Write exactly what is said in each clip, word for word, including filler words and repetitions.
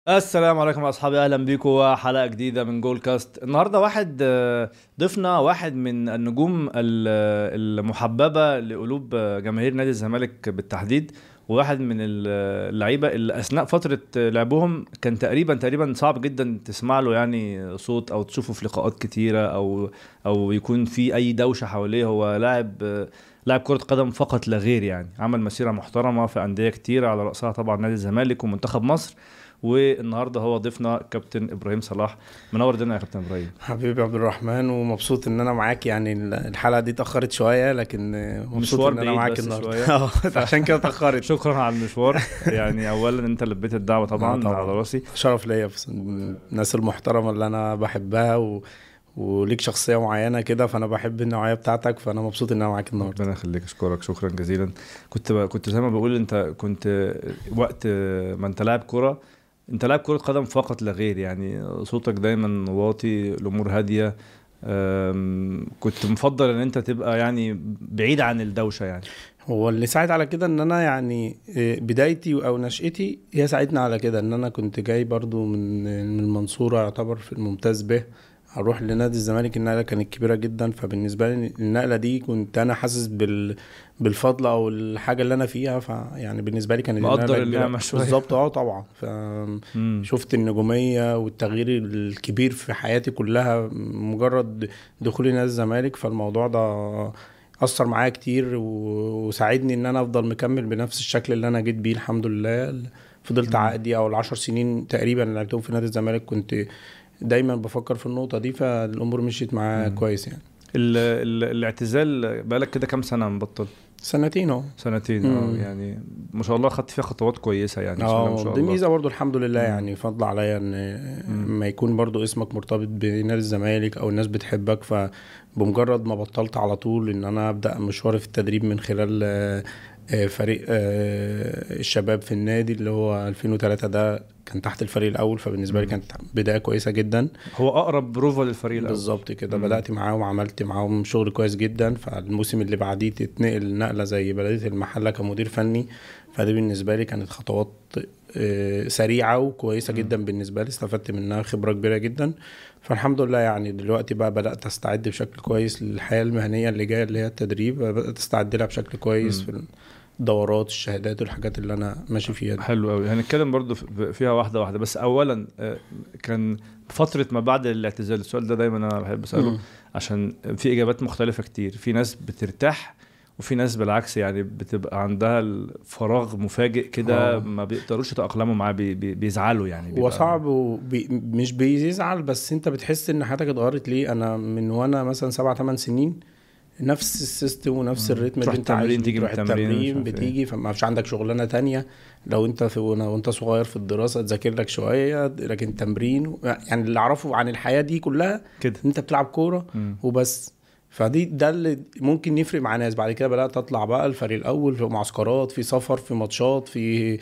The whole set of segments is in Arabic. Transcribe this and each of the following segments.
السلام عليكم يا اصحابي، اهلا بيكم وحلقه جديده من جول كاست. النهارده واحد آه، ضيفنا واحد من النجوم ال- المحببه لقلوب جماهير نادي الزمالك بالتحديد، وواحد من ال- اللعيبه اللي اثناء فتره لعبهم كان تقريبا تقريبا صعب جدا تسمع له يعني صوت او تشوفه في لقاءات كتيره او او يكون في اي دوشه حواليه. هو لاعب آه، لاعب كرة قدم فقط لا غير، يعني عمل مسيرة محترمة في أندية كتيرة على رأسها طبعا نادي الزمالك ومنتخب مصر. والنهارده هو ضيفنا كابتن ابراهيم صلاح. منور الدنيا يا كابتن ابراهيم. حبيبي عبد الرحمن، ومبسوط ان انا معاك. يعني الحلقه دي اتاخرت شويه، لكن مبسوط مشوار ان انا بعيد معاك بس النهارده. شويه اه عشان كده اتاخرت. شكرا على المشوار. يعني اولا انت لبيت الدعوه اه طبعا على طبعا، راسي. شرف ليا في الناس المحترمه اللي انا بحبها و... وليك شخصيه معينه كده، فانا بحب النوعيه بتاعتك، فانا مبسوط ان انا معاك النهارده. ربنا يخليك، اشكرك شكرا جزيلا. كنت ب... كنت زي ما بقول، انت كنت وقت ما انت لاعب كرة، انت لاعب كرة قدم فقط لا غير، يعني صوتك دايما واطي، الامور هادية. أم، كنت مفضل ان انت تبقى يعني بعيد عن الدوشة يعني. هو اللي ساعد على كده ان انا يعني إيه، بدايتي او نشأتي هي ساعدنا على كده، ان انا كنت جاي برضو من من المنصورة، يعتبر في الممتاز به، اروح لنادي الزمالك. النقلة كانت كبيرة جدا، فبالنسبة لي النقلة دي كنت انا حاسس بال بالفضل او الحاجة اللي انا فيها، فيعني بالنسبة لي كانت النقلة مقدر كبيرة النعمة شوية. بالظبط. اه طبعا، امم فشفت النجومية والتغيير الكبير في حياتي كلها مجرد دخولي نادي الزمالك. فالموضوع ده أثر معايا كتير و- وساعدني إن أنا أفضل مكمل بنفس الشكل اللي أنا جيت بيه الحمد لله. فضلت امم عقدي أو العشر سنين تقريبا اللي لعبتهم في نادي الزمالك، كنت دايما بفكر في النقطة دي، فالأمور مشيت معايا امم كويس يعني. ال... ال... الاعتزال بقالك كده كام سنة مبطل؟ سنتين أهو. سنتين، اه مم. يعني ما شاء الله خدت فيها خطوات كويسة، يعني بسم الله ما اه شاء دي الله. ميزة برضو الحمد لله، امم يعني فضل عليا ان امم ما يكون برضو اسمك مرتبط بنادي الزمالك او الناس بتحبك، فبمجرد ما بطلت على طول ان انا ابدأ مشواري في التدريب من خلال آه، آه، فريق آه، الشباب في النادي اللي هو ألفين وثلاثة، ده كان تحت الفريق الاول، فبالنسبة لي امم كانت بداية كويسة جدا. هو اقرب بروفا للفريق الاول. بالظبط كده، امم بدأت معاهم وعملت معاهم شغل كويس جدا، فالموسم اللي بعديه تتنقل نقلة زي بلدية المحلة كمدير فني. فدي بالنسبة لي كانت خطوات آه، سريعة وكويسة امم جدا بالنسبة لي، استفدت منها خبرة كبيرة جدا. فالحمد لله يعني دلوقتي بقى بدأت أستعد بشكل كويس للحياة المهنية اللي جاية اللي هي التدريب، بدأت أستعد لها بشكل كويس امم في الدورات الشهادات والحاجات اللي أنا ماشي فيها دي. حلو قوي، هنتكلم برضو في- فيها واحدة واحدة. بس اولا آه، كان فترة ما بعد الاعتزال، السؤال ده دايما انا بحب اسأله مم. عشان في اجابات مختلفة كتير. في ناس بترتاح، وفي ناس بالعكس يعني بتبقى عندها الفراغ مفاجئ كده، اه ما بيقدروش يتأقلموا معاه، بي بي بيزعلوا يعني هو بيبقى. صعب وبي... مش بيزعل، بس انت بتحس ان حياتك اتغيرت. ليه؟ انا من وانا مثلا سبع تمن سنين نفس السيستم ونفس مم. الريتم تروح اللي انت التمرين، عايزه، تيجي من بتروح التمرين، مش التمرين عارف ايه. بتيجي، فما فيش عندك شغلانة تانية. لو انت في وانا وانت صغير في الدراسة تذاكر لك شوية، لكن تمرين يعني اللي اعرفه عن الحياة دي كلها كده. ان انت بتلعب كورة مم. وبس. فدي ده اللي ممكن يفرق مع ناس. بعد كده بدأت اطلع بقى الفريق الاول في معسكرات، في سفر، في ماتشات، في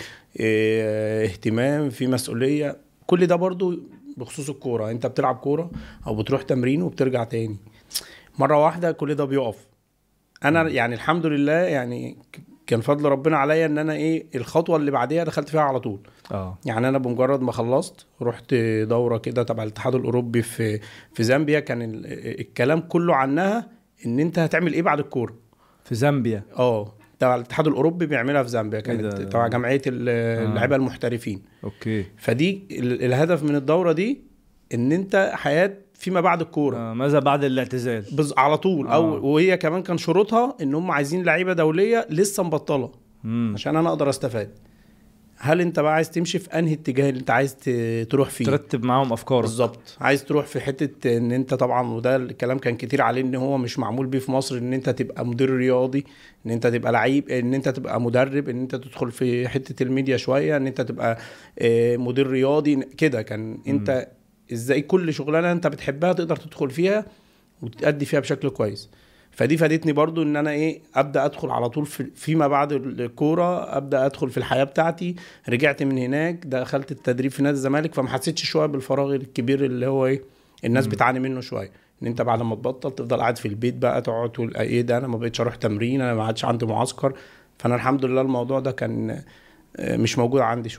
اه اهتمام، في مسؤولية. كل ده برضو بخصوص الكورة، انت بتلعب كورة او بتروح تمرين وبترجع تاني، مرة واحدة كل ده بيقف. انا مم. يعني الحمد لله يعني ك- كان فضل ربنا عليا ان انا ايه الخطوه اللي بعديها دخلت فيها على طول. اه. يعني انا بمجرد ما خلصت رحت دوره كده تبع الاتحاد الاوروبي في في زامبيا. كان ال- الكلام كله عنها ان انت هتعمل ايه بعد الكوره. في زامبيا؟ اه تبع الاتحاد الاوروبي بيعملها في زامبيا، ايه كانت ده, تبع ده. جمعيه ال- اه. اللعيبه المحترفين. اوكي. فدي ال- الهدف من الدوره دي ان انت حياه فيما بعد الكوره. آه. ماذا بعد الاعتزال؟ بز على طول، او اه. وهي كمان كان شروطها ان هم عايزين لعيبه دوليه لسه مبطله امم عشان انا اقدر استفاد. هل انت بقى عايز تمشي في انهي اتجاه اللي انت عايز ت- تروح فيه؟ ترتب معاهم افكارك. بالظبط، عايز تروح في حتة ان انت طبعا، وده الكلام كان كتير عليه ان هو مش معمول بيه في مصر، ان انت تبقى مدير رياضي، ان انت تبقى لعيب، ان انت تبقى مدرب، ان انت تدخل في حتة الميديا شوية، ان انت تبقى آه، مدير رياضي كده. كان امم انت ازاي كل شغلانة انت بتحبها تقدر تدخل فيها وتأدي فيها بشكل كويس. فدي فادتني برضو ان انا ايه ابدا ادخل على طول في فيما بعد الكوره، ابدا ادخل في الحياه بتاعتي. رجعت من هناك دخلت التدريب في نادي الزمالك، فما حسيتش شويه بالفراغ الكبير اللي هو ايه الناس امم بتعاني منه شويه، ان انت بعد ما تبطل تفضل قاعد في البيت بقى تقعد تقول ايه ده، انا ما بقتش اروح تمرين، انا ما عادش عندي معسكر. فانا الحمد لله الموضوع ده كان آه، مش موجود عندي شويه.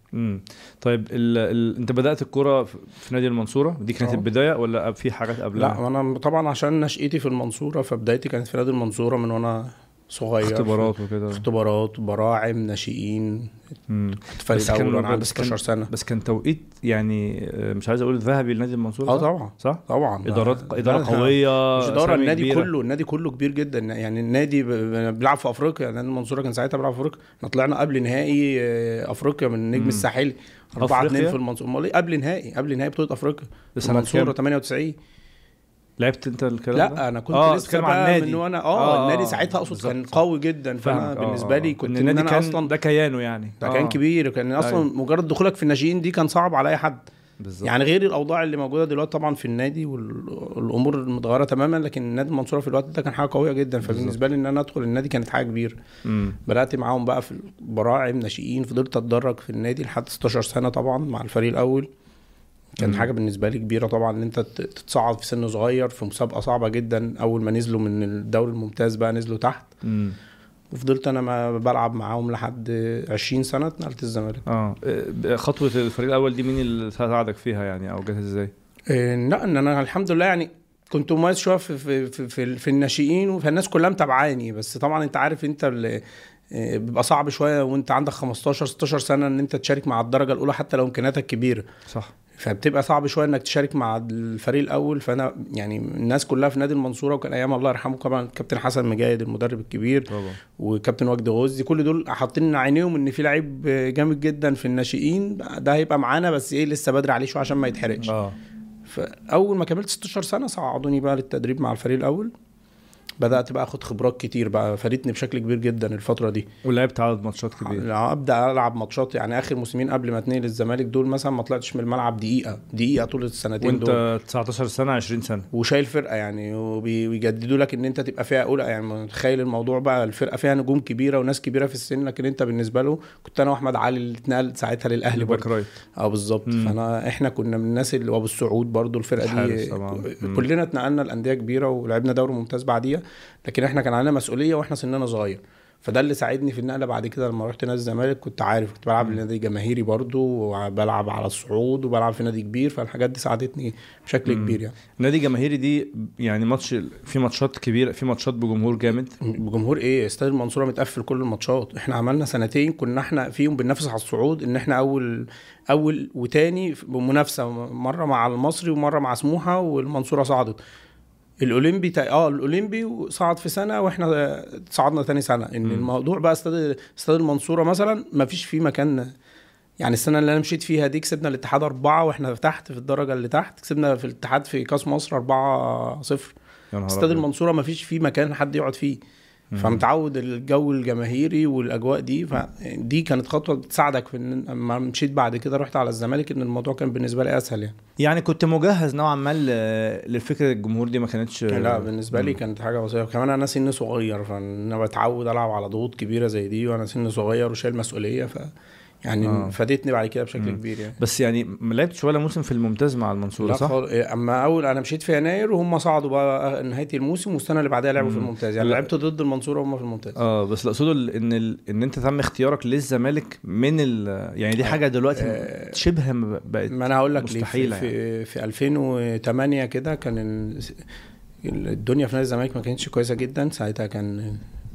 امم طيب ال... ال... انت بدات الكوره في في نادي المنصوره دي كانت اه البدايه ولا في حاجات قبلها؟ لا انا طبعا عشان نشأتي في المنصورة، فبدايتي كانت في نادي المنصورة من وانا صغير، في اختبارات وكده. اختبارات براعم ناشئين. امم كنت فريق بس اول كان وانا عندي بس كان ستاشر سنة. بس كان توقيت يعني آه، مش عايز اقول ذهبي لنادي المنصوره، اه صح؟ طبعا صح. طبعا ادارات ده- اداره ده- قويه، مش اداره، اسامي النادي كبيره. كله، النادي كله كبير جدا يعني. النادي ب- ب- بيلعب في افريقيا، نادي المنصوره كان ساعتها بيلعب في افريقيا. احنا طلعنا قبل نهائي آه، افريقيا من النجم امم الساحلي أربعة اتنين في افريقيا المنصوره. امال ايه، قبل نهائي قبل نهائي بطوله افريقيا ده في سنه المنصوره كام؟ تمانية وتسعين. لعبت انت الكلام ده؟ لا انا كنت اه لسه بتتكلم عن بقى من النادي. وانا اه اه النادي اه ساعتها اقصد بالظبط كان صح. قوي جدا، فانا فاهمك. اه بالنسبه اه لي اه ان كنت ان النادي انا كان اصلا ده كيانه يعني. ده كان اه كبير، كان اصلا ايوه مجرد دخولك في الناشئين دي كان صعب على اي حد. بالظبط. يعني غير الاوضاع اللي موجوده دلوقتي طبعا في النادي والامور المتغيره تماما، لكن النادي المنصوره في الوقت ده كان حاجه قويه جدا. فبالنسبه بالظبط. لي ان انا ادخل النادي كانت حاجه كبيره. امم بدات معاهم بقى في البراعم ناشئين، فضلت اتدرج في النادي لحد ستاشر سنه طبعا مع الفريق الاول. كان امم حاجه بالنسبه لي كبيره طبعا ان انت تت- تتصعد في سن صغير في مسابقه صعبه جدا. اول ما نزلوا من الدوري الممتاز بقى نزلوا تحت، امم وفضلت انا ما بلعب معاهم لحد عشرين سنه اتنقلت الزمالك. اه آه، خطوه الفريق الاول دي مين اللي ساعدك فيها يعني او جت ازاي؟ إيه، لا ان انا الحمد لله يعني كنت مميز شويه في في في, في, في الناشئين، فالناس كلها متابعاني. بس طبعا انت عارف انت اللي إيه، بيبقى صعب شويه وانت عندك خمستاشر ستاشر سنه ان انت تشارك مع الدرجه الاولى حتى لو امكانياتك كبيره. صح. فبتبقى صعب شويه انك تشارك مع الفريق الاول. فانا يعني الناس كلها في نادي المنصوره، وكان ايام الله يرحمه طبعا كابتن حسن مجاهد المدرب الكبير، طبعا. وكابتن وجدي غزي، كل دول حاطين عينيهم ان في لعيب جامد جدا في الناشئين ده هيبقى معانا، بس ايه لسه بدري عليه شويه عشان ما يتحرقش. اه فاول ما كملت ستاشر سنه صعدوني بقى للتدريب مع الفريق الاول. بدات بقى اخد خبرات كتير بقى فادتني بشكل كبير جدا الفتره دي. ولعبت عدد ماتشات كبير. ابدا العب ماتشات يعني اخر موسمين قبل ما اتنقل للزمالك دول مثلا ما طلعتش من الملعب دقيقه دقيقه طول السنتين دول. وانت تسعتاشر سنه عشرين سنه وشايل فرقه يعني، وبي- وبيجددوا لك ان انت تبقى فيها اولى. يعني متخيل الموضوع بقى، الفرقه فيها نجوم كبيره وناس كبيره في السن، لكن انت بالنسبه له كنت انا واحمد علي اللي اتنقل ساعتها للاهلي باك برضه. رايت. اه بالظبط. مم. فانا احنا كنا من الناس اللي وابو السعود برضو الفرقه الحارس دي طبعا. مم. كلنا اتنقلنا لانديه كبيره ولعبنا دوري ممتاز بعديها، لكن احنا كان علينا مسؤوليه واحنا سننا صغير. فده اللي ساعدني في النقله بعد كده. لما رحت نادي الزمالك كنت عارف كنت بلعب مم. لنادي جماهيري برضو، وبلعب على الصعود وبلعب في نادي كبير، فالحاجات دي ساعدتني بشكل مم. كبير يعني. نادي جماهيري دي يعني ماتش في ماتشات كبيره، في ماتشات بجمهور جامد. بجمهور ايه، استاد المنصوره متقفل كل الماتشات. احنا عملنا سنتين كنا احنا فيهم بننافس على الصعود، ان احنا اول اول وتاني بمنافسه، مره مع المصري ومره مع سموحه، والمنصوره صعدت. الاولمبي تا... اه الاولمبي صعد في سنه واحنا صعدنا تاني سنه. ان مم. الموضوع بقى استاد استاد المنصوره مثلا ما فيش فيه مكان. يعني السنه اللي انا مشيت فيها دي كسبنا الاتحاد أربعة واحنا تحت في الدرجه اللي تحت، كسبنا في الاتحاد في كاس مصر أربعة صفر. يا نهار استاد أبيض. المنصوره ما فيش فيه مكان حد يقعد فيه. مم. فمتعود الجو الجماهيري والاجواء دي، فدي كانت خطوه تساعدك في ان لما مشيت بعد كده رحت على الزمالك ان الموضوع كان بالنسبه لي اسهل يعني. يعني كنت مجهز نوعا ما ل- للفكره الجمهور دي ما كانتش. لا بالنسبه لي مم. كانت حاجه بسيطه. كمان انا سن صغير، فانا بتعود العب على ضغوط كبيره زي دي وانا سن صغير وشايل مسؤوليه، ف يعني آه. فادتني بعد كده بشكل مم. كبير يعني. بس يعني ما لعبتش ولا موسم في الممتاز مع المنصوره لا صح؟ خالص. اما اول انا مشيت في يناير وهم صعدوا بقى نهايه الموسم، والسنه اللي بعدها لعبوا في مم. الممتاز. يعني لا. لعبت ضد المنصوره وهم في الممتاز. اه بس اللي اقصده ال- ان ال... ان انت تم اختيارك للزمالك من ال... يعني دي حاجه دلوقتي آه. شبه ما بقت ما انا هقول لك ليه. في, مستحيله يعني. في, في ألفين وتمانية كده كان ال- الدنيا في نادي الزمالك ما كانتش كويسه جدا. ساعتها كان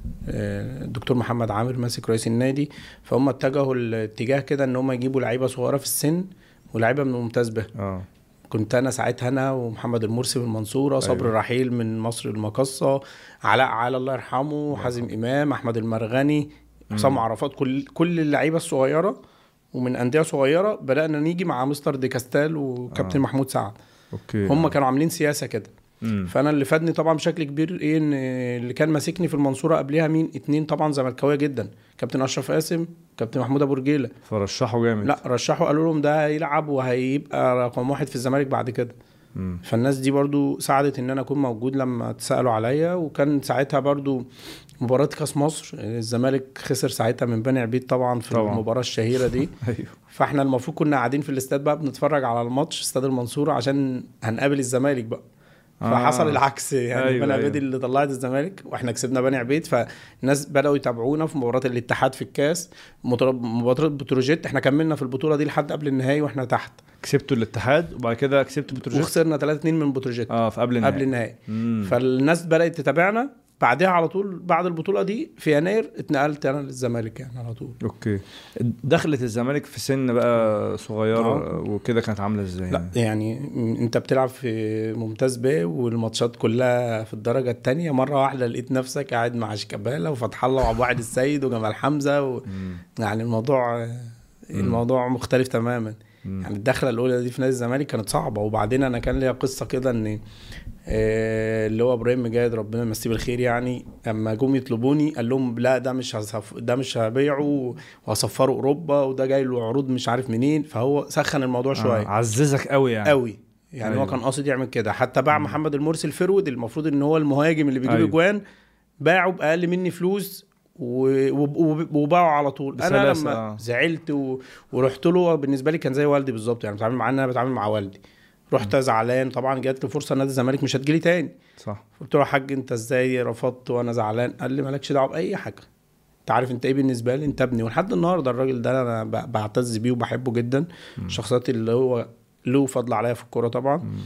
آه، الدكتور محمد عامر ماسك رئيس النادي، فهم اتجهوا الاتجاه كده ان هم يجيبوا لعيبه صغيره في السن ولاعيبه من الممتاز به. اه كنت انا ساعتها انا ومحمد المرسي من المنصوره، صبري أيوة. رحيل من مصر المقصه، علاء على الله يرحمه، حازم امام، احمد المرغني، حسام مم. عرفات، كل كل اللعيبه الصغيره ومن انديه صغيره. بدانا نيجي مع مستر دي كاستال وكابتن آه. محمود سعد. اوكي. هم آه. كانوا عاملين سياسه كده. مم. فانا اللي فادني طبعا بشكل كبير ايه، ان اللي كان ماسكني في المنصوره قبلها مين، اتنين طبعا زملكاويه جدا، كابتن اشرف قاسم، كابتن محمود ابو رجيله. فرشحوا جامد. لا رشحوا قالوا لهم ده هيلعب وهيبقى رقم واحد في الزمالك بعد كده. مم. فالناس دي برضو ساعدت ان انا اكون موجود لما تسالوا عليا. وكان ساعتها برضو مباراه كاس مصر، الزمالك خسر ساعتها من بني عبيد طبعا في طبعا. المباراه الشهيره دي. ايوه. فاحنا المفروض كنا قاعدين في الاستاد بقى بنتفرج على الماتش استاد المنصوره عشان هنقابل الزمالك بقى. فحصل العكس يعني. أيوة بني عبيد أيوة. اللي طلعت الزمالك واحنا كسبنا بني عبيد، فالناس بداوا يتابعونا في مباراه الاتحاد في الكاس، مباراه بتروجيت احنا كملنا في البطوله دي لحد قبل النهائي واحنا تحت. كسبتوا الاتحاد وبعد كده كسبتوا بتروجيت وخسرنا ثلاثة اتنين من بتروجيت اه في قبل النهائي. قبل النهائي. فالناس بدات تتابعنا. بعدها على طول بعد البطوله دي في يناير اتنقلت انا للزمالك يعني على طول. اوكي. دخلت الزمالك في سن بقى صغير آه. وكده كانت عامله ازاي؟ لا يعني انت بتلعب في ممتاز ب والماتشات كلها في الدرجه الثانيه، مره واحده لقيت نفسك قاعد مع شيكابالا وفتح الله وعبد الواحد السيد وجمال حمزه و... يعني الموضوع الموضوع مختلف تماما. يعني الدخله الاولى دي في نادي الزمالك كانت صعبه. وبعدين انا كان ليا قصه كده ان آه اللي هو ابراهيم مجاهد ربنا يمسيه بالخير، يعني لما جم يطلبوني قال لهم لا ده مش هصف... ده مش هبيعه وهصفره اوروبا، وده جاي له عروض مش عارف منين. فهو سخن الموضوع شويه. آه عززك قوي يعني قوي يعني. أيوه. هو كان قاصد يعمل كده. حتى باع محمد المرسي الفرود المفروض ان هو المهاجم اللي بيجيب اجوان. أيوه. باعه باقل مني فلوس وباعوا على طول. انا لما آه. زعلت و... ورحت له، بالنسبه لي كان زي والدي بالظبط يعني. بتعامل معاه انا بتعامل مع والدي. رحت زعلان طبعا. جات لي فرصه نادي الزمالك مش هتجيلي تاني. صح. قلت له يا حاج انت ازاي رفضت وانا زعلان؟ قال لي مالكش دعوه باي حاجه، انت عارف انت ايه بالنسبه لي، انت ابني. ولحد النهارده الراجل ده انا بعتز بيه وبحبه جدا. الشخصيات اللي هو له فضل عليا في الكوره طبعا. مم.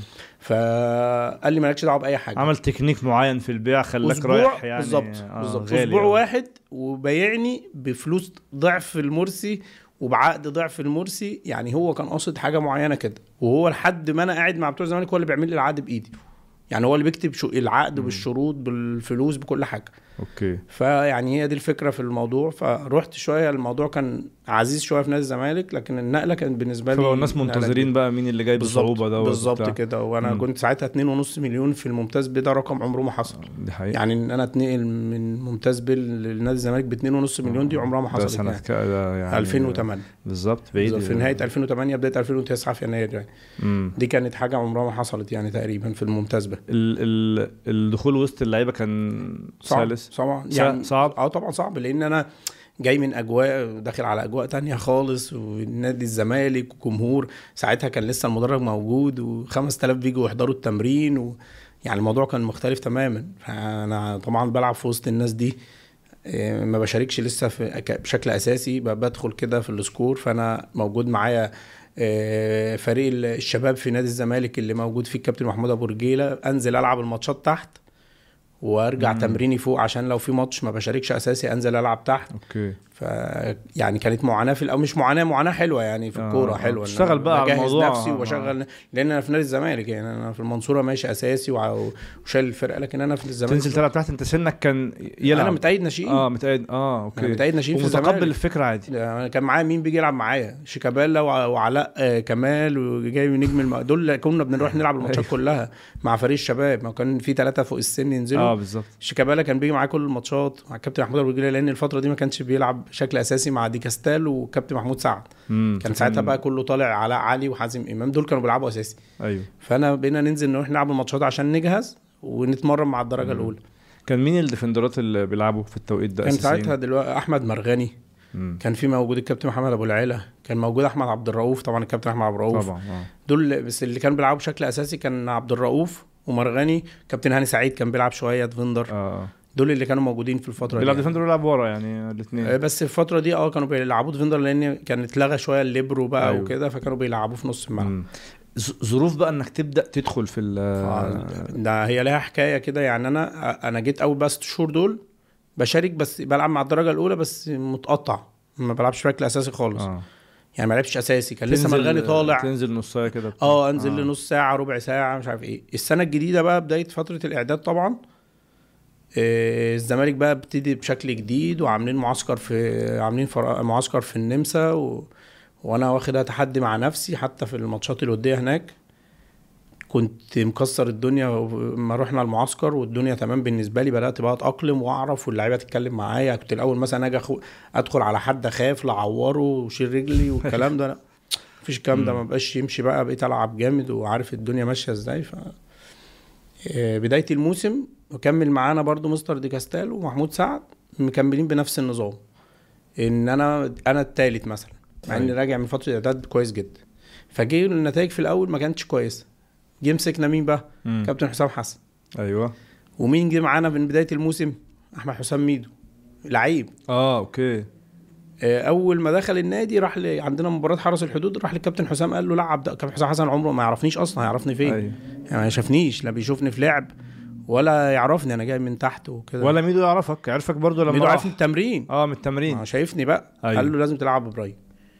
فقال لي مالكش دعوه باي حاجه. عمل تكنيك معين في البيع خلاك رايح يعني بالظبط آه بالظبط اسبوع واحد وبيعني بفلوس ضعف المرسي وبعقد ضعف المرسي. يعني هو كان قاصد حاجه معينه كده. وهو لحد ما انا قاعد مع بتوع الزمالك هو اللي بيعمل لي العقد بايدي يعني. هو اللي بيكتب شو العقد بالشروط بالفلوس بكل حاجه. اوكي. فيعني هي دي الفكره في الموضوع. فروحت شويه الموضوع كان عزيز شويه في نادي الزمالك، لكن النقله كانت بالنسبه لي الناس منتظرين بقى مين اللي جاي بالصعوبه ده بالظبط كده. وانا مم. كنت ساعتها اتنين ونص مليون في الممتاز ب، ده رقم عمره ما حصل. دي حقيقة. يعني ان انا اتنقل من ممتاز ب لنادي الزمالك ب اتنين ونص مليون دي عمرها ما حصلت يعني. يعني ألفين وتمانية بالظبط بعيد في نهايه ألفين وتمانية بدايه ألفين وتسعة في يناير يعني. مم. دي كانت حاجه عمرها ما حصلت يعني تقريبا في الممتاز ب. الدخول وسط اللعيبه كان سلس طبعا يعني صعب. اه طبعا صعب لان انا جاي من اجواء داخل على اجواء تانية خالص، ونادي الزمالك وجمهور. ساعتها كان لسه المدرج موجود وخمس تلاف بيجوا يحضروا التمرين و... يعني الموضوع كان مختلف تماما. فانا طبعا بلعب في وسط الناس دي، ما بشاركش لسه في بشكل اساسي، بدخل كده في السكور. فانا موجود معايا فريق الشباب في نادي الزمالك اللي موجود فيه الكابتن محمود ابو رجيله. انزل العب الماتشات تحت وارجع مم. تمريني فوق، عشان لو في ماتش ما بشاركش اساسي انزل العب تحت. اوكي. ف يعني كانت معاناه في او مش معاناه معاناه حلوه يعني في الكوره. آه. حلوه اشتغل بقى على الموضوع نفسي واشغل. لان انا في نادي الزمالك يعني انا في المنصوره ماشي اساسي وشايل الفرقه، لكن انا في الزمالك تنزل تلعب تحت. انت سنك كان يلعب؟ انا متأيد ناشئين. اه متأيد. اه اوكي. انا متأيد ناشئين في الزمالك ومتقبل الفكره عادي. كان معايا مين بيجي يلعب معايا؟ شيكابالا وعلاء آه كمال وجاي نجم الم... دول كنا بنروح نلعب الماتشات كلها مع فريق الشباب. ما كان في ثلاثه فوق السن ينزلوا. اه بالظبط. شيكابالا كان بيجي معايا كل الماتشات مع الكابتن محمود ابو رجيله، لان الفتره دي ما كانش بيلعب بشكل اساسي مع دي كاستال وكابتن محمود سعد. كان ساعتها بقى كله طالع علاء علي وحازم امام، دول كانوا بيلعبوا اساسي. ايوه. فانا بقينا ننزل نروح نلعب الماتشات عشان نجهز ونتمرن مع الدرجه مم. الاولى. كان مين الديفندرات اللي بيلعبوا في التوقيت ده؟ كان ساعتها دلوقتي احمد مرغني. مم. كان في موجود الكابتن محمد ابو العيله، كان موجود احمد عبد الرؤوف طبعا الكابتن احمد عبد الرؤوف طبعا. آه. دول بس اللي كانوا بيلعبوا بشكل اساسي كان عبد الرؤوف ومرغني. كابتن هاني سعيد كان بيلعب شويه ديفندر. اه دول اللي كانوا موجودين في الفتره دي. بيلعب ديفندر ويلعب ورا يعني الاثنين. بس في الفتره دي اه كانوا بيلعبوا ديفندر لان كانت اتلغى شويه الليبرو بقى. أيوه. وكده فكانوا بيلعبوه في نص الملعب. ظروف بقى انك تبدا تدخل في ال ده هي لها حكايه كده يعني. انا انا جيت اول بس شهور دول بشارك بس بلعب مع الدرجه الاولى بس متقطع، ما بلعبش بشكل اساسي خالص. آه. يعني ما لعبش اساسي، كان لسه مرغني طالع. تنزل نص ساعه كده اه انزل آه. لنص ساعه ربع ساعه مش عارف ايه. السنه الجديده بقى بدايه فتره الاعداد طبعا. آه الزمالك بقى بتدي بشكل جديد وعاملين معسكر في عاملين فر... معسكر في النمسا و... وانا واخدها تحدي مع نفسي. حتى في الماتشات الوديه هناك كنت مكسر الدنيا. ما رحنا المعسكر والدنيا تمام بالنسبه لي، بدات بقى اتاقلم واعرف واللعيبه تتكلم معايا. كنت الاول مثلا اجي أخو... ادخل على حد اخاف لعوره وشيل رجلي والكلام ده. لا مفيش الكلام ده، ما بقاش يمشي بقى. بقيت العب جامد وعارف الدنيا ماشيه ازاي. ف بدايه الموسم وكمل معانا برضو مستر دي كاستال ومحمود سعد مكملين بنفس النظام. ان انا انا الثالث مثلا، مع اني راجع من فتره اعداد كويس جدا. فجي النتائج في الاول ما كانتش كويسه، جه مسكنا مين بقى؟ مم. كابتن حسام حسن. ايوه. ومين جه معانا من بدايه الموسم؟ احمد حسام ميدو، لعيب. اه اوكي. اول ما دخل النادي راح ل... عندنا مباراه حرس الحدود، راح للكابتن حسام قال له لعب ده. كابتن حسام حسن عمره ما يعرفنيش اصلا، هيعرفني فين؟ أيوة. يعني ما شافنيش، لا بيشوفني في لعب ولا يعرفني انا جاي من تحت وكده. ولا ميدو يعرفك؟ عرفك برضو لما ميدو راح؟ عارفني التمرين. اه من التمرين. ما شايفني بقى. أيوة. قال له لازم تلعب ابراهيم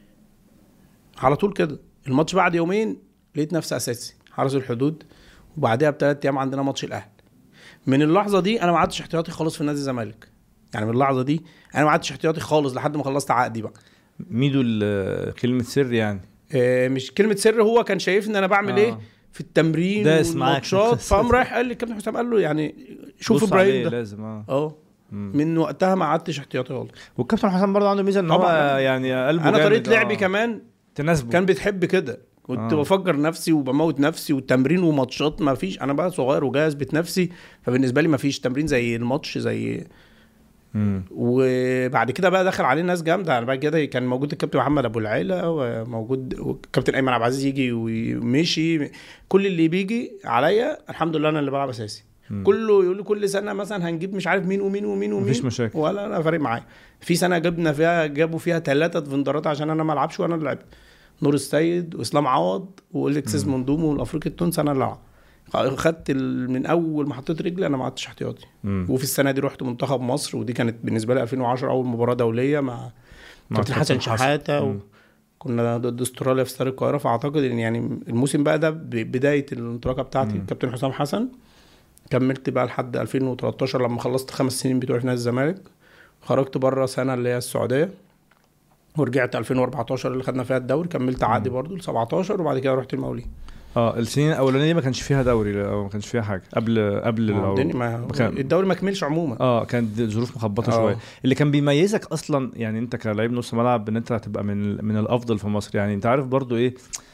على طول كده. الماتش بعد يومين لقيت نفسي اساسي حرس الحدود، وبعدها بثلاث ايام عندنا ماتش الاهلي. من اللحظه دي انا ما عدتش احتياطي خالص في نادي الزمالك. يعني من اللحظه دي انا ما عدتش احتياطي خالص لحد ما خلصت عقدي بقى. ميدو كلمه سر يعني؟ آه مش كلمه سر، هو كان شايفني انا بعمل آه. ايه في التمرين والماتشات، فقام رايح قال لي الكابتن حسام قال له يعني شوف ابراهيم ده لازم اه اه من وقتها ما قعدتش احتياطي خالص. والكابتن حسام برضه عنده ميزه ان هو يعني قلبه انا طريقه لعبي آه. كمان تناسبه، كان بيتحب كده. كنت آه. بفجر نفسي وبموت نفسي، والتمرين وماتشات ما فيش. انا بقى صغير وجاهز بنفسي، فبالنسبه لي ما فيش تمرين زي الماتش زي مم. وبعد كده بقى دخل عليه ناس جامده. يعني بعد كده كان موجود الكابتن محمد ابو العيله، وموجود الكابتن ايمن عبد العزيز يجي ومشي. كل اللي بيجي عليا الحمد لله انا اللي بلعب اساسي. مم. كله يقول لي كل سنه مثلا هنجيب مش عارف مين ومين ومين ومين، مفيش مشاكل ولا انا فارق معايا. في سنه جبنا فيها جابوا فيها ثلاثه فندرات عشان انا ما العبش وانا اللي لعبت. نور السيد واسلام عوض والكسس مندوم والافريقي التونسي انا اللي لعب. خدت من اول ما حطيت رجلي انا ما عدتش احتياطي. وفي السنه دي رحت منتخب مصر، ودي كانت بالنسبه لي ألفين وعشرة اول مباراه دوليه مع كابتن حسن شحاته، وكنا ضد استراليا في استاد القاهره. فاعتقد ان يعني الموسم بقى ده بدايه الانطلاقه بتاعتي الكابتن حسام حسن. كملت بقى لحد ألفين وتلتاشر لما خلصت خمس سنين بتوع في نادي الزمالك. خرجت بره سنه اللي هي السعوديه، ورجعت ألفين وأربعتاشر اللي خدنا فيها الدوري. كملت عادي برضو ل سبعتاشر، وبعد كده رحت المقاولين. اه السنين الاولانيه دي ما كانش فيها دوري او ما كانش فيها حاجه قبل قبل ما الدوري ما كملش عموما. اه كانت ظروف مخبطه شويه. اللي كان بيميزك اصلا يعني انت كلاعب نص ملعب ان انت هتبقى من من الافضل في مصر. يعني انت عارف برضو ايه،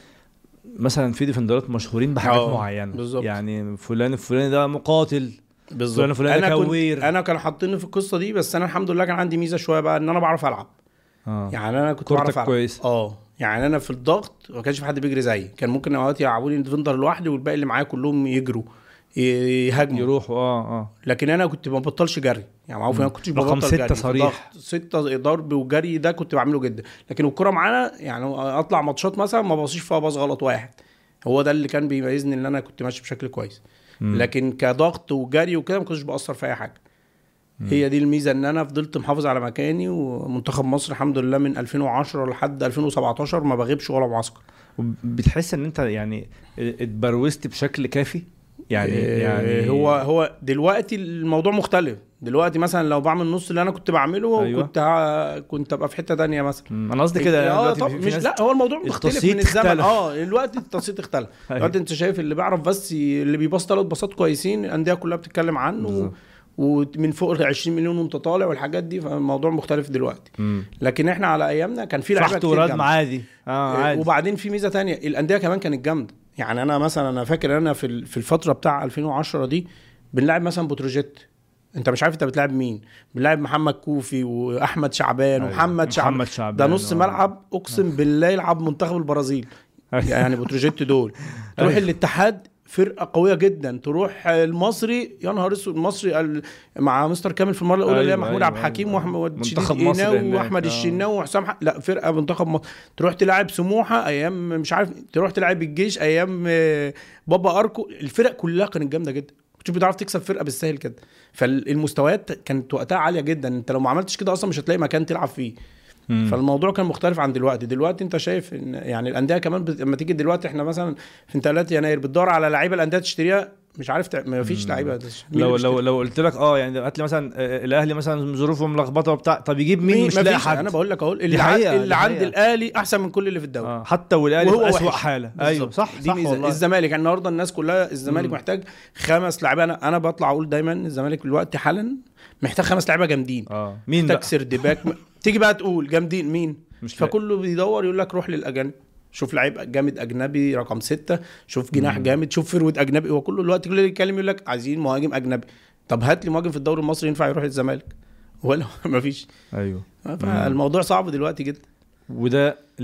مثلا في ديفندرات مشهورين بحاجات معينه بالزبط. يعني فلان الفلاني ده مقاتل بالظبط، فلان الفلاني ده كوير. انا كانوا حاطيني في القصه دي، بس انا الحمد لله كان عندي ميزه شويه بقى ان انا بعرف العب. آه. يعني انا كنت بعرف العب كويس. اه يعني انا في الضغط ما كانش في حد بيجري زيي. كان ممكن اوقات يلعبوني ديفندر لوحدي والباقي اللي معايا كلهم يجروا يهاجموا يروحوا اه اه لكن انا كنت ما ببطلش جري. يعني معروف انا كنتش ببطل رقم ستة صريح، ستة ضرب وجري ده كنت بعمله جدا. لكن الكرة معانا يعني اطلع ماتشات مثلا ما بصيش فيها باص غلط واحد، هو ده اللي كان بيميزني ان انا كنت ماشي بشكل كويس. م. لكن كضغط وجري وكده ما كنتش باثر في اي حاجه. م. هي دي الميزه ان انا فضلت محافظ على مكاني. ومنتخب مصر الحمد لله من ألفين وعشرة لحد ألفين وسبعتاشر ما بغيبش ولا معسكر. بتحس ان انت يعني اتبروزت بشكل كافي؟ يعني يعني هو هو دلوقتي الموضوع مختلف. دلوقتي مثلا لو بعمل نص اللي انا كنت بعمله أيوة. كنت ها كنت ابقى في حته تانية مثلا. انا قصدي كده اه طب مش لا هو الموضوع مختلف من الزمن. اه دلوقتي التصيت اختلف. دلوقتي انت شايف اللي بيعرف بس اللي بيباص ثلاث باصات كويسين الانديه كلها بتتكلم عنه، ومن فوق عشرين مليون وانت طالع والحاجات دي. فالموضوع مختلف دلوقتي. مم. لكن احنا على ايامنا كان في لعيبه كتير جامده عادي. اه عادي. وبعدين في ميزه تانية، الانديه كمان كانت جامده. يعني انا مثلا انا فاكر انا في في الفتره بتاع ألفين وعشرة دي بنلعب مثلا بتروجيت، انت مش عارف انت بتلعب مين. بنلعب محمد كوفي واحمد شعبان أيوة. ومحمد شعبان. شعبان ده نص ملعب اقسم بالله يلعب منتخب البرازيل. يعني بتروجيت دول تروح الاتحاد فرقه قويه جدا، تروح المصري يا نهار اسود. المصري مع مستر كامل في المره الاولى اللي هي أيوة محمود أيوة عبد الحكيم أيوة واحمد شديد واحمد الشناوي وحسام حق. لا فرقه منتخب مصر. تروح تلعب سموحه ايام مش عارف، تروح تلعب الجيش ايام بابا اركو. الفرق كلها كانت جامده جدا، كنت بتعرف تكسب فرقه بالسهل كده. فالمستويات كانت وقتها عاليه جدا، انت لو ما عملتش كده اصلا مش هتلاقي مكان تلعب فيه. مم. فالموضوع كان مختلف عن دلوقتي. دلوقتي انت شايف ان يعني الانديه كمان بت... لما تيجي دلوقتي احنا مثلا في انتقالات يناير بتدور على لعيبه الانديه تشتريها مش عارف تع... ما فيش لعيبه. لو لو لو قلت لك اه يعني هات لي مثلا الاهلي مثلا ظروفه ملخبطه وبتاع، طب يجيب مين؟ مين مش لاقي حد. انا بقول لك اهو اللي, ع... اللي عند الاهلي احسن من كل اللي في الدوري. آه. حتى والاهلي في اسوأ حاله. ايوه صح دي صح والله. الزمالك يعني النهارده الناس كلها الزمالك مم. محتاج خمس لعيبه. انا انا بطلع اقول دايما الزمالك دلوقتي حالا محتاج خمس لعيبه جامدين. اه مين محتاج سردباك م... تيجي بقى تقول جامدين مين؟ فكله بيدور يقول لك روح للاجانب، شوف لعيب جامد اجنبي رقم ستة، شوف جناح جامد، شوف فروت اجنبي. هو كله دلوقتي كل اللي يتكلم يقول لك عايزين مهاجم اجنبي. طب هات لي مهاجم في الدوري المصري ينفع يروح الزمالك ولا مفيش. ايوه فالموضوع صعب دلوقتي جدا. وده ليه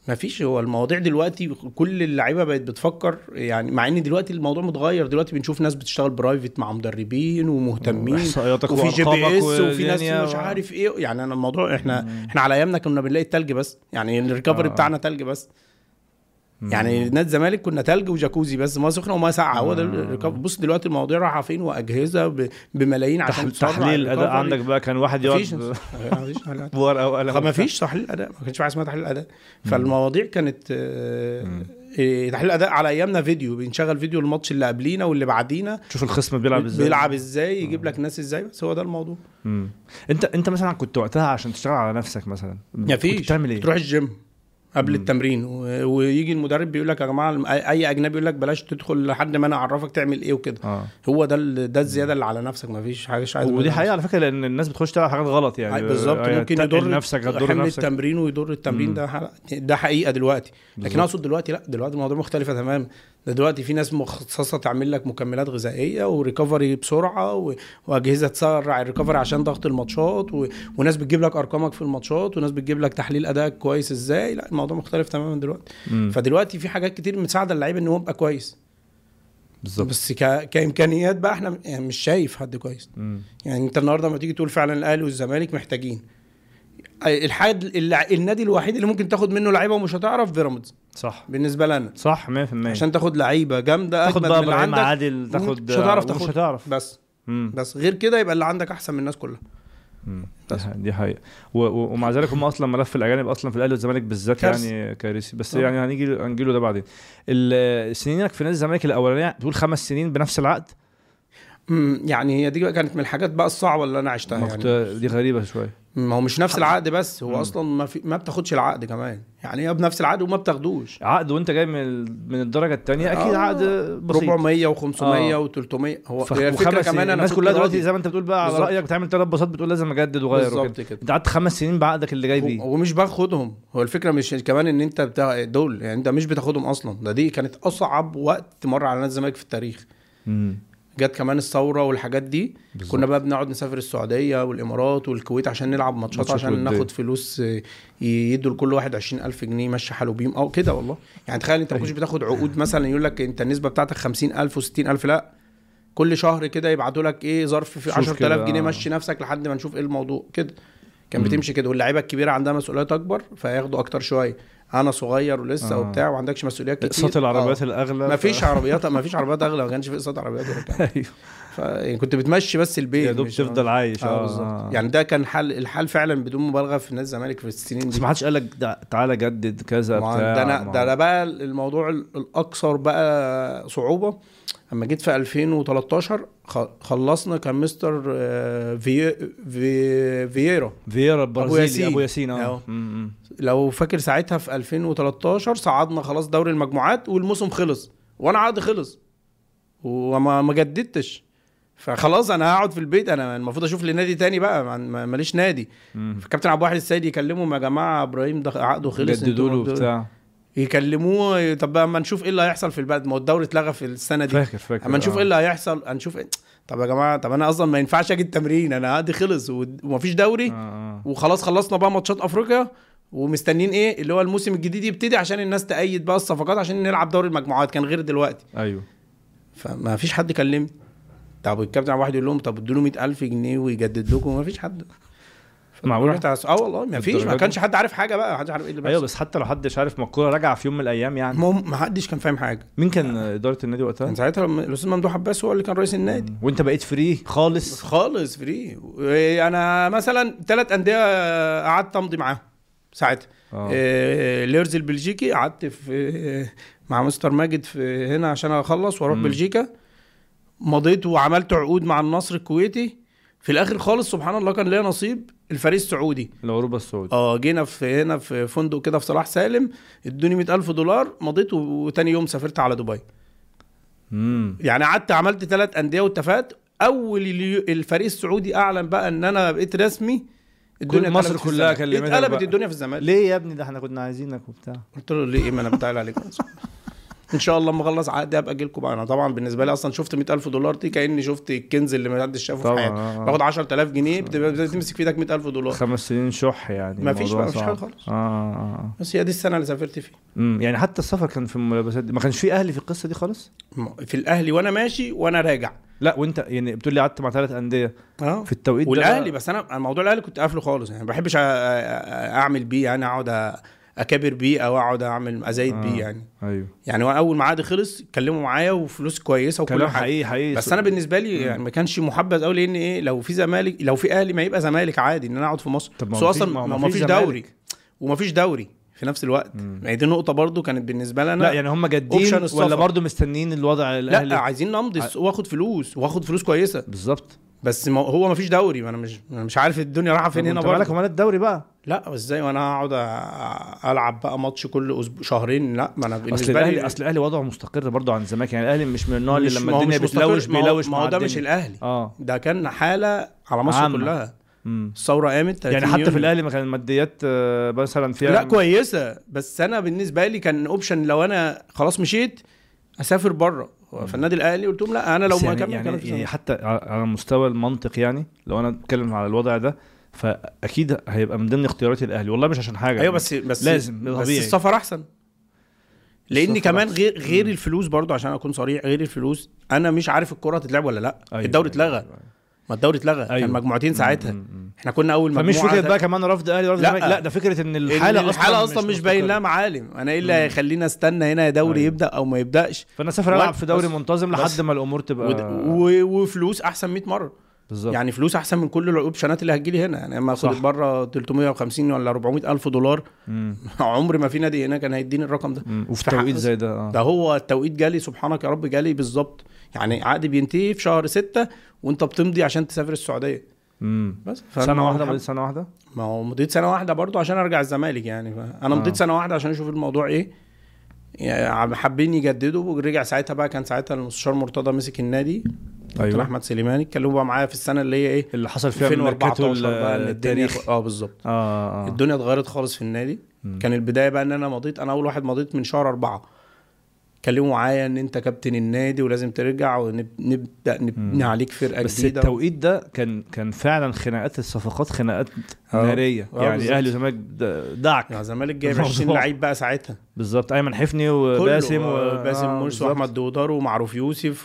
ما فيش. هو المواضيع دلوقتي كل اللعيبه بقت بتفكر يعني، مع ان دلوقتي الموضوع متغير. دلوقتي بنشوف ناس بتشتغل برايفت مع مدربين ومهتمين وفي جي بي اس وفي ناس مش عارف ايه. يعني انا الموضوع احنا مم. احنا على ايامنا كنا بنلاقي التلج بس، يعني الريكفري آه. بتاعنا تلج بس. يعني نادي الزمالك كنا تلج وجاكوزي بس، ما سخنه وما ساقعه. هو ده الريكفري. بص دلوقتي المواضيع رايحه فين، واجهزه بملايين عشان تحليل الاداء. عندك بقى كان واحد يقعد ورقه وقلم، ما فيش تحليل اداء، ما كانش في حاجه اسمها تحليل اداء. فالمواضيع كانت إيه، تحليل اداء على ايامنا فيديو، بنشغل فيديو الماتش اللي قبلينا واللي بعدينا، تشوف الخصم بيلعب ازاي بيلعب ازاي يجيب لك ناس ازاي. بس هو ده الموضوع. مم. انت انت مثلا كنت وقتها عشان تشتغل على نفسك مثلا ما فيش تعمل ايه؟ تروح الجيم قبل مم. التمرين و... ويجي المدرب بيقول لك يا جماعه، اي اجنبي يقول لك بلاش تدخل لحد ما انا اعرفك تعمل ايه وكده. آه. هو ده ال... ده الزياده اللي على نفسك. ما فيش حاجه عايز. ودي حقيقه على فكره، لان الناس بتخش تعمل حاجات غلط يعني بالظبط. ممكن يضر نفسك، هتضر نفسك التمرين ويضر التمرين. مم. ده ح... ده حقيقه دلوقتي. لكن اقصد دلوقتي لا، دلوقتي الموضوع مختلفه تماما. ده دلوقتي في ناس مخصصه تعمل لك مكملات غذائيه وريكفري بسرعه و... واجهزه تسرع الريكفري عشان ضغط الماتشات و... وناس بتجيب لك ارقامك في الماتشات، وناس بتجيب لك تحليل ادائك كويس ازاي. لا الموضوع مختلف تماما دلوقتي. مم. فدلوقتي في حاجات كتير مساعده اللعيب ان هو يبقى كويس بالظبط. بس ك... كامكانيات بقى احنا يعني مش شايف حد كويس. مم. يعني انت النهارده لما تيجي تقول فعلا الاهلي والزمالك محتاجين الحاد اللع... النادي الوحيد اللي ممكن تاخد منه لعيبه ومش هتعرف بيراميدز. صح بالنسبه لنا صح مية في المية. عشان تاخد لعيبه جامده تاخد بقى ابراهيم عادل، تاخد مش هتعرف تاخد، مش هتعرف بس مم. بس غير كده يبقى اللي عندك احسن من الناس كلها. دي حقيقة. ومع ذلك هم اصلا ملف الاجانب اصلا في الاهلي والزمالك بالذات يعني كارثي. بس أوه. يعني هنيجي هنجي له ده بعدين. السنينك في نادي الزمالك الاولانيه تقول خمس سنين بنفس العقد. امم يعني هي دي كانت من الحاجات بقى الصعبه اللي انا عشتها يعني. دي غريبه شويه. ما هو مش نفس العقد بس، هو مم. اصلا ما في ما بتاخدش العقد كمان. يعني هي بنفس العقد وما بتاخدوش عقد وانت جاي من من الدرجه الثانيه. اكيد آه عقد بسيط أربعمية وخمسمية وثلاثمية. هو الفكره كمان الناس كلها دلوقتي زي ما انت بتقول بقى على رايك بتعمل ثلاث باصات بتقول لازم اجدد وغير وكده. انت قعدت خمس سنين بعقدك اللي جاي بيه ومش باخدهم. هو الفكره مش كمان ان انت بتاع دول، يعني انت مش بتاخدهم اصلا. ده دي كانت اصعب وقت مر على نادي الزمالك في التاريخ. امم جت كمان الثوره والحاجات دي بالزبط. كنا بقى بنقعد نسافر السعوديه والامارات والكويت عشان نلعب ماتشات، عشان ودي. ناخد فلوس يدوا لكل واحد عشرين ألف جنيه مشي حاله بيهم او كده. والله يعني تخيل انت ما كنتش بتاخد عقود مثلا يقول لك انت النسبه بتاعتك خمسين ألف وستين ألف، لا كل شهر كده يبعتوا لك ايه ظرف في عشرة آلاف جنيه مشي نفسك لحد ما نشوف ايه الموضوع كده. كان بتمشي كده. واللعيبه الكبيره عندها مسؤوليات اكبر فياخدوا اكتر شويه. انا صغير ولسه آه. وبتاع وما عندكش مسؤوليات كتير. اقساط العربيات آه. الاغلى ما فيش ف... عربيات ما فيش عربيات اغلى، ما كانش في اقساط عربيات ولا كده. ايوه يعني كنت بتمشي بس البيت يا دوب تفضل عايش. اه بالظبط. آه. يعني ده كان حل الحال فعلا بدون مبالغه في نادي الزمالك في السنين دي. بس ما حدش قال لك تعالى جدد كذا بتاع. ده انا ده انا بقى الموضوع الاكثر بقى صعوبه اما جيت في ألفين وتلتاشر. خلصنا كان مستر في في فييرا فييرا البرازيلي ابو ياسين. اه لو فاكر ساعتها في ألفين وتلتاشر صعدنا خلاص دوري المجموعات والموسم خلص وانا عقد خلص وما ما جددتش. فخلاص انا هقعد في البيت، انا المفروض اشوف لي نادي تاني بقى، ماليش نادي. فكابتن عبد الواحد السيد يكلمهم يا جماعه ابراهيم ده عقده خلص جددوا له بتاع، يكلموه. طب اما نشوف ايه اللي هيحصل في البلد، ما هو الدوري اتلغى في السنه دي. فاكر فاكر اما نشوف ايه اللي هيحصل هنشوف إيه. طب يا جماعه طب انا اصلا ما ينفعش اجي التمرين، انا عادي خلص ومفيش دوري. آه. وخلاص خلصنا بقى ماتشات افريقيا ومستنين ايه اللي هو الموسم الجديد يبتدي عشان الناس تأيد بقى الصفقات عشان نلعب دوري المجموعات. كان غير دلوقتي. ايوه فما فيش حد كلمني. طب الكابتن واحد يقول لهم طب ادوا له مية ألف جنيه ويجدد لكم، ما فيش حد. معقول اه والله ما فيش، ما كانش حد عارف حاجه بقى، ما حدش عارف ايه اللي بس. ايوه بس حتى لو حدش عارف ما الكوره راجعه في يوم من الايام يعني. ما حدش كان فاهم حاجه. مين كان اداره النادي وقتها؟ كان ساعتها الاستاذ ممدوح عباس هو اللي كان رئيس النادي. وانت بقيت فري خالص خالص فري. انا مثلا ثلاث انديه قعدت امضي معاهم ساعتها. آه. ليرز البلجيكي قعدت في مع مستر ماجد في هنا عشان اخلص واروح م. بلجيكا. مضيت وعملت عقود مع النصر الكويتي. في الاخر خالص سبحان الله كان ليا نصيب الفريق السعودي، العروبه السعودي. اه جينا في هنا في فندق كده في صلاح سالم، ادوني مية ألف دولار مضيت وتاني يوم سافرت على دبي. امم يعني قعدت عملت ثلاث انديه واتفقت. اول الفريق السعودي اعلن بقى ان انا بقيت رسمي، الدنيا مصر كلها كلمتها اتقلبت الدنيا في الزمالك. ليه يا ابني ده احنا كنا عايزينك وبتاع. قلت له ليه؟ ايه ما انا بتاعل عليك ان شاء الله لما اخلص عقدي ابقى اجي لكم بقى. انا طبعا بالنسبه لي اصلا شفت مئة ألف دولار دي كاني شفت الكنز اللي ما حدش شافه في حياتي. آه. باخد عشرة آلاف جنيه بتبقى تمسك في ايدك مئة ألف دولار. خمس سنين شح يعني. ما فيش بقى مفيش حاجه خالص. آه. آه. بس هي دي السنه اللي سافرت فيها. امم يعني حتى السفر كان في الملابسات دي ما كانش في اهلي في القصه دي خالص. في الاهلي وانا ماشي وانا راجع. لا وانت يعني بتقول لي قعدت مع ثلاث انديه اه في التوقيت ده. والاهلي بس انا موضوع الاهلي كنت قافله خالص يعني. ما بحبش اعمل بيه يعني اقعد اكابر بيه او اقعد اعمل ازايد آه. بيه يعني. ايوه يعني اول ما عقدي خلص اتكلموا معايا وفلوس كويسه وكل كلام حاجه حقيقي حقيقي. بس انا بالنسبه لي يعني ما كانش محبذ قوي لان ايه لو في زمالك لو في اهلي ما يبقى زمالك عادي ان انا اقعد في مصر. طب بس ما اصلا ما- ما ما فيش فيش دوري زمالك. وما فيش دوري في نفس الوقت. يعني دي نقطه برضو كانت بالنسبه لي انا. لا يعني هم جادين أوبشن السفر. ولا برضو مستنيين الوضع الاهلي؟ لا عايزين نمضي واخد فلوس واخد فلوس كويسه بالظبط. بس ما هو ما فيش دوري. انا مش أنا مش عارف الدنيا رايحه فين هنا انت مالك برضه. ومال الدوري بقى؟ لا ازاي وانا هقعد أ- العب بقى ماتش كل اسبوع شهرين؟ لا ما انا اصل بالنسبه الاهلي لي اصل الاهلي وضعه مستقر برضو عن الزمالك يعني. الاهلي مش من النوع اللي مش- لما ما هو الدنيا مش مستقر. بتلوش ما هو- بيلوش ما مع هو ده الدنيا. مش الاهلي. اه ده كان حاله على مصر عامة. كلها. مم. الثوره قامت يعني ثلاثين حتى في يونيو. الاهلي ما كان الماديات آه، مثلا فيها لا كويسه بس انا بالنسبه لي كان اوبشن لو انا خلاص مشيت اسافر بره. فالنادي الاهلي قلت لهم لا انا لو بس ما يعني, كمل يعني, كان يعني حتى على مستوى المنطق يعني لو انا اتكلم على الوضع ده فاكيد هيبقى من ضمن اختياراتي الاهلي والله مش عشان حاجه. ايوه بس بس لازم بس طبيعي. السفر احسن لان السفر كمان أحسن. غير غير الفلوس برضو عشان اكون صريح. غير الفلوس انا مش عارف الكره هتتلعب ولا لا. أيوة. الدوري اتلغى. أيوة. ما الدوري اتلغى. أيوة. كان مجموعتين ساعتها. مم. مم. احنا كنا اول مجموعه. فمش فكره بقى كمان رفض اهلي ورفض لا. زمالك. لا ده فكره ان الحاله الحاله اصلا الحاله اصلا مش باين لها مستقرة. معالم. انا ايه اللي هيخليني استنى هنا يا دوري أيوة. يبدا او ما يبداش؟ فانا سافر العب بس- في دوري بس- منتظم بس- لحد ما الامور تبقى ود- و- وفلوس احسن مئة مره. بالظبط. يعني فلوس احسن من كل الاوبشنات اللي هتجيلي هنا. يعني اما صح. اخد بره ثلاثمية وخمسين ولا أربعمية الف دولار مم. عمري ما في نادي هنا كان هيديني الرقم ده. مم. وفي في حق توقيت بس. زي ده اه ده هو التوقيت جالي سبحانك يا رب جالي بالظبط. يعني عقدي بينتهي في شهر ستة وانت بتمضي عشان تسافر السعوديه. مم. بس سنه واحده الحمد- مضيت سنه واحده. ما هو مضيت سنه واحده برضو عشان ارجع الزمالك يعني. انا مضيت آه. سنه واحده عشان اشوف الموضوع ايه. يعني حابين يجددوا ورجع ساعتها بقى. كان ساعتها المستشار مرتضى مسك النادي. أيوة. أيوة. احمد سليماني اتكلموا بقى معايا في السنه اللي هي ايه اللي حصل فيها من ألفين وأربعتاشر ميركاتو بقى إن الدنيا التاريخ. اه بالظبط. اه اه الدنيا اتغيرت خالص في النادي. مم. كان البدايه بقى ان انا مضيت. انا اول واحد مضيت من شهر أربعة. كلموا معايا ان انت كابتن النادي ولازم ترجع ونبدا نبني عليك فرقه بس جديده. التوقيت ده كان كان فعلا خناقات الصفقات خناقات آه. ناريه آه يعني. بالظبط. اهلي وزمالك د- دعك يعني الزمالك جايب الموضوع. عشرين لعيب بقى ساعتها. بالظبط. ايمن حفني وباسم و... باسم آه، مرسي بالظبط. واحمد دودار ومعروف يوسف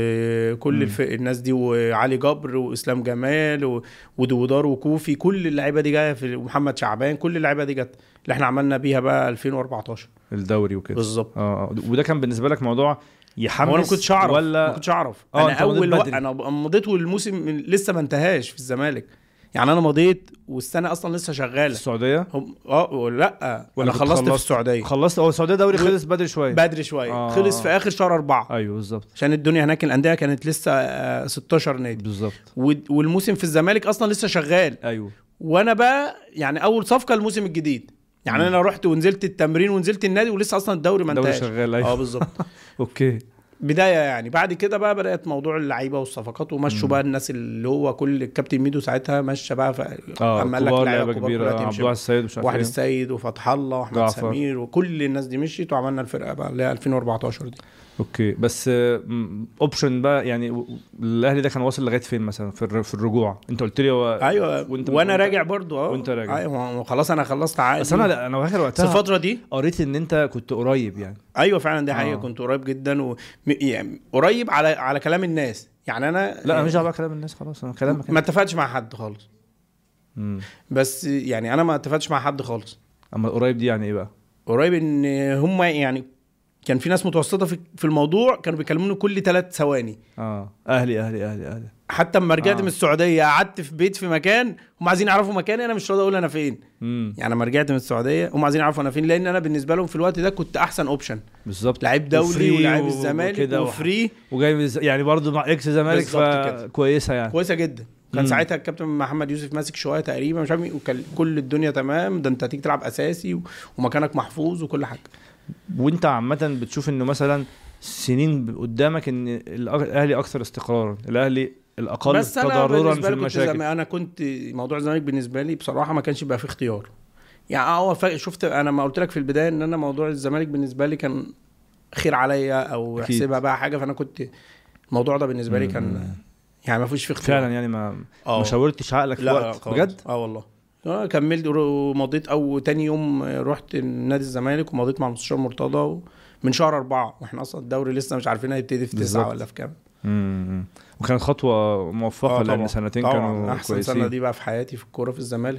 وكل مم. الف... الناس دي وعلي جبر واسلام جمال و... ودودار وكوفي. كل اللعيبه دي جايه في ومحمد شعبان. كل اللعيبه دي جت اللي احنا عملنا بيها بقى ألفين وأربعتاشر الدوري وكده بالظبط. اه آه. وده كان بالنسبه لك موضوع يحمس هو انا ما كنتش اعرف ولا ما كنتش اعرف آه، انا أنت مضيت اول وقت بدري. انا مضيت والموسم لسه ما انتهاش في الزمالك. يعني انا مضيت والسنه اصلا لسه في شغاله. السعوديه هم اه لا ولا انا كنت خلصت في خلصت؟ السعوديه خلصت هو السعوديه دوري و- خلص بدري شويه. بدري شويه. آه. خلص في اخر شهر أربعة. ايوه بالظبط عشان الدنيا هناك الانديه كانت لسه آه، ستاشر نادي. بالظبط. ود- والموسم في الزمالك اصلا لسه شغال. ايوه وانا بقى يعني اول صفقه الموسم الجديد. يعني مم. انا رحت ونزلت التمرين ونزلت النادي ولسه اصلا الدوري ما الدوري انتهاش. شغال ايوه اه بالظبط. اوكي. بدايه يعني. بعد كده بقى بدات موضوع اللعيبه والصفقات ومشوا بقى الناس اللي هو كل الكابتن ميدو ساعتها مشى بقى ف... اه عمال لك كبار لعيبة لعيبه كبار كبيره كلها عبد تمشي. الله السيد مش عارف واحد ايه. السيد وفتح الله واحمد جعفر. سمير وكل الناس دي مشيت وعملنا الفرقه بقى اللي هي ألفين وأربعتاشر دي. اوكي بس اوبشن بقى يعني و- الاهلي ده كان واصل لغايه فين مثلا في الر- في الرجوع؟ انت قلت لي هو ايوه وانت وانا وانت- راجع برضو اه وانت راجع. ايوه خلاص انا خلصت عقدي. بس انا لا انا فاكر بس وقتها الفتره دي قريت ان انت كنت قريب يعني. ايوه فعلا دي حقيقه. آه. كنت قريب جدا و... م- يعني قريب على على كلام الناس. يعني انا لا انا مش دعوه بكلام الناس خلاص انا كلامك ما اتفقتش مع حد خالص. امم بس يعني انا ما اتفقتش مع حد خالص. اما قريب دي يعني ايه بقى؟ قريب ان هم يعني كان في ناس متوسطه في في الموضوع كانوا بيكلموني كل ثلاث ثواني. اه اهلي اهلي اهلي اهلي حتى اما رجعت آه. من السعوديه قعدت في بيت في مكان هم عايزين يعرفوا مكاني. انا مش راضي اقول انا فين. امم يعني لما رجعت من السعوديه هم عايزين يعرفوا انا فين لان انا بالنسبه لهم في الوقت ده كنت احسن اوبشن. بالظبط. لعيب دولي وفري ولاعيب و- الزمالك وكده وح- وفري وجاي من الز- يعني برضه مع اكس زمالك بالظبط كده. كويسه يعني. كويسه جدا. كان مم. ساعتها الكابتن محمد يوسف ماسك شويه تقريبا مش عارف مين، وكان كل الدنيا تمام. ده انت هتيجي تلعب اساسي و- ومكانك محفوظ وكل حاجه. وانت عامه بتشوف انه مثلا سنين قدامك ان الأ- الاهلي اكثر استقرارا، الاهلي الاقل بس انا تضررا بالنسبه في لي كنت المشاكل. زمان انا كنت موضوع الزمالك بالنسبه لي بصراحه ما كانش بقى فيه اختيار. يعني اه فا- شفت انا ما قلت لك في البدايه ان انا موضوع الزمالك بالنسبه لي كان خير عليا او أكيد. يحسبها بقى حاجه. فانا كنت الموضوع ده بالنسبه لي كان يعني ما فيش فيه اختيار فعلا يعني ما آه. ما شاورتش عقلك في لا وقت خالص. بجد؟ اه والله آه، كملت ومضيت او تاني يوم رحت نادي الزمالك ومضيت مع المستشار مرتضى و... من شهر أربعة واحنا اصلا الدوري لسه مش عارفين هيبتدي في بالظبط. تسعة ولا في كام. امم وكانت خطوه موفقه آه لان طبعاً. سنتين طبعاً. كانوا احسن كويسين. سنه دي بقى في حياتي في الكوره في الزمالك.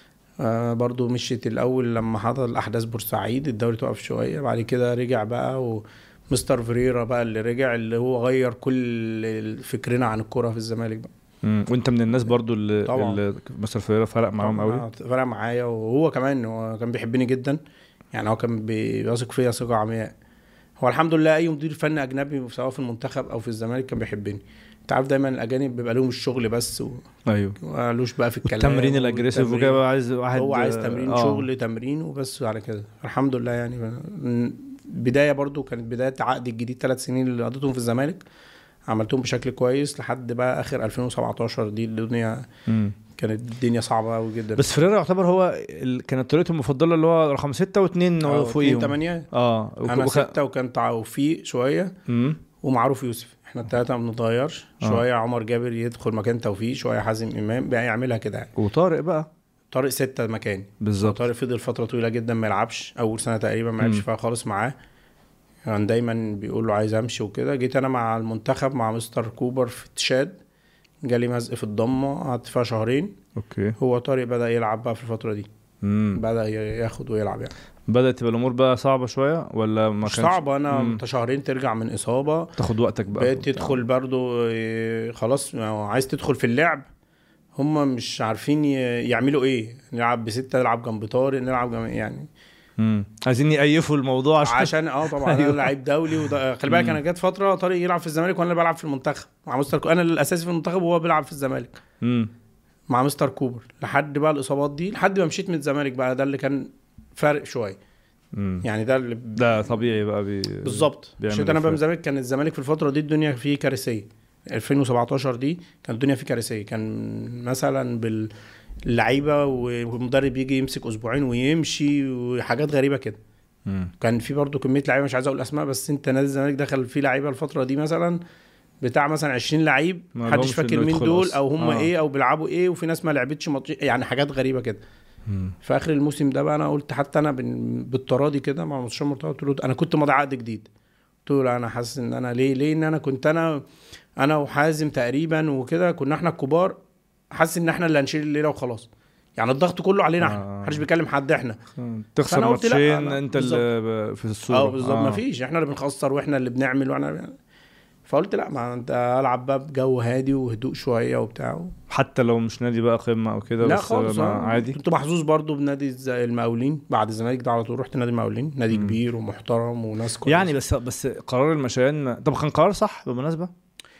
آه برضو مشيت الاول لما حصل الاحداث بورسعيد الدوري توقف شويه، بعد كده رجع بقى ومستر فريرا بقى اللي رجع اللي هو غير كل فكرنا عن الكوره في الزمالك بقى. امم وانت من الناس برضو اللي, طبعاً. اللي مستر فيرا فرق معاهم قوي. آه، فرق معايا وهو كمان هو كان بيحبني جدا يعني، هو كان بيثق فيا ثقه عمياء. هو الحمد لله اي مدير فني اجنبي سواء في المنتخب او في الزمالك كان بيحبني. انت عارف دايما الاجانب بيبقى لهم الشغل بس و... ايوه وقالوش بقى في الكلام التمرين الاجريسيف والتمرين. وكده عايز واحد هو عايز تمرين آه. شغل تمرين وبس على كده. الحمد لله يعني من- بدايه برضو كانت بدايه عقدي الجديد ثلاث سنين اللي قضيتهم في الزمالك عملتهم بشكل كويس لحد بقى اخر ألفين وسبعتاشر دي الدنيا مم. كانت الدنيا صعبه قوي جدا. بس فريرا يعتبر هو ال... كانت طريقته المفضله اللي هو رقم ستة واثنين آه، فوقيهم. اتنين تمانية. اه وك- انا وك- ستة وكان توفيق شويه مم. ومعروف يوسف. احنا الثلاثه ما بنتغيرش. آه. شويه عمر جابر يدخل مكان توفيق، شويه حازم امام بقى يعملها كده يعني. وطارق بقى طارق ستة مكاني بالظبط. طارق فضل فتره طويله جدا ما يلعبش، اول سنه تقريبا ما لعبش مم. فيها خالص معاه، كان يعني دايما بيقول له عايز امشي وكده. جيت انا مع المنتخب مع مستر كوبر في تشاد، جالي مزق في الضمه قعدت فيها شهرين. اوكي. هو طارق بدا يلعب بقى في الفتره دي. مم. بدا ياخد ويلعب يعني. بدأت تبقى الامور بقى صعبه شويه ولا ما مش كانش صعب. انا مم. انت شهرين ترجع من اصابه تاخد وقتك بقى بقيت تدخل برضو إيه، خلاص عايز تدخل في اللعب. هم مش عارفين ي- يعملوا ايه، نلعب بستة نلعب جنب طارق نلعب جنب يعني مم. عايزين يقيفوا الموضوع عشان عشان اه طبعا أيوة. انا لعيب دولي وده خلي بالك. انا جت فتره طارق يلعب في الزمالك وانا اللي بلعب في المنتخب مع مستر كو... انا الاساسي في المنتخب وهو بيلعب في الزمالك مم. مع مستر كوبر لحد بقى الاصابات دي لحد ما مشيت من الزمالك بقى. ده اللي كان فارق شويه مم. يعني. ده اللي ده طبيعي بقى بي... بالظبط. بيعمل مشيت انا بقى من الفرق. الزمالك. كان الزمالك في الفتره دي الدنيا فيه كارثيه. ألفين وسبعتاشر دي كانت الدنيا فيه كارثيه. كان مثلا باللعيبه والمدرب يجي يمسك اسبوعين ويمشي وحاجات غريبه كده. مم. كان في برضو كميه لعيبه مش عايز اقول اسماء، بس انت نادي الزمالك دخل فيه لعيبه الفتره دي مثلا بتاع مثلا عشرين لعيب ما محدش لهمش فاكر إنه مين يدخل دول أصلاً. او هم آه. ايه او بيلعبوا ايه، وفي ناس ما لعبتش ماتش يعني حاجات غريبه كده. مم. في اخر الموسم ده بقى انا قلت حتى انا بن- بالتراضي كده مع المستشار مرتضى قلت له انا كنت ماضي عقد جديد. قلت له لا انا حاسس ان انا ليه ليه ان انا كنت انا انا وحازم تقريبا وكده كنا احنا الكبار، حاسس ان احنا اللي هنشيل الليله وخلاص يعني. الضغط كله علينا احنا آه. محدش بيكلم حد احنا. تخسر فأنا قلت لا، ماتشين أنا- انت اللي في الصوره اه بالظبط. ما فيش احنا اللي بنخسر واحنا اللي بنعمل واحنا. فقلت لا ما انت العب بقى بجو هادي وهدوء شويه وبتاع. حتى لو مش نادي بقى قمه او كده لا بس خالص ما آه. عادي. كنت محظوظ برضو بنادي الز- المقاولين. بعد الزمالك ده على طول رحت نادي المقاولين، نادي مم. كبير ومحترم وناس كويسه يعني بس بس قرار المشيان طب كان قرار صح بالمناسبه؟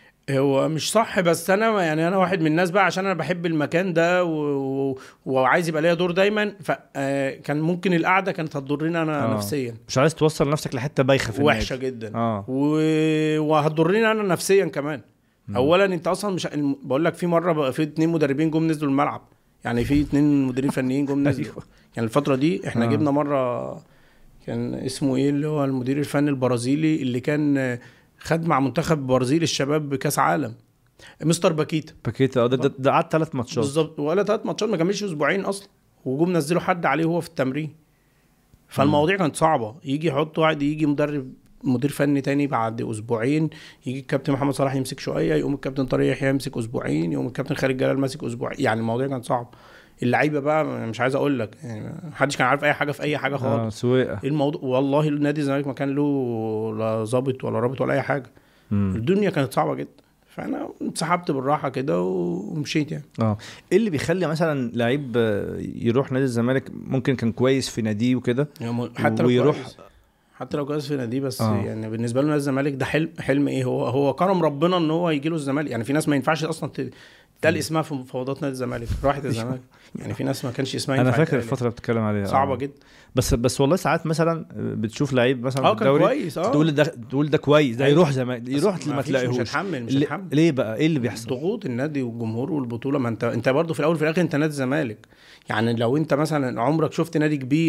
هو مش صح بس انا يعني انا واحد من الناس بقى عشان انا بحب المكان ده و... و... وعايز يبقى ليا دور دايما. فكان ممكن القعده كانت هتضرني انا آه. نفسيا مش عايز توصل نفسك لحته بايخه في وحشه النادي. جدا اه و... وهتضرني انا نفسيا كمان. مم. اولا انت اصلا مش الم- بقول لك في مره بقى في اتنين مدربين جم نزلوا الملعب يعني. في اتنين مديرين فنيين جم نزلوا أيوة. يعني الفتره دي احنا آه. جبنا مره كان اسمه ايه اللي هو المدير الفني البرازيلي اللي كان خد مع منتخب برازيل الشباب بكاس عالم، مستر باكيتا. باكيتا ده ده- ده قعد ثلاث ماتشات بالظبط. ولا ثلاث ماتشات ما كملش اسبوعين اصلا، وجم نزلوا حد عليه وهو في التمرين. فالمواضيع كانت صعبه. يجي يحط واحد، يجي مدرب مدير فني تاني بعد اسبوعين، يجي الكابتن محمد صلاح يمسك شويه، يقوم الكابتن طارق يحيى يمسك اسبوعين، يقوم الكابتن خالد جلال ماسك اسبوعين. يعني المواضيع كانت صعبه. اللعيبه بقى مش عايز اقول لك يعني محدش كان عارف اي حاجه في اي حاجه اه خالص. سويقه. الموضوع والله النادي الزمالك ما كان له لا ظابط ولا رابط ولا اي حاجه. مم. الدنيا كانت صعبه جدا. فانا انسحبت بالراحه كده ومشيت يعني. اه ايه اللي بيخلي مثلا لعيب آه، يروح نادي الزمالك ممكن كان كويس في ناديه وكده يعني حتى لو ويروح كويس حتى لو كويس في نادي بس آه. يعني بالنسبه له نادي الزمالك ده حلم. حلم ايه؟ هو هو كرم ربنا ان هو يجي له الزمالك. يعني في ناس ما ينفعش اصلا ت- تقال اسمها في مفاوضات نادي الزمالك راحت الزمالك. يعني في ناس ما كانش اسمها انا ينفع فاكر يتقال. الفتره اللي بتتكلم عليها صعبه آه. جدا. بس بس والله ساعات مثلا بتشوف لعيب مثلا اه في كان الدوري كويس اه تقول ده تقول ده كويس ده أيوة. يروح زمان يروح بس ما فيش- مش تلاقيهوش هتحمل مش ليه- هتحمل ليه بقى ايه اللي بيحصل؟ ضغوط النادي والجمهور والبطوله. ما انت انت برضه في الاول وفي الاخر انت نادي الزمالك. يعني لو انت مثلا عمرك شفت نادي كبير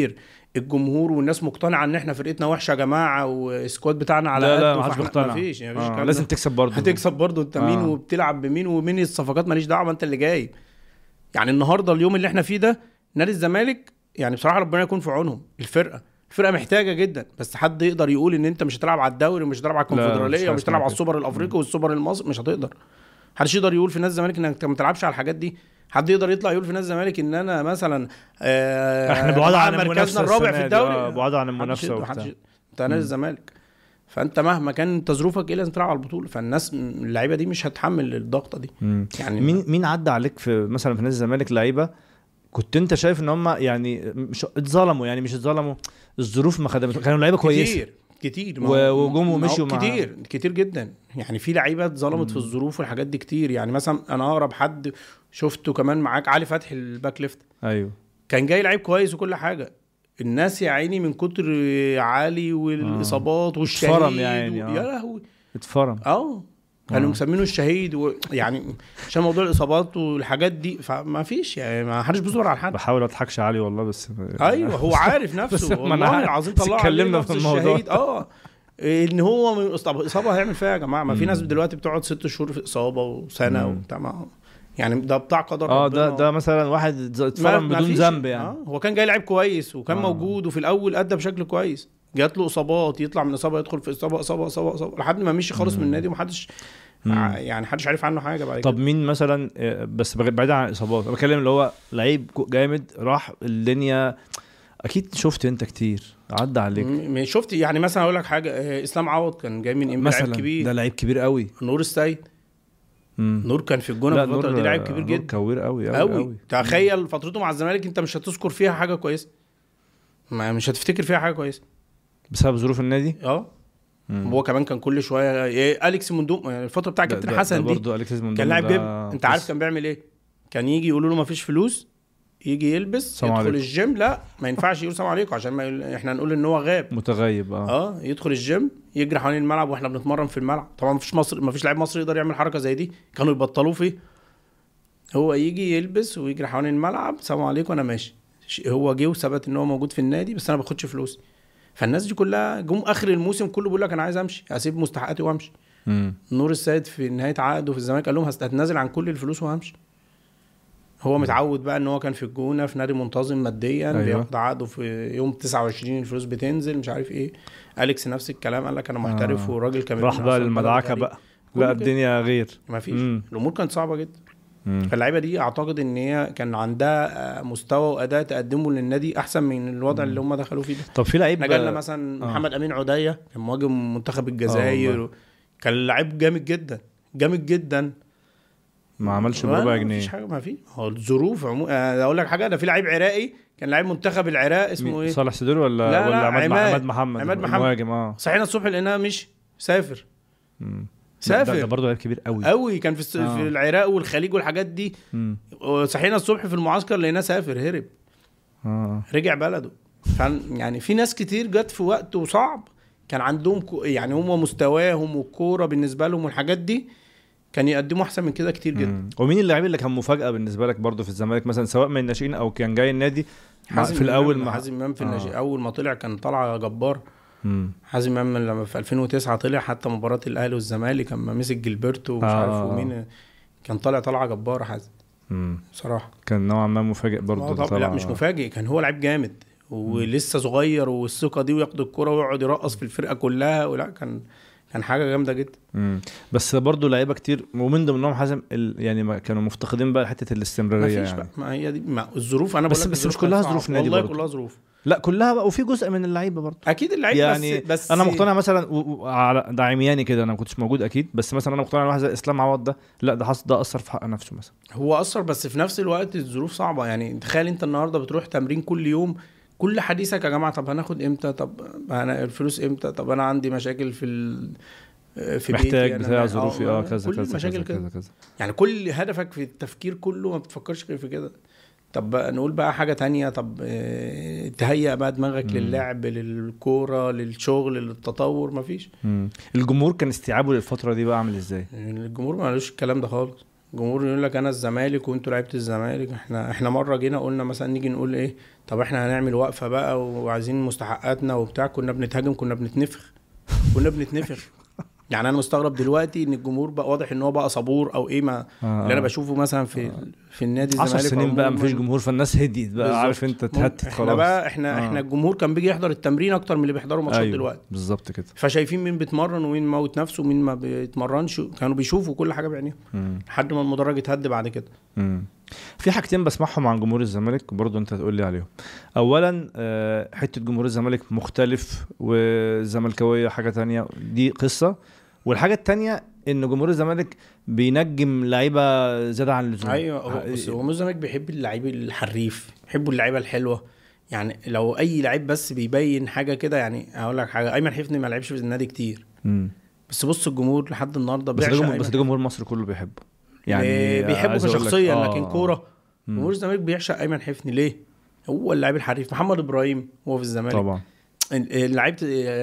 الجمهور والناس مقتنعه ان احنا فرقتنا وحشه يا جماعه والسكواد بتاعنا على لا لا قد، ما حدش بيقتنع. مفيش يعني مفيش آه. لازم تكسب برضه، هتكسب برضه انت مين آه. وبتلعب بمين ومين الصفقات ماليش دعوه انت اللي جاي. يعني النهارده اليوم اللي احنا فيه ده نادي الزمالك يعني بصراحه ربنا يكون في عونهم. الفرقه الفرقه محتاجه جدا، بس حد يقدر يقول ان انت مش هتلعب على الدوري ومش هتلعب على الكونفدراليه ومش هتلعب على السوبر الافريقي والسوبر المصري؟ مش هتقدر. محدش يقدر يقول في نادي الزمالك انك ما تلعبش على الحاجات دي. حد يقدر يطلع يقول في نادي الزمالك ان انا مثلا آه احنا بعاد عن مركزنا الرابع في الدوري؟ اه بعاد عن المنافسه وبتاع. انت نادي الزمالك، فانت مهما كان انت ظروفك ايه لازم تلعب على البطوله. فالناس اللعيبه دي مش هتحمل الضغطه دي. مم. يعني مين مين عدى عليك في مثلا في نادي الزمالك لعيبه كنت انت شايف ان هم يعني مش اتظلموا، يعني مش اتظلموا، الظروف ما خدمتهم، كانوا لعيبه كويسه كتير كتير وجم ومشوا مع كتير كتير جدا. يعني في لعيبه اتظلمت في الظروف والحاجات دي كتير. يعني مثلا انا اقرب حد شفته كمان معاك علي فتحي الباك ليفت. ايوه كان كان جاي لعيب كويس وكل حاجه، الناس يا عيني من كتر علي والاصابات آه. والشهيد اتفرم يا عيني. و... آه. يا لهوي اتفرم. اه كانوا آه. مسمينه الشهيد و... يعني عشان موضوع الاصابات والحاجات دي، فما فيش يعني ما حدش بيصبر على حد. بحاول ما اضحكش علي والله بس ايوه هو عارف نفسه والله العظيم طلع اتكلمنا في الموضوع اه ان هو من اصابه هيعمل فيها يا جماعه. ما في ناس دلوقتي بتقعد ست شهور في اصابه وسنه وبتاع، يعني ده بتاع قدر اه ربنا. ده ده مثلا واحد اتفرم بدون ذنب يعني. آه هو كان جاي لعيب كويس وكان آه. موجود وفي الاول ادى بشكل كويس، جات له اصابات، يطلع من اصابه يدخل في اصابه اصابه اصابه, أصابة. لحد ما مشي خالص من النادي ومحدش ع- يعني محدش عارف عنه حاجه بعد كده. طب مين مثلا آه، بس بغ- بعيد عن الاصابات انا بتكلم اللي هو لعيب كو- جامد راح الدنيا، اكيد شفت انت كتير عدى عليك. م- شفت يعني مثلا اقول لك حاجه، آه، اسلام عوض كان جاي من انبي، لعيب كبير، ده لعيب كبير قوي. نور السيد. مم. نور كان في الجونه في الفتره دي لعيب كبير جدا، كوير قوي قوي, قوي. قوي. تخيل فترته مع الزمالك انت مش هتذكر فيها حاجه كويسه، ما مش هتفتكر فيها حاجه كويسه بسبب ظروف النادي. اه هو كمان كان كل شويه إيه اليكس مندوم، يعني الفتره بتاع كابتن حسن دي برضه اليكس مندوم كان لاعب جيب. انت عارف كان بيعمل ايه؟ كان يجي يقولوا له ما فيش فلوس، يجي يلبس يدخل عليكم. الجيم، لا ما ينفعش يقول سلام عليكم عشان ما يقول... احنا نقول ان هو غاب متغيب. اه اه يدخل الجيم يجري حوالين الملعب واحنا بنتمرن في الملعب. طبعا ما فيش مصر ما فيش لاعب مصري يقدر يعمل حركه زي دي، كانوا يبطلوه فيه. هو يجي يلبس ويجري حوالين الملعب، سلام عليكم انا ماشي. هو جه وثبت ان هو موجود في النادي بس انا ما باخدش فلوس. فالناس دي كلها جم اخر الموسم كله بيقول لك انا عايز امشي، اسيب مستحقاتي وامشي. مم. نور السيد في نهايه عقده في الزمالك قال لهم هتنازل عن كل الفلوس وهمشي. هو متعود بقى ان هو كان في الجونه في نادي منتظم ماديا. أيوة. بياخد عقده في يوم تسعة وعشرين الفلوس بتنزل مش عارف ايه. اليكس نفس الكلام قال لك انا محترف. آه. وراجل كمان راح بقى للمدعكه بقى، لا الدنيا غير ما فيش. الامور كانت صعبه جدا. فاللعيبه دي اعتقد ان هي كان عندها مستوى واداء تقدمه للنادي احسن من الوضع اللي هم دخلوا فيه ده. طب في لعيب نجلنا مثلا آه. محمد امين عديه كان مهاجم منتخب الجزائر. آه كان لعيب جامد جدا جامد جدا، ما عملش بربع جنيه. مفيش حاجه، ما في هو الظروف عمو... اقول لك حاجه، ده في لعيب عراقي كان لعيب منتخب العراق اسمه ايه، صالح سدور ولا لا ولا لا عماد, عماد. عماد محمد عماد محمد المهاجم. اه صحينا الصبح لقيناه مش سافر. مم. سافر. ده, ده برضه لعيب كبير قوي قوي كان في, الس... آه. في العراق والخليج والحاجات دي. صحينا الصبح في المعسكر لقيناه سافر هرب. آه. رجع بلده. كان يعني في ناس كتير جت في وقت وصعب كان عندهم ك... يعني هم مستواهم والكوره بالنسبه لهم والحاجات دي كان يقدموا احسن من كده كتير جدا. مم. ومين اللاعب اللي كان مفاجاه بالنسبه لك برضه في الزمالك مثلا سواء من الناشئين او كان جاي النادي في الاول؟ مع حازم امام في الناشئين. آه. اول ما طلع كان طلع جبار. حازم امام لما في ألفين وتسعة طلع حتى مباراه الاهلي والزمالك لما مسك جilberto ومش آه. عارف ومين، كان طالع طلعه جباره حازم بصراحه. كان نوعا ما مفاجئ برضه. لا مش مفاجئ، كان هو لعيب جامد ولسه صغير والثقه دي وياخد الكره ويقعد يرقص في الفرقه كلها، ولا كان كان حاجه جامده جدا. امم بس برضو لعيبه كتير ومن ضمنهم حازم ال... يعني ما كانوا مفتقدين بقى حته الاستمراريه. ما فيش يعني بقى، ما هي دي ما الظروف. انا بس بس مش كلها ظروف نادي والله كلها ظروف. لا كلها بقى، وفي جزء من اللعيبه برضو اكيد اللعيبه يعني. بس, بس انا مقتنع مثلا و... على ده عمياني كده، انا ما كنتش موجود اكيد، بس مثلا انا مقتنع واحد زي اسلام عوض ده، لا ده حصل ده اثر في حق نفسه مثلا. هو اثر بس في نفس الوقت الظروف صعبه. يعني تخيل انت النهارده بتروح تمرين كل يوم، كل حديثك يا جماعه طب هناخد امتى، طب انا الفلوس امتى، طب انا عندي مشاكل في ال... في محتاج بتاع ظروفي اه كذا كذا كذا كذا كذا. يعني كل هدفك في التفكير كله ما بتفكرش غير في كده. طب نقول بقى حاجه تانية، طب اه تهيئ بقى دماغك مم. للعب للكوره للشغل للتطور، مفيش. مم. الجمهور كان استيعابه للفتره دي بقى عامل ازاي؟ الجمهور ما قالوش الكلام ده خالص. جمهور يقول لك انا الزمالك وانتوا لعيبه الزمالك. احنا احنا مره جينا قلنا مثلا نيجي نقول ايه، طب احنا هنعمل وقفه بقى وعايزين مستحقاتنا وبتاع، كنا بنتهاجم، كنا بنتنفخ كنا بنتنفخ يعني انا مستغرب دلوقتي ان الجمهور بقى واضح ان هو بقى صبور او ايه، ما آه. اللي انا بشوفه مثلا في آه. في النادي الزمالك عشر سنين بقى مفيش جمهور فالناس هديت بقى، عارف انت اتهتت خلاص. احنا بقى احنا آه. احنا الجمهور كان بيجي يحضر التمرين اكتر من اللي بيحضروا ماتشات أيوة. دلوقتي بالظبط كده. فشايفين مين بيتمرن ومين موت نفسه ومين ما بيتمرنش، كانوا بيشوفوا كل حاجه بعينيهم لحد ما المدرج اتهد بعد كده. مم. في حاجتين بسمعهم عن جمهور الزمالك برضو انت هتقول لي عليهم. اولا حته جمهور الزمالك مختلف والزملكاويه حاجه تانية، دي قصه. والحاجه التانية ان جمهور الزمالك بينجم لعيبه زياده عن اللزوم. ايوه بس هو الزمالك بيحب اللعيب الحريف، بيحبوا اللعيبه الحلوه. يعني لو اي لعيب بس بيبين حاجه كده، يعني هقول لك حاجه، ايمن حفني ما لعبش في النادي كتير مم. بس بص الجمهور لحد النهارده بيعشق، بس ده جمهور مصر كله بيحبه، يعني بيحبه كشخصيا آه. لكن كوره جمهور الزمالك بيعشق ايمن حفني. ليه؟ هو اللاعب الحريف. محمد ابراهيم هو في الزمالك طبعا لعيبه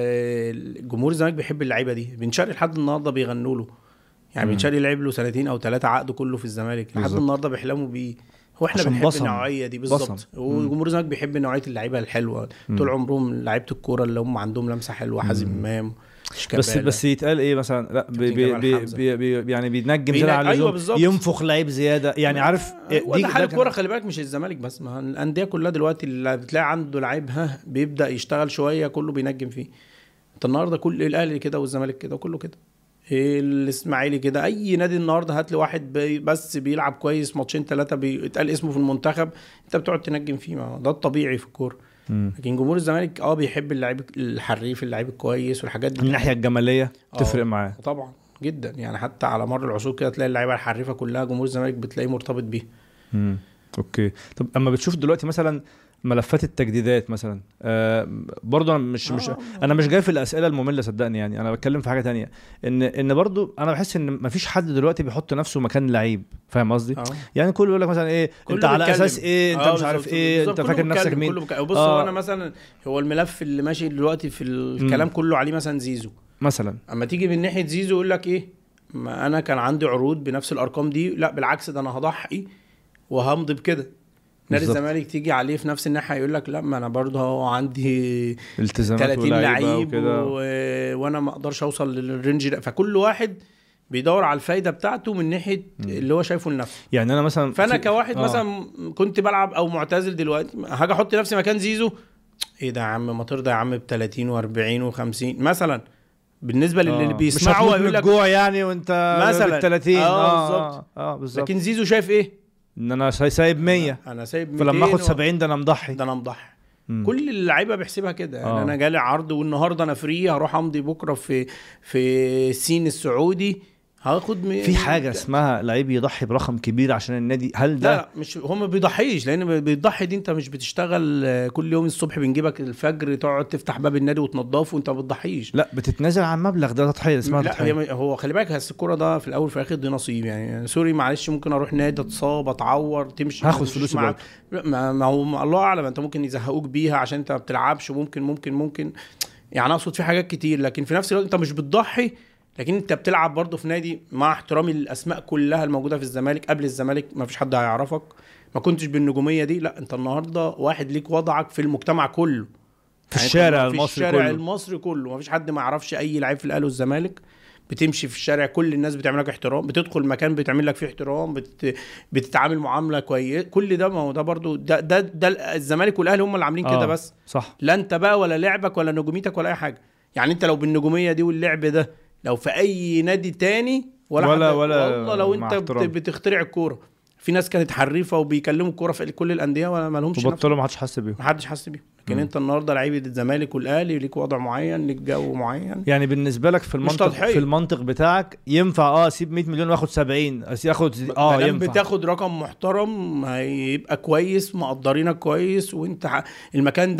جمهور الزمالك بيحب اللعيبه دي. بن شرقي لحد النهارده بيغنوا له، يعني بن شرقي لعب له سنتين او ثلاثه عقده كله في الزمالك لحد النهارده بيحلموا بيه. هو احنا بنحب النوعيه دي بالظبط، وجمهور الزمالك بيحب نوعيه اللعيبه الحلوه طول عمرهم، لعيبه الكوره اللي هم عندهم لمسه حلوه، حازم امام بس بس يتقال ايه مثلا، لا بي بي بي بي يعني بينجم زياده على اللزوم، أيوة ينفخ لعيب زياده، يعني عارف دي حاله الكوره. خلي بالك مش الزمالك بس، ما الانديه كلها دلوقتي اللي بتلاقي عنده لعيب ها بيبدا يشتغل شويه كله بينجم فيه. انت النهارده كل الاهلي كده والزمالك كده وكله كده، الاسماعيلي كده، اي نادي النهارده هات لي واحد بي بس بيلعب كويس ماتشين ثلاثه بيتقال اسمه في المنتخب انت بتقعد تنجم فيه، ما ده الطبيعي في الكوره. لكن جمهور الزمالك اه بيحب اللعيب الحريف، اللعيب الكويس والحاجات دي. الناحيه الجماليه تفرق معاه طبعا جدا، يعني حتى على مر العصور كده تلاقي اللعيبه الحريفه كلها جمهور الزمالك بتلاقيه مرتبط بيها. امم اوكي. طب اما بتشوف دلوقتي مثلا ملفات التجديدات مثلا، آه برضو انا مش آه. مش انا مش جاي في الاسئله الممله صدقني، يعني انا بتكلم في حاجه تانية، ان ان برضو انا بحس ان مفيش حد دلوقتي بيحط نفسه مكان لعيب، فاهم قصدي؟ آه. يعني كله يقول لك مثلا ايه انت على بيتكلم. اساس ايه انت آه مش عارف ايه انت فاكر نفسك مين. بص آه. انا مثلا هو الملف اللي ماشي دلوقتي في الكلام م. كله عليه مثلا زيزو مثلا. اما تيجي من ناحيه زيزو يقول لك ايه، ما انا كان عندي عروض بنفس الارقام دي، لا بالعكس ده انا هضحي وهمضي بكده. نادي الزمالك تيجي عليه في نفس الناحيه يقول لك لا، ما انا برضه عندي ثلاثين لعيب و... وانا ما اقدرش اوصل للرينج ده. فكل واحد بيدور على الفايده بتاعته من ناحيه م. اللي هو شايفه لنفسه. يعني انا مثلا فانا كواحد آه. مثلا كنت بلعب او معتزل دلوقتي هاجي احط نفسي مكان زيزو، ايه ده يا عم ما ترضى يا عم ب ثلاثين وأربعين وخمسين مثلا بالنسبه للي آه. بيسمعوا يقول لك جوع يعني وانت مثلا ثلاثين اه بالظبط اه بالظبط. لكن زيزو شايف ايه، ان انا سايب مية، انا سايب ميتين، فلما اخد سبعين ده انا مضحي ده انا مضحي. كل اللعيبه بيحسبها كده، يعني آه. انا جالي عرض والنهارده انا فري هروح امضي بكره في في السين السعودي هاخد م... في حاجه اسمها لعيب يضحي برقم كبير عشان النادي. هل ده لا مش هم بيضحيش، لان بيضحي دي انت مش بتشتغل كل يوم الصبح بنجيبك الفجر تقعد تفتح باب النادي وتنضفه وانت ما بتضحيش، لا بتتنازل عن مبلغ، ده تضحيه اسمها تضحيه. لا هو خلي بالك الكوره ده في الاول في الاخر دي نصيب، يعني سوري معلش ممكن اروح نادي اتصاب اتعور تمشي هاخد فلوس مع... ما هو الله اعلم، انت ممكن يزهقوك بيها عشان انت ما بتلعبش، ممكن ممكن ممكن يعني اقصد في حاجات كتير، لكن في نفس الوقت انت مش بتضحي، لكن انت بتلعب برضه في نادي مع احترامي للاسماء كلها الموجوده في الزمالك. قبل الزمالك ما فيش حد هيعرفك، ما كنتش بالنجوميه دي، لا انت النهارده واحد ليك وضعك في المجتمع كله، في يعني الشارع المصري في الشارع كله. المصري كله ما فيش حد ما يعرفش اي لعيب في الاهلي والزمالك. بتمشي في الشارع كل الناس بتعمل لك احترام، بتدخل مكان بتعمل لك فيه احترام، بت... بتتعامل معامله كويسه، كل ده ما هو ده برضه ده ده, ده الزمالك والاهلي هم اللي عاملين آه. كده بس صح. لا انت بقى ولا لعبك ولا نجوميتك ولا اي حاجه، يعني انت لو بالنجوميه دي واللعب ده لو في اي نادي تاني ولا ولا, ولا والله لو انت بتخترع الكوره، في ناس كانت حريفه وبيكلموا الكوره في كل الانديه ولا ما لهمش وبطلوا ما حدش حس بيهم، ما حدش حس بيهم. لكن م. انت النهارده لعيبه الزمالك والاهلي ليك وضع معين، ليك جو معين، يعني بالنسبه لك في المنطق في المنطق بتاعك ينفع اه اسيب مية مليون واخد سبعين، اخد اه ينفع بتاخد رقم محترم هيبقى كويس مقدرينك كويس، وانت المكان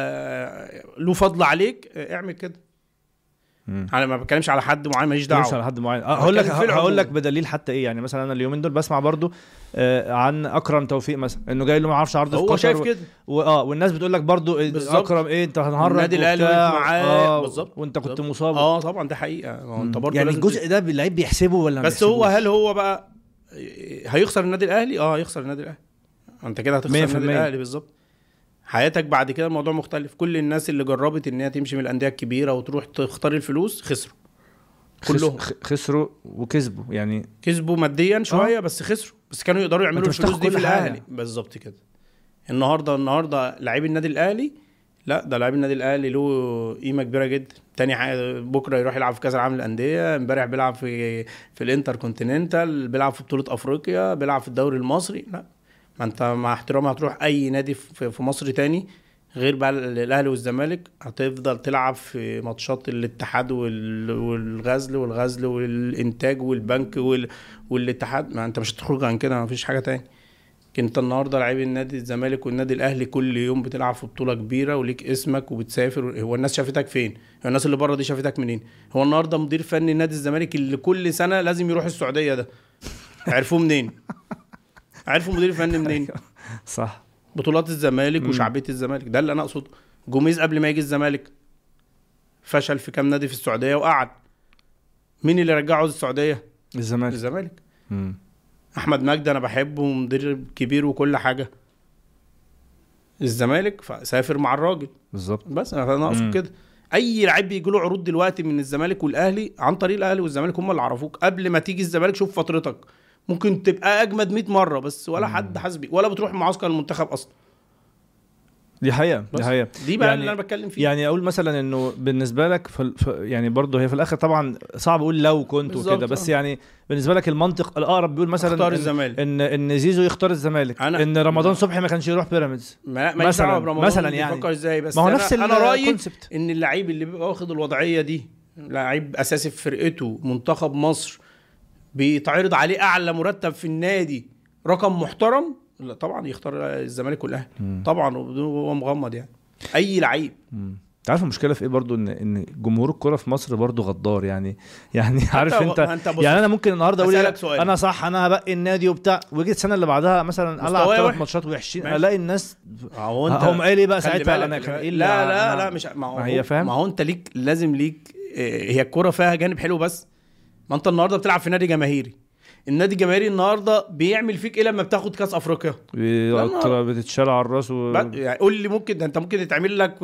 ده له فضل عليك، اعمل كده. انا ما بتكلمش على حد معين، ماليش دعوه مش على حد معين. هقول لك هقول لك بدليل حتى ايه، يعني مثلا انا اليومين دول بسمع برضو آه عن اكرم توفيق مثلا انه جاي له ما اعرفش عرض في قطر، هو شايف كده واه والناس بتقول لك برضو اكرم ايه انت هنهرج النادي الاهلي معاه آه بالظبط وانت كنت مصاب. اه طبعا ده حقيقه، انت برضو يعني الجزء ده اللعيب بيحسبه ولا بس هو هل هو بقى هيخسر النادي الاهلي، اه هيخسر النادي الاهلي، انت كده هتخسر النادي الاهلي بالظبط. حياتك بعد كده الموضوع مختلف. كل الناس اللي جربت ان هي تمشي من الانديه الكبيره وتروح تختار الفلوس خسروا كلهم، خسروا وكسبوا، يعني كسبوا ماديا شويه. آه. بس خسروا، بس كانوا يقدروا يعملوا الفلوس دي في الاهلي بالظبط كده. النهارده النهارده لعيب النادي الاهلي، لا ده لعيب النادي الاهلي له قيمه كبيره جدا. تاني حاجه بكره يروح يلعب في كاس العالم للانديه، امبارح بيلعب في في الانتر كونتيننتال، بيلعب في بطوله افريقيا، بيلعب في الدوري المصري. لا ما انت مع احترامي هتروح اي نادي في مصر تاني غير بقى الاهلي والزمالك، هتفضل تلعب في ماتشات الاتحاد والغزل والغزل والانتاج والبنك والاتحاد. ما انت مش هتخرج عن كده، ما فيش حاجه تاني. انت النهارده لعيب النادي الزمالك والنادي الاهلي كل يوم بتلعب في بطوله كبيره وليك اسمك وبتسافر. هو الناس شافتك فين؟ هو الناس اللي بره دي شافتك منين؟ هو النهارده مدير فني نادي الزمالك اللي كل سنه لازم يروح السعوديه ده عرفوه منين؟ عرفوا مدير فني منين؟ صح، بطولات الزمالك مم. وشعبيه الزمالك. ده اللي انا اقصده. جوميز قبل ما يجي الزمالك فشل في كام نادي في السعوديه وقعد. مين اللي رجعه السعوديه؟ الزمالك. الزمالك. امم احمد مجدي انا بحبه ومدرب كبير وكل حاجه، الزمالك فسافر مع الراجل بالظبط. بس انا اقصد كده. اي لعيب بيجي له عروض دلوقتي من الزمالك والاهلي عن طريق الاهلي والزمالك، هم اللي عرفوك. قبل ما تيجي الزمالك شوف فترتك، ممكن تبقى اجمد مية مره بس ولا حد حاسبك ولا بتروح معسكر المنتخب اصلا. دي حقيقة، دي حقيقة. دي بقى يعني اللي انا بتكلم فيه. يعني اقول مثلا انه بالنسبة لك ف... ف... يعني برضه هي في الاخر طبعا صعب اقول لو كنت وكده، بس يعني بالنسبة لك المنطق الاقرب بيقول مثلا إن... ان ان زيزو يختار الزمالك، أنا... ان رمضان صبحي ما كانش يروح بيراميدز ما... ما مثلا مثلا يعني بيفكر ازاي. بس ما هو نفس انا, أنا رايي ان اللعيب اللي بيبقى واخد الوضعية دي لعيب اساسي في فرقته منتخب مصر بيتعرض عليه اعلى مرتب في النادي رقم محترم، لا طبعا يختار الزمالك والاهلي طبعا وهو مغمض. يعني اي لعيب. تعرف المشكله في ايه برضو؟ ان ان جمهور الكوره في مصر برضو غدار. يعني يعني عارف انت, انت يعني انا ممكن النهارده اقول انا صح انا هبقي النادي وبتاع، وجيت السنه اللي بعدها مثلا العب ثلاث ماتشات وحشين الاقي الناس هم قال ايه بقى ساعتها انا كان ايه؟ لا لا لا مش ما هو هي فاهم. ما هو انت ليك لازم ليك هي الكوره فيها جانب حلو، بس ما انت النهارده بتلعب في نادي جماهيري. النادي الجماهيري النهارده بيعمل فيك ايه لما بتاخد كاس افريقيا؟ بتتشال على الراس و... يعني قول لي ممكن انت ممكن يتعمل لك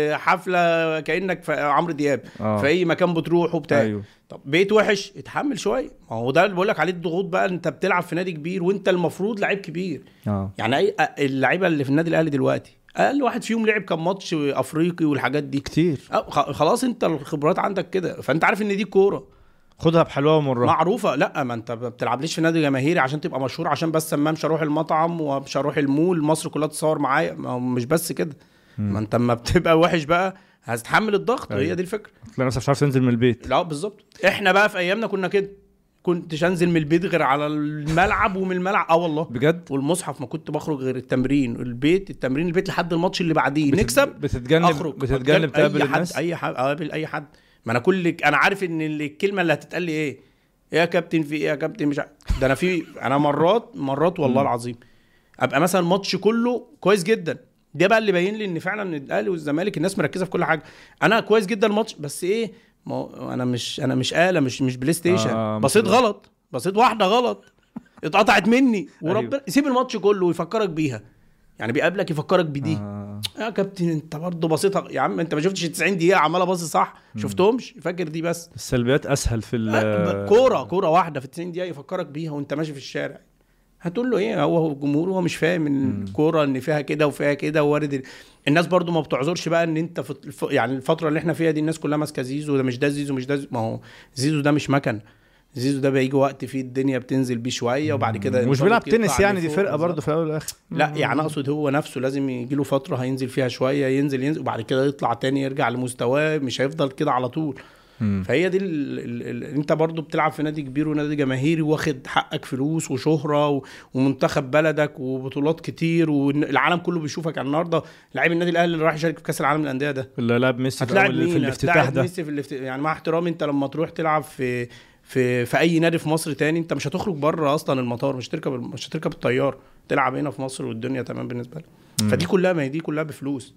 حفله كانك في عمرو دياب آه. في اي مكان بتروح وبتاع. أيوه. طب بيت وحش اتحمل شويه، ما هو ده اللي بقول لك عليه الضغوط بقى. انت بتلعب في نادي كبير وانت المفروض لعيب كبير آه. يعني اي اللعيبه اللي في النادي الاهلي دلوقتي اقل واحد فيهم لعب كام ماتش افريقي والحاجات دي كتير. خلاص انت الخبرات عندك كده، فانت عارف ان دي كوره خدها بحلوه ومره معروفه. لا ما انت بتلعبليش في نادي جماهيري عشان تبقى مشهور، عشان بس ما مش هروح المطعم ومش هروح المول مصر كلها تصور معايا. مش بس كده، ما انت اما بتبقى وحش بقى هتتحمل الضغط. أيوة. هي دي الفكره. تلاقي نفسك مش عارف تنزل من البيت. لا بالظبط. احنا بقى في ايامنا كنا كده، كنتش انزل من البيت غير على الملعب ومن الملعب اه والله بجد. والمصحف ما كنت بخرج غير التمرين البيت التمرين البيت لحد الماتش اللي بعديه بت... نكسب بتتجنب أخرج. بتتجنب تقابل أي الناس حد اي حد اقابل اي حد. ما انا كل انا عارف ان الكلمه اللي هتتقال لي ايه يا كابتن في ايه يا كابتن مش ع... ده انا في انا مرات مرات والله العظيم ابقى مثلا الماتش كله كويس جدا. ده بقى اللي باين لي ان فعلا الاهلي والزمالك الناس مركزه في كل حاجه. انا كويس جدا الماتش بس ايه ما انا مش انا مش آلة مش مش بلاي ستيشن. آه بصيت غلط بصيت واحده غلط اتقطعت مني وربنا أيوه. يسيب الماتش كله ويفكرك بيها. يعني بيقابلك يفكرك بدي آه. يا كابتن انت برضه بسيطه يا عم، انت ما شفتش تسعين دقيقه عماله باصي صح شفتهمش فاكر دي. بس السلبيات اسهل في الكوره كوره واحده في تسعين دقيقه يفكرك بيها وانت ماشي في الشارع. هتقول له ايه؟ هو الجمهور هو مش فاهم ان الكوره ان فيها كده وفيها كده ووارد. الناس برضو ما بتعذرش بقى ان انت في يعني الفتره اللي احنا فيها دي الناس كلها ماسكه زيزو، ده مش ده زيزو مش ده زيزو. ما هو زيزو ده مش مكن. زيزو ده بيجي وقت فيه الدنيا بتنزل بيه شويه وبعد كده مش بيلعب تنس يعني دي فرقه برضو في الاول والاخر. لا يعني اقصد هو نفسه لازم يجي له فتره هينزل فيها شويه ينزل ينزل وبعد كده يطلع تاني يرجع لمستواه، مش هيفضل كده على طول. مم. فهي دي ال ال ال انت برضو بتلعب في نادي كبير ونادي جماهيري واخد حقك فلوس وشهره و... ومنتخب بلدك وبطولات كتير والعالم كله بيشوفك. يعني النهارده لاعب النادي الاهلي اللي راح يشارك في كاس العالم للانديه ده اللي لعب ميسي في الافتتاح ده ميسي في الافتتاح. يعني مع احترامي انت لما تروح تلعب في في في اي نادي في مصر تاني انت مش هتخرج بره اصلا المطار، مش هتركب مش هتركب الطياره، تلعب هنا في مصر والدنيا تمام بالنسبه لك. فدي كلها ما هي دي كلها بفلوس.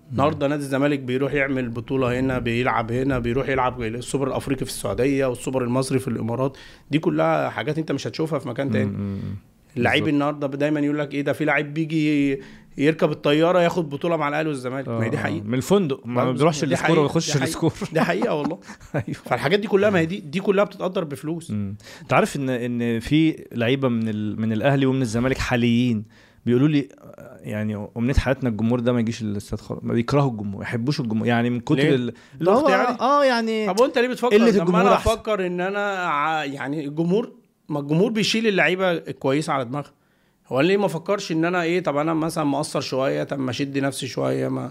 النهارده نادي الزمالك بيروح يعمل بطوله هنا، بيلعب هنا، بيروح يلعب السوبر الافريقي في السعوديه والسوبر المصري في الامارات. دي كلها حاجات انت مش هتشوفها في مكان تاني. اللعيب النهارده دايما يقول لك ايه ده، في لعيب بيجي يركب الطياره ياخد بطوله مع الاهلي والزمالك. ما هي دي حقيقه، من الفندق ما بيروحش السكور ويخش السكور. دي حقيقه والله. ايوه. فالحاجات دي كلها، ما هي دي دي كلها بتتقدر بفلوس. انت عارف ان ان في لعيبه من ال... من الاهلي ومن الزمالك حاليين بيقولوا لي يعني امنيه حياتنا الجمهور ده ما يجيش الاستاد خالص، ما بيكرهوا الجمهور، ما يحبوش الجمهور يعني من كتر ال... اللي هو يعني اه يعني. طب وانت ليه بتفكر لما انا افكر ان انا ع... يعني الجمهور، ما الجمهور بيشيل اللعيبه الكويسه على دماغها. هو ليه ما فكرش ان انا ايه، طب انا مثلا مقصر شويه، طب ما اشد نفسي شويه ما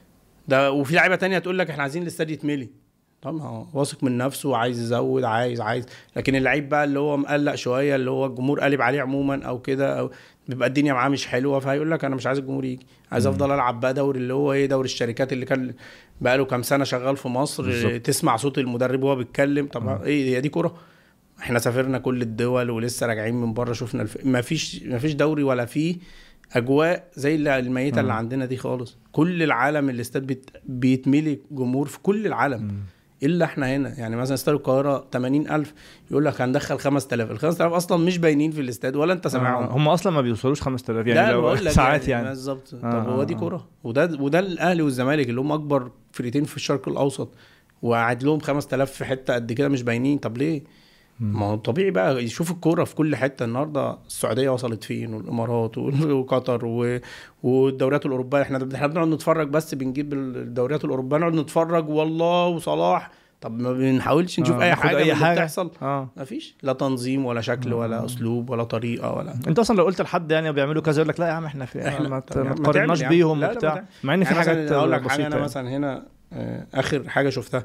ده. وفي لعيبه تانية تقول لك احنا عايزين الاستاد يتملي، طب ما هو واثق من نفسه وعايز يزود، عايز عايز لكن اللعيب بقى اللي هو مقلق شويه، اللي هو الجمهور قالب عليه عموما او كده، او بيبقى الدنيا معاه مش حلوه، فهيقول لك انا مش عايز الجمهور يجي، عايز افضل العب بقى دوري اللي هو ايه، دوري الشركات اللي كان بقى له كام سنه شغال في مصر بالزبط. تسمع صوت المدرب وهو بيتكلم. طب م. ايه هي دي كوره؟ احنا سافرنا كل الدول ولسه راجعين من بره، شفنا الف... ما فيش ما فيش دوري ولا فيه اجواء زي اللي الميته م. اللي عندنا دي خالص. كل العالم الاستاد بيت... بيتملي جمهور في كل العالم م. الا احنا هنا. يعني مثلا استاد القاهره ثمانين ألف، يقول لك هندخل خمسة آلاف. ال خمسة آلاف اصلا مش باينين في الاستاد ولا انت سامعهم. آه. هم اصلا ما بيوصلوش خمسة آلاف يعني لو ساعات يعني, يعني. بالظبط. آه. طب هو دي كوره؟ وده وده الاهلي والزمالك اللي هم اكبر فريقين في الشرق الاوسط، وقاعد لهم خمسة آلاف في حته قد كده مش باينين. طب ليه؟ ما هو طبيعي بقى يشوف الكوره في كل حته. النهارده السعوديه وصلت فين، والامارات وقطر والدوريات الاوروبيه. احنا احنا بنقعد نتفرج بس، بنجيب الدوريات الاوروبيه نقعد نتفرج والله وصلاح. طب ما بنحاولش نشوف آه. اي حاجه أي حاجة بتحصل. آه. مفيش لا تنظيم ولا شكل ولا آه. اسلوب ولا طريقه ولا. انت اصلا لو قلت لحد يعني بيعملوا كذا يقول لك لا يا عم احنا في احنا ما تقارناش بيهم وبتاع، مع ان في حاجات اقول لك حاجه. انا مثلا هنا اخر حاجه شفتها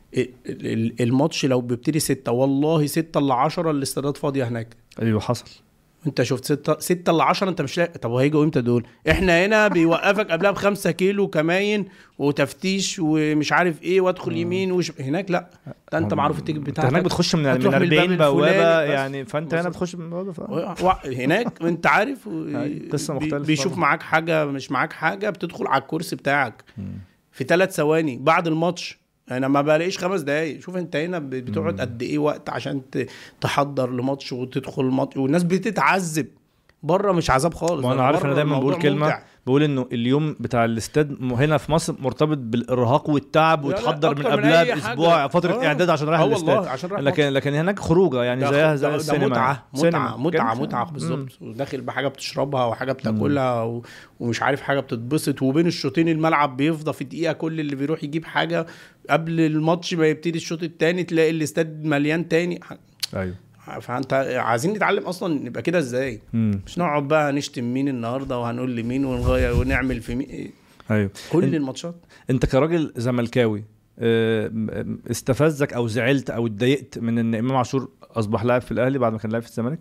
الماتش لو بيبتدي ستة، والله ستة ل عشرة الاستادات فاضيه هناك. ايوه حصل. انت شفت ستة ستة ل عشرة، انت مش لاقي. طب وهيجوا امتى دول؟ احنا هنا بيوقفك قبلها بخمسة كيلو كماين وتفتيش ومش عارف ايه، وادخل يمين وش. هناك لا، ده انت معروف التيكت بتاعك. هناك بتخش من من أربعين بوابه يعني، فانت هنا بتخش من بوابه ف... هناك انت عارف قصه مختلفه. بيشوف طبعا. معاك حاجه مش معاك حاجه، بتدخل على الكرسي بتاعك في ثلاث ثواني بعد الماتش. انا ما بلاقيش خمس دقايق. شوف انت هنا بتقعد قد ايه وقت عشان تحضر لماتش وتدخل ماتش، والناس بتتعذب بره. مش عذاب خالص. وانا عارف انا دايما بقول كلمه ممتع. بقول انه اليوم بتاع الاستاد هنا في مصر مرتبط بالارهاق والتعب، وتحضر من قبلها باسبوع فتره آه. اعداد عشان رايح الاستاد. لكن لكن هناك خروجه يعني زيها زي السينما. متعه متعه متعه, متعة بالظبط. وداخل بحاجه بتشربها وحاجه بتاكلها و... ومش عارف حاجه بتتبسط، وبين الشوطين الملعب بيفضى في دقيقه. كل اللي بيروح يجيب حاجه قبل الماتش ما يبتدي الشوط الثاني تلاقي الاستاد مليان تاني. ايوه. فانت عايزين نتعلم اصلا نبقى كده ازاي. مم. مش نقعد بقى نشتم مين النهارده وهنقول لمين ونغير ونعمل في مين. ايوه. كل انت الماتشات. انت كراجل زملكاوي استفزك او زعلت او اتضايقت من ان امام عاشور اصبح لاعب في الاهلي بعد ما كان لاعب في الزمالك؟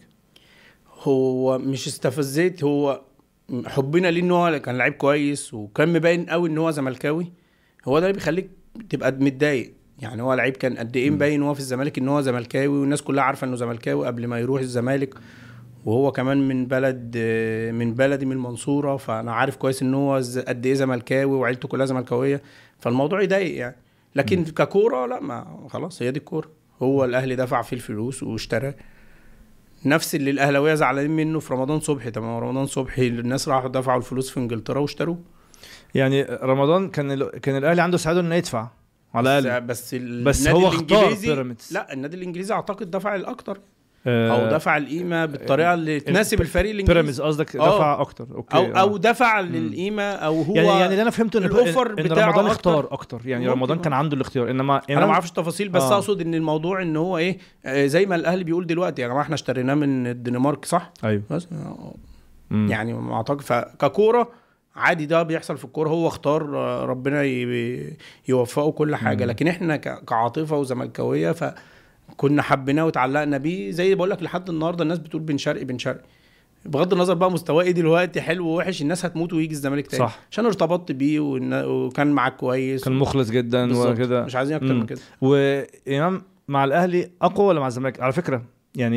هو مش استفزيت، هو حبنا ليه ان هو كان لعيب كويس وكان مبين قوي ان هو زملكاوي. هو ده اللي بيخليك تبقى متضايق. يعني هو لعيب كان قد ايه مبين هو في الزمالك ان هو زملكاوي، والناس كلها عارفه انه زملكاوي قبل ما يروح الزمالك. وهو كمان من بلد من بلدي من المنصوره، فانا عارف كويس ان هو قد ايه زملكاوي وعيلته كلها زملكاويه. فالموضوع يضايق يعني. لكن م. ككوره لا، ما خلاص هي دي الكوره. هو الاهلي دفع فيه الفلوس واشترى. نفس اللي الاهلاويه زعلانين منه في رمضان صبحي. تمام، رمضان صبحي الناس راحوا دفعوا الفلوس في انجلترا واشتروه. يعني رمضان كان ال... كان الاهلي عنده سعاده انه يدفع على الاقل، بس, بس هو اختار بيراميدز. لا، النادي الانجليزي اعتقد دفع الاكتر او دفع القيمه بالطريقه اللي تناسب الفريق الانجليزي. بيراميدز قصدك دفع اكتر. اوكي. او او دفع للقيمه، او هو يعني يعني اللي انا فهمته ان, إن رمضان اختار اكتر يعني. رمضان كان عنده الاختيار، انما انا ما اعرفش التفاصيل. بس آه. اقصد ان الموضوع ان هو ايه، زي ما الاهلي بيقول دلوقتي يا جماعه احنا اشتريناه من الدنمارك صح. ايوه. بس يعني ما اعتقد. فككوره عادي ده بيحصل في الكوره. هو اختار، ربنا يوفقه كل حاجه. لكن احنا كعاطفه وزملكاويه فكنا حبيناه وتعلقنا بيه. زي بقول لك لحد النهارده الناس بتقول بن شرقي بن شرقي، بغض النظر بقى مستواه دلوقتي حلو ووحش. الناس هتموت ويجي الزمالك تاني صح. عشان ارتبطت بيه وكان معاك كويس، كان مخلص جدا وكده. مش عايزين اكتر من كده. وامام مع الاهلي اقوى ولا مع الزمالك على فكره؟ يعني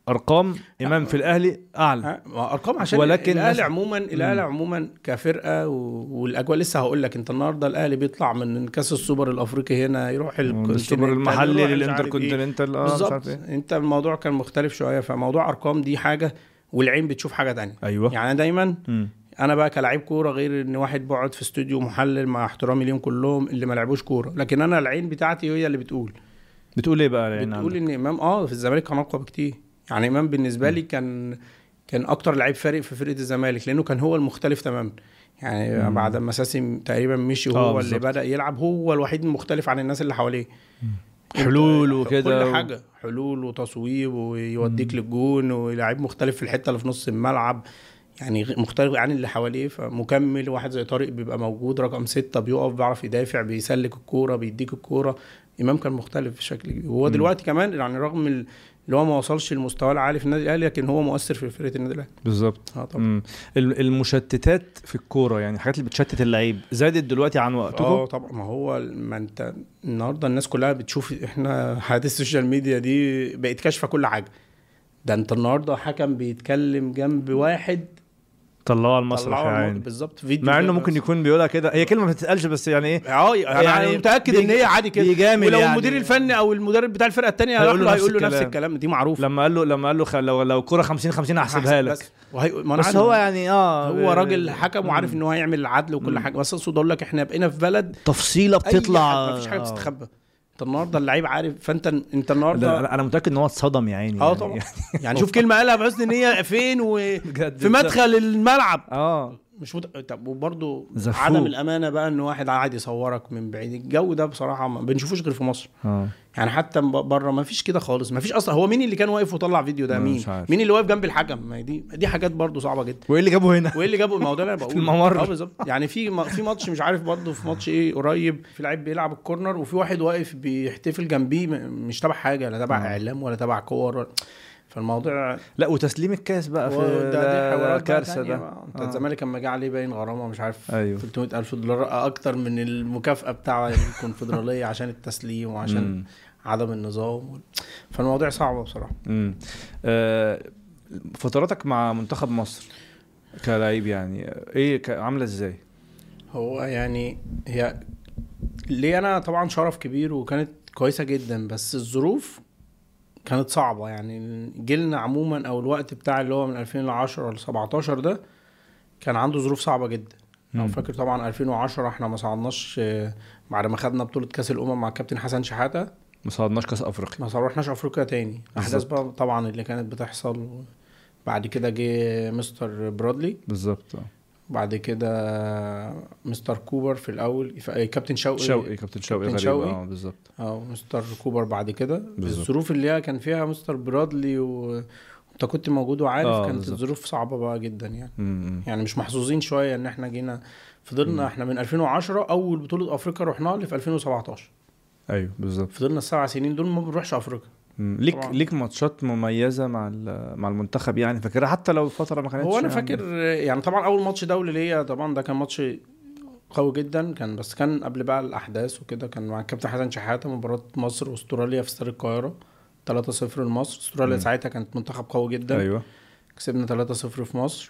ارقام امام في الاهلي اعلى، ارقام عشان ولكن الاهلي عموما الاهلي عموما كفرقه والاجواء. لسه هقول لك انت النهارده الاهلي بيطلع من كاس السوبر الافريقي هنا يروح السوبر المحلي للانتركونتيننتال. اه بالظبط. انت الموضوع كان مختلف شويه، فموضوع ارقام دي حاجه والعين بتشوف حاجه تانية. ايوه يعني دايما م. انا بقى كلاعب كوره غير ان واحد بقعد في استوديو محلل مع احترامي ليهم كلهم اللي ما لعبوش كوره، لكن انا العين بتاعتي هي اللي بتقول بتقول ايه بقى العين؟ بتقول ان امام اه في الزمالك كان اقوى بكتير. يعني امام بالنسبه لي كان كان اكتر لعيب فارق في فرقه الزمالك، لانه كان هو المختلف تماما. يعني مم. بعد ما ساسي تقريبا مشي هو آه اللي بدا يلعب، هو الوحيد المختلف عن الناس اللي حواليه. حلول وكده كل حاجه، حلول وتصويب ويوديك للجون، ولاعيب مختلف في الحته اللي في نص الملعب، يعني مختلف عن اللي حواليه. فمكمل واحد زي طارق بيبقى موجود رقم ستة، بيقف بيعرف يدافع، بيسلك الكوره، بيديك الكوره. امام كان مختلف بشكل كبير، وهو دلوقتي كمان يعني رغم اللي هو ما وصلش للمستوى العالي في النادي الاهلي، لكن هو مؤثر في فرقه النادي الاهلي. بالظبط. اه طبعا. المشتتات في الكوره، يعني الحاجات اللي بتشتت اللعيب زادت دلوقتي عن وقتكم. اه طبعا. ما هو ما انت النهارده الناس كلها بتشوف، احنا حياه السوشيال ميديا دي بقت كاشفه كل حاجه. ده انت النهارده حكم بيتكلم جنب واحد طلعوا على المسرح يعني بالظبط فيديو، مع انه ممكن يكون بيقولها كده، هي كلمه ما بتتقالش بس يعني ايه اه يعني, يعني متاكد ان هي عادي كده. ولو يعني المدير الفني او المدرب بتاع الفرقه الثانيه هيقول له هيقول له نفس الكلام، دي معروف. لما قال له لما قال له خل... لو لو كره خمسين خمسين هحسبها لك، بس, وهي... بس هو يعني اه هو راجل حكم وعارف ان هو هيعمل العدل وكل مم. حاجه. بس اقصد اقول لك احنا بقينا في بلد تفصيله بتطلع، مفيش حاجه بتستخبى. انت النهارده اللعيب عارف، فانت انت النهارده انا متاكد ان هو اتصدم يا عيني. اه طبعا. يعني, يعني شوف كلمه قالها بحسن ان هي فين وفي مدخل الملعب. اه مش مت... طب وبرضه عدم الامانه بقى ان واحد قاعد يصورك من بعيد. الجو ده بصراحه ما بنشوفوش غير في مصر. اه يعني حتى بره ما فيش كده خالص، ما فيش اصلا. هو مين اللي كان واقف وطلع فيديو ده؟ مين مين اللي واقف جنب الحكم؟ ما دي دي حاجات برضه صعبه جدا. وايه اللي جابه هنا؟ وايه اللي جابه الموضوع اللي انا بقوله في الممر؟ اه بالظبط. يعني في في ماتش مش عارف برضه، في ماتش ايه قريب، في لعيب بيلعب الكورنر وفي واحد واقف بيحتفل جنبيه، مش تبع حاجه، لا تبع اعلام ولا تبع كور ولا. فالموضوع لا، وتسليم الكاس بقى في ده كارثه. ده انت الزمالك لما جه عليه باين غرامه مش عارف أيوه. ثلاثمية ألف دولار اكتر من المكافاه بتاع الكونفدراليه عشان التسليم وعشان عدم النظام. فالموضوع صعب بصراحه. امم آه فتراتك مع منتخب مصر كلاعب يعني ايه عامله ازاي؟ هو يعني هي ليه انا طبعا شرف كبير وكانت كويسه جدا، بس الظروف كانت صعبة. يعني جيلنا عموما او الوقت بتاع اللي هو من ألفين وعشرة ل سبعتاشر ده كان عنده ظروف صعبة جدا. انا فاكر طبعا ألفين وعشرة احنا ما صعدناش بعد ما خدنا بطولة كاس الامم مع الكابتن حسن شحاتة، ما صعدناش كاس افريقيا، ما صعدناش افريقيا تاني. احداث بقى طبعا اللي كانت بتحصل. بعد كده جه مستر برادلي بالظبط، بعد كده مستر كوبر في الاول، كابتن شوقي شوقي كابتن شوقي غريب اه بالظبط اه مستر كوبر بعد كده. الظروف اللي هي كان فيها مستر برادلي و... انت كنت موجود وعارف آه كانت بالزبط. الظروف صعبه بقى جدا يعني. م-م. يعني مش محظوظين شويه ان احنا جينا فضلنا م. احنا من ألفين وعشرة اول بطوله افريقيا رحنا لها في ألفين وسبعتاشر. ايوه بالظبط. فضلنا السبع سنين دول ما بنروحش افريقيا. ليك طبعا. ليك ماتشات مميزه مع مع المنتخب يعني فاكرها حتى لو فتره ما كانتش؟ هو انا فاكر يعني, يعني طبعا اول ماتش دولي ليا طبعا ده كان ماتش قوي جدا كان، بس كان قبل بقى الاحداث وكده. كان مع الكابتن حسن شحاته مباراه مصر واستراليا في استاد القاهره ثلاثة صفر لمصر. استراليا ساعتها كانت منتخب قوي جدا. ايوه كسبنا ثلاثة صفر في مصر.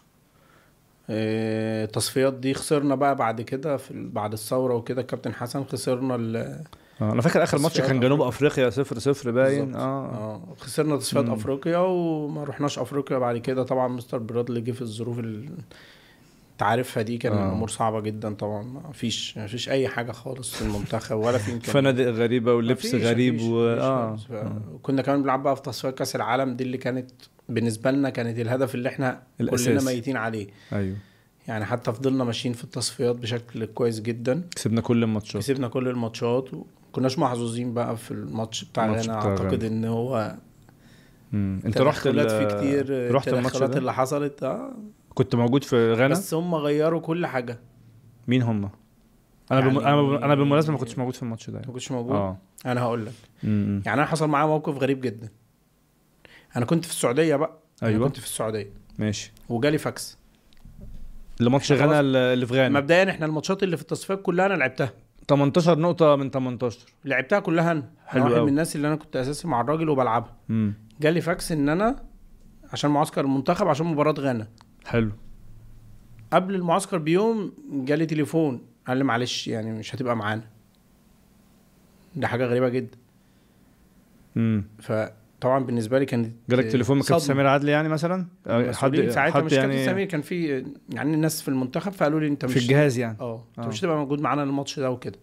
التصفيات دي خسرنا بقى بعد كده في بعد الثوره وكده. الكابتن حسن خسرنا ال اه انا فاكر اخر ماتش كان جنوب افريقيا صفر صفر باين. اه اه خسرنا تصفيات افريقيا وما رحناش افريقيا بعد كده. طبعا مستر برادلي جه في الظروف اللي تعرفها دي كان آه. الامور صعبه جدا طبعا. ما فيش ما فيش اي حاجه خالص في المنتخب ولا في امكانيات، فنادق غريبه ولبس غريب و اه كنا كمان بنلعب بقى في تصفيات كاس العالم دي اللي كانت بالنسبه لنا كانت الهدف اللي احنا الأساس. كلنا ميتين عليه. ايوه يعني حتى فضلنا ماشيين في التصفيات بشكل كويس جدا. كسبنا كل الماتشات كسبنا كل الماتشات وكناش محظوظين بقى في الماتش بتاع غانا. اعتقد ان هو امم انت رحت في كتير رحت الماتش اللي حصلت. اه كنت موجود في غانا بس هم غيروا كل حاجه. مين هم؟ انا يعني بم... انا انا بالمناسبه ما كنتش موجود في الماتش ده. ما كنتش موجود اه انا هقول لك. يعني انا حصل معايا موقف غريب جدا. انا كنت في السعوديه بقى. أيوة. انا كنت في السعوديه ماشي وجالي فاكس لماتش غانا اللي في غانا. مبدئيا احنا الماتشات اللي في التصفيات كلها انا لعبتها تمنتاشر نقطه من تمنتاشر لعبتها كلها. انا واحد من الناس اللي انا كنت اساسي مع الراجل وبلعبها. امم جالي فاكس ان انا عشان معسكر المنتخب عشان مباراه غانا. حلو. قبل المعسكر بيوم جالي تليفون قال لي معلش يعني مش هتبقى معانا. ده حاجه غريبه جدا. امم فطبعا بالنسبه لي كانت جالك تليفون من كابتن سمير عدلي يعني مثلا؟ حد ساعتها مش يعني كابتن سمير، كان في يعني الناس في المنتخب فقالوا لي انت مش في الجهاز يعني اه انت مش هتبقى موجود معانا الماتش ده وكده.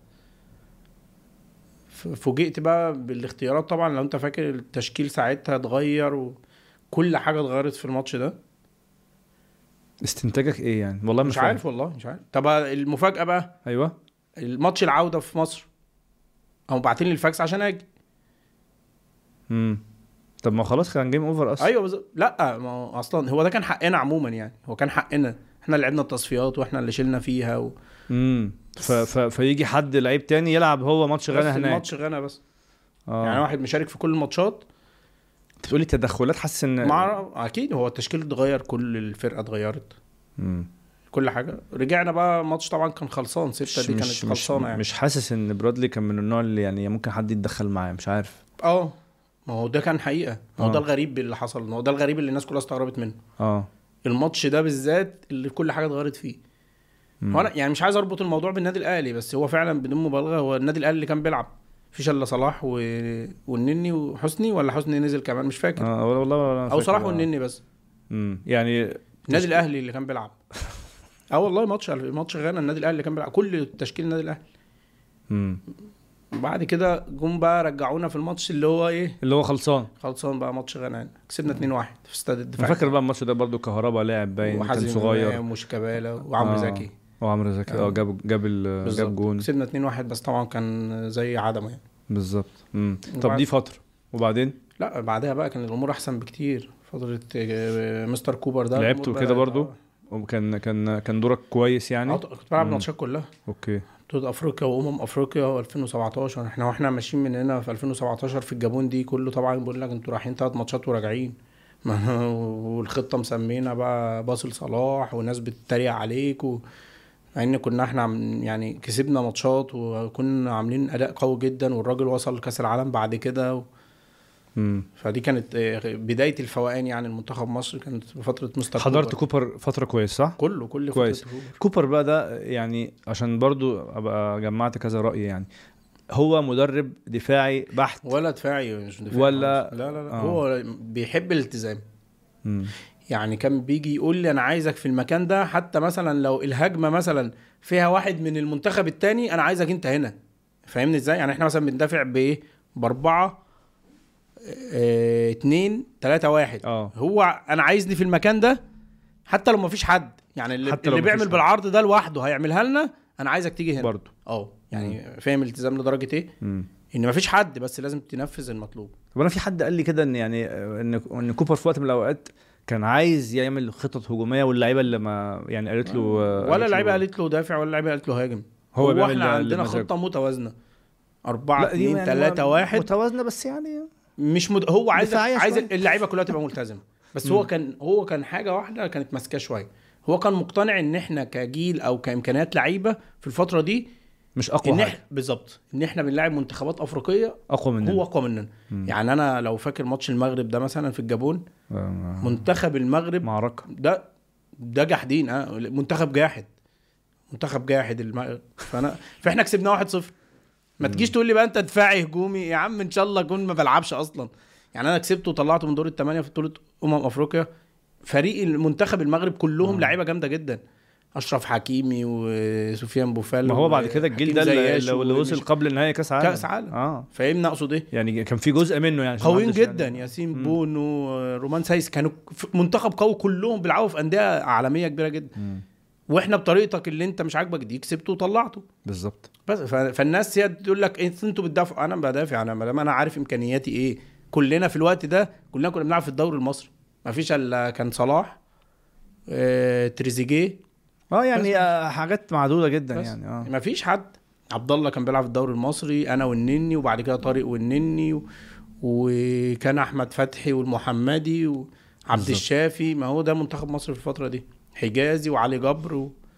فوجئت بقى بالاختيارات طبعا. لو انت فاكر التشكيل ساعتها اتغير وكل حاجه اتغيرت في الماتش ده. استنتاجك ايه يعني؟ والله مش عارف والله مش عارف. طب المفاجاه بقى، ايوه، الماتش العوده في مصر هم باعتين لي الفاكس عشان اجي. امم طب ما خلاص كان جيم اوفر اصلا. ايوه بز... لا ما هو اصلا هو ده كان حقنا عموما يعني. هو كان حقنا احنا اللي لعبنا التصفيات واحنا اللي شلنا فيها و... امم ف... ف... فيجي حد لعيب تاني يلعب هو ماتش غانا هناك. ماتش غانا بس. آه. يعني واحد مشارك في كل الماتشات. انت بتقولي تدخلات، حاسس ان مع... اكيد هو التشكيل اتغير، كل الفرقه اتغيرت. امم كل حاجه. رجعنا بقى ماتش طبعا كان خلصان ستة دي كانت مش خلصانه يعني. مش حاسس ان برادلي كان من النوع اللي يعني ممكن حد يتدخل معاه، مش عارف. اه ما هو ده كان حقيقه. ما هو آه. ده الغريب اللي حصل. ما هو ده الغريب اللي الناس كلها استغربت منه. اه الماتش ده بالذات اللي كل حاجه اتغيرت فيه. هو انا يعني مش عايز اربط الموضوع بالنادي الاهلي، بس هو فعلا بدون مبالغه هو النادي الاهلي اللي كان بيلعب فيش الا صلاح و... والنني وحسني، ولا حسني نزل كمان مش فاكر. اه والله ولا او صلاح والنني بس. امم يعني النادي الاهلي اللي كان بيلعب. اه والله ماتش ماتش غانا النادي الاهلي اللي كان بيلعب كل تشكيل النادي الاهلي. امم بعد كده جم بقى رجعونا في الماتش اللي هو ايه اللي هو خلصان خلصان بقى ماتش غانا يعني. كسبنا اتنين واحد في استاد الدفاع. انا فاكر بقى الماتش ده برضو كهربا لاعب باين كان صغير وشيكابالا وعمرو زكي آه. وعمرو زكي اه جاب جاب جاب جون. كسبنا اتنين واحد بس طبعا كان زي عدمه يعني. بالظبط. امم طب دي فتره وبعدين لا بعدها بقى كان الامور احسن بكتير. فتره مستر كوبر ده لعبته كده برضو وكان كان كان دورك كويس يعني. كنت بلعب الماتشات كلها. اوكي. بطولة افريقيا وامم افريقيا ألفين وسبعتاشر. احنا واحنا ماشيين من هنا في ألفين وسبعتاشر في الجابون دي كله طبعا بيقول لك انتوا رايحين ثلاث ماتشات وراجعين. والخطه مسمينا بقى باصل صلاح والناس بتتريق عليك و... مع ان كنا احنا يعني كسبنا ماتشات وكنا عاملين اداء قوي جدا والراجل وصل كاس العالم بعد كده و... امم فدي كانت بدايه الفوقان يعني. المنتخب مصر كانت فتره مستر حضرت كوبر. كوبر فتره كويس صح؟ كله كل كويس. فتره كوبر. كوبر بقى ده يعني عشان برضو ابقى جمعت كذا راي يعني. هو مدرب دفاعي بحت ولا دفاعي مش دفاعي ولا لا لا لا آه. هو بيحب الالتزام. مم. يعني كان بيجي يقول لي انا عايزك في المكان ده، حتى مثلا لو الهجمه مثلا فيها واحد من المنتخب التاني انا عايزك انت هنا. فاهمني ازاي؟ يعني احنا مثلا بندافع بايه باربعه اه اتنين تلاتة واحد. اه هو انا عايزني في المكان ده حتى لو مفيش حد يعني. اللي, اللي بيعمل بالعرض ده لوحده هيعملها لنا. انا عايزك تيجي هنا برضو. اه يعني فاهم الالتزام لدرجه ايه؟ مم. ان مفيش حد بس لازم تنفذ المطلوب. طب انا في حد قال لي كده ان يعني ان ان كوبر في وقت من الاوقات كان عايز يعمل خطط هجوميه واللعيبه اللي ما يعني قالت له ولا اللعيبه قالت له دافع ولا اللعيبه قالت له هاجم. هو, هو احنا عندنا خطه متوازنه أربعة اتنين تلاتة واحد متوازنه بس يعني مش مد... هو عايز عايز اللعيبه كلها تبقى ملتزمه بس هو كان هو كان حاجه واحده كانت ماسكاه شويه. هو كان مقتنع ان احنا كجيل او كامكانيات لعيبه في الفتره دي مش اقوى حاجه بالظبط. ان احنا بنلاعب منتخبات افريقيه اقوى مننا. هو اقوى مننا. يعني انا لو فاكر ماتش المغرب ده مثلا في الجابون آه. منتخب المغرب معركه ده ده جاحدين اه منتخب جاحد منتخب جاحد المغرب. فانا فاحنا كسبنا واحد صفر. ما تجيش تقول لي بقى انت دفاعي هجومي يا عم. ان شاء الله اكون ما بلعبش اصلا. يعني انا كسبته وطلعته من دور الثمانيه في بطوله امم افريقيا. فريق المنتخب المغرب كلهم لعيبه جامده جدا. اشرف حكيمي وسفيان بوفال. ما هو بعد كده الجيل ده اللي, اللي وصل قبل نهائي كاس عالم كاس عالم اه فاهمنا اقصد ايه. يعني كان في جزء منه يعني قويين جدا يعني. ياسين مم. بونو رومان سايس كانوا منتخب قوي كلهم بيلعبوا في انديه عالميه كبيره جدا. مم. واحنا بطريقتك اللي انت مش عاجبك دي كسبته وطلعته بالظبط. بس فالناس هي تقول لك انت انتوا بتدافعوا. انا بدافع انا ما انا عارف امكانياتي ايه. كلنا في الوقت ده كلنا كنا بنلعب في الدوري المصري. ما فيش الا كان صلاح اه تريزيجيه اه يعني آه حاجات معدوده جدا يعني اه ما فيش حد. عبد الله كان بيلعب في الدوري المصري انا والنني وبعد كده طارق والنني و... وكان احمد فتحي والمحمدي وعبد الشافي. ما هو ده منتخب مصر في الفتره دي. حجازي وعلي جبر و...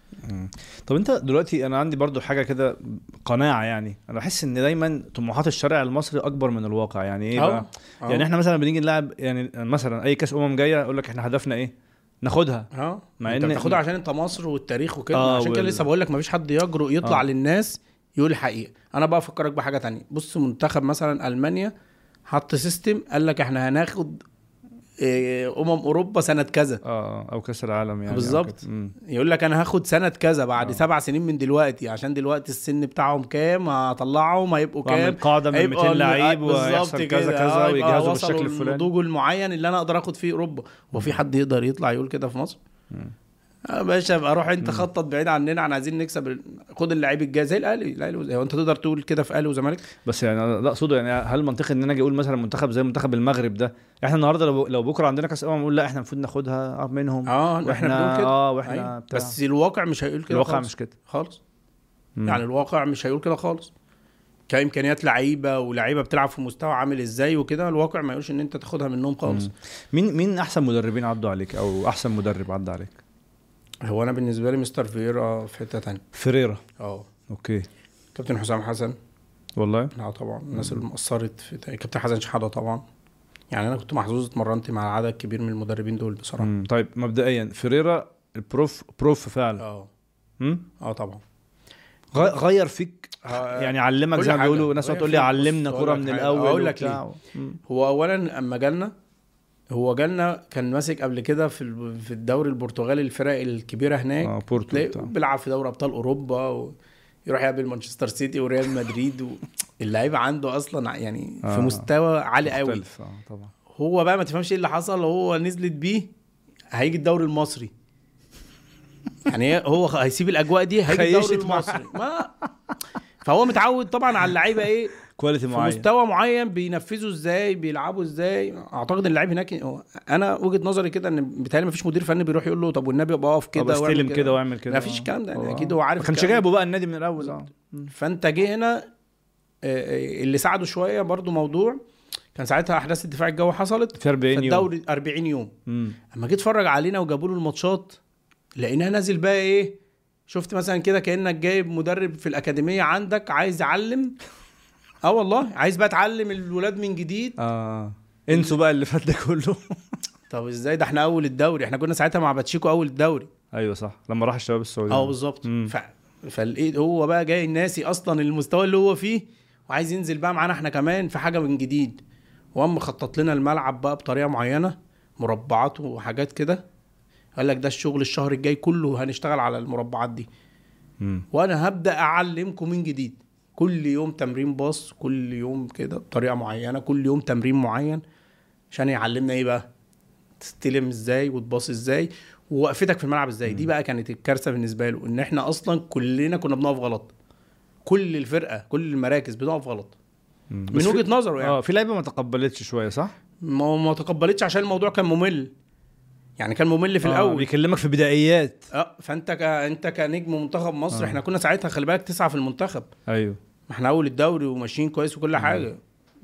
طب انت دلوقتي، انا عندي برضو حاجه كده قناعه، يعني انا بحس ان دايما طموحات الشارع المصري اكبر من الواقع. يعني ايه أو. بقى؟ أو. يعني احنا مثلا بنيجي نلعب، يعني مثلا اي كاس امم جايه يقول لك احنا هدفنا ايه؟ ناخدها. اه مع انت ان بتاخدها عشان انت مصر والتاريخ وكده. آه عشان كده وال... لسه بقول لك مفيش حد يجرؤ يطلع آه. للناس يقول الحقيقه. انا بقى افكرك بحاجه تانية. بص منتخب مثلا المانيا حط سيستم، قال لك احنا هناخد إيه، امم اوروبا سنه كذا. اه او كاس العالم يعني، بالظبط. أو يقول لك انا هاخد سنه كذا بعد آه. سبع سنين من دلوقتي، عشان دلوقتي السن بتاعهم كام، هطلعهم هيبقوا واعمل كام، قاعده من هيبقوا مئتين لعيب بالظبط ويحصل كذا كده. كذا آه يبقى ويجهزوا وصلوا بالشكل الفلاني. النضوج المعين اللي انا اقدر اخد فيه اوروبا. وفي حد يقدر يطلع يقول كده في مصر؟ يا باشا ابقى روح انت خطط بعيد عننا، عن عايزين نكسب ال... خد اللعيب الجاي زي الاهلي. الاهلي هو انت تقدر تقول كده في اهلي وزمالك؟ بس يعني انا لا اقصده، يعني هل منطقي ان انا اجي اقول مثلا منتخب زي منتخب المغرب ده، احنا النهارده لو لو بكره عندنا كاس امم نقول لا احنا المفروض ناخدها منهم؟ اه احنا واحنا بنقول كده. اه واحنا أيوة. بتاع. بس الواقع مش هيقول كده. الواقع خالص. مش كده خالص. مم. يعني الواقع مش هيقول كده خالص. كامكانيات لعيبه ولعيبه بتلعب في مستوى عامل ازاي وكده، الواقع ما يقولش ان انت تاخدها منهم خالص. مم. مين مين احسن مدربين عدوا عليك، او احسن مدرب عدى عليك؟ هو انا بالنسبه لي مستر فييرا في حته تانية. فيريرا. اه اوكي. كابتن حسام حسن. والله لا طبعا الناس اللي مؤثرت في كابتن حسن شحاته طبعا. يعني انا كنت محظوظ اتمرنت مع عدد كبير من المدربين دول بصراحه. مم. طيب مبدئيا فيريرا البروف بروف فعلا. اه امم اه طبعا. غ- غير فيك آه، يعني، علمك كل زي ما حاجة. بيقولوا ناس غير تقول لي فيك. علمنا بص، كرة أقول لك من حاجة. الاول أقول لك وبتاع. مم. هو اولا اما جالنا، هو جالنا كان ماسك قبل كده في ال- في الدوري البرتغالي الفرق الكبيره هناك. اه بورتو تلاقي بتاع. بيلعب في دوري ابطال اوروبا ويروح يقابل مانشستر سيتي وريال مدريد و... اللعيبه عنده اصلا يعني آه. في مستوى عالي قوي. مختلف اه طبعا. هو بقى ما تفهمش ايه اللي حصل. هو نزلت بيه هيجي الدوري المصري. يعني هو هيسيب الاجواء دي هيجي الدوري خيشت معاه. المصري. ما فهو متعود طبعا على اللعيبه ايه، كواليتي في معين. مستوى معين بينفذوا ازاي، بيلعبوا ازاي. اعتقد ان اللعيب هناك، انا وجهه نظري كده ان بيتهيألي ما فيش مدير فني بيروح يقول له طب والنبي ابقى اقف كده كده واستلم كده واعمل كده. ما فيش الكلام ده يعني. آه. اكيد هو عارف ما كانش الكلام ده. جايبه بقى النادي من الاول. اه فانت جه هنا. آه، اللي ساعده شويه برضو موضوع كان ساعتها احداث الدفاع الجوي حصلت في أربعين في يوم. الدوري أربعين يوم. مم. اما جيت اتفرج علينا وجابوا له الماتشات لقيناه نازل بقى ايه. شفت مثلا كده كانك جايب مدرب في الاكاديميه عندك عايز يعلم. اه والله عايز بقى تعلم الولاد من جديد. اه انسوا بقى اللي فات ده كله. طب ازاي ده احنا اول الدوري، احنا كنا ساعتها مع باتشيكو اول الدوري. ايوه صح، لما راح الشباب السعودي. اه بالظبط. مم. ف... فالايه هو بقى جاي ناسي اصلا المستوى اللي هو فيه وعايز ينزل بقى معانا احنا كمان في حاجه من جديد. وقام خطط لنا الملعب بقى بطريقه معينه، مربعات وحاجات كده. قال لك ده الشغل الشهر الجاي كله هنشتغل على المربعات دي. مم. وانا هبدا اعلمكم من جديد. كل يوم تمرين باص، كل يوم كده بطريقه معينه، كل يوم تمرين معين عشان يعلمنا ايه بقى، تستلم ازاي وتباص ازاي ووقفتك في الملعب ازاي. دي بقى كانت الكارثه بالنسبه له، ان احنا اصلا كلنا كنا بنقف غلط. كل الفرقه كل المراكز بنقف غلط. مم. من بس في- وجهه نظره يعني. اه في لعيبه ما تقبلتش شويه صح. ما ما تقبلتش عشان الموضوع كان ممل. يعني كان ممل في آه الاول. بيكلمك في بدايات. اه فانت ك... انت كنجم منتخب مصر. آه. احنا كنا ساعتها خلي بالك تسعه في المنتخب. ايوه ما احنا اول الدوري وماشيين كويس وكل حاجه.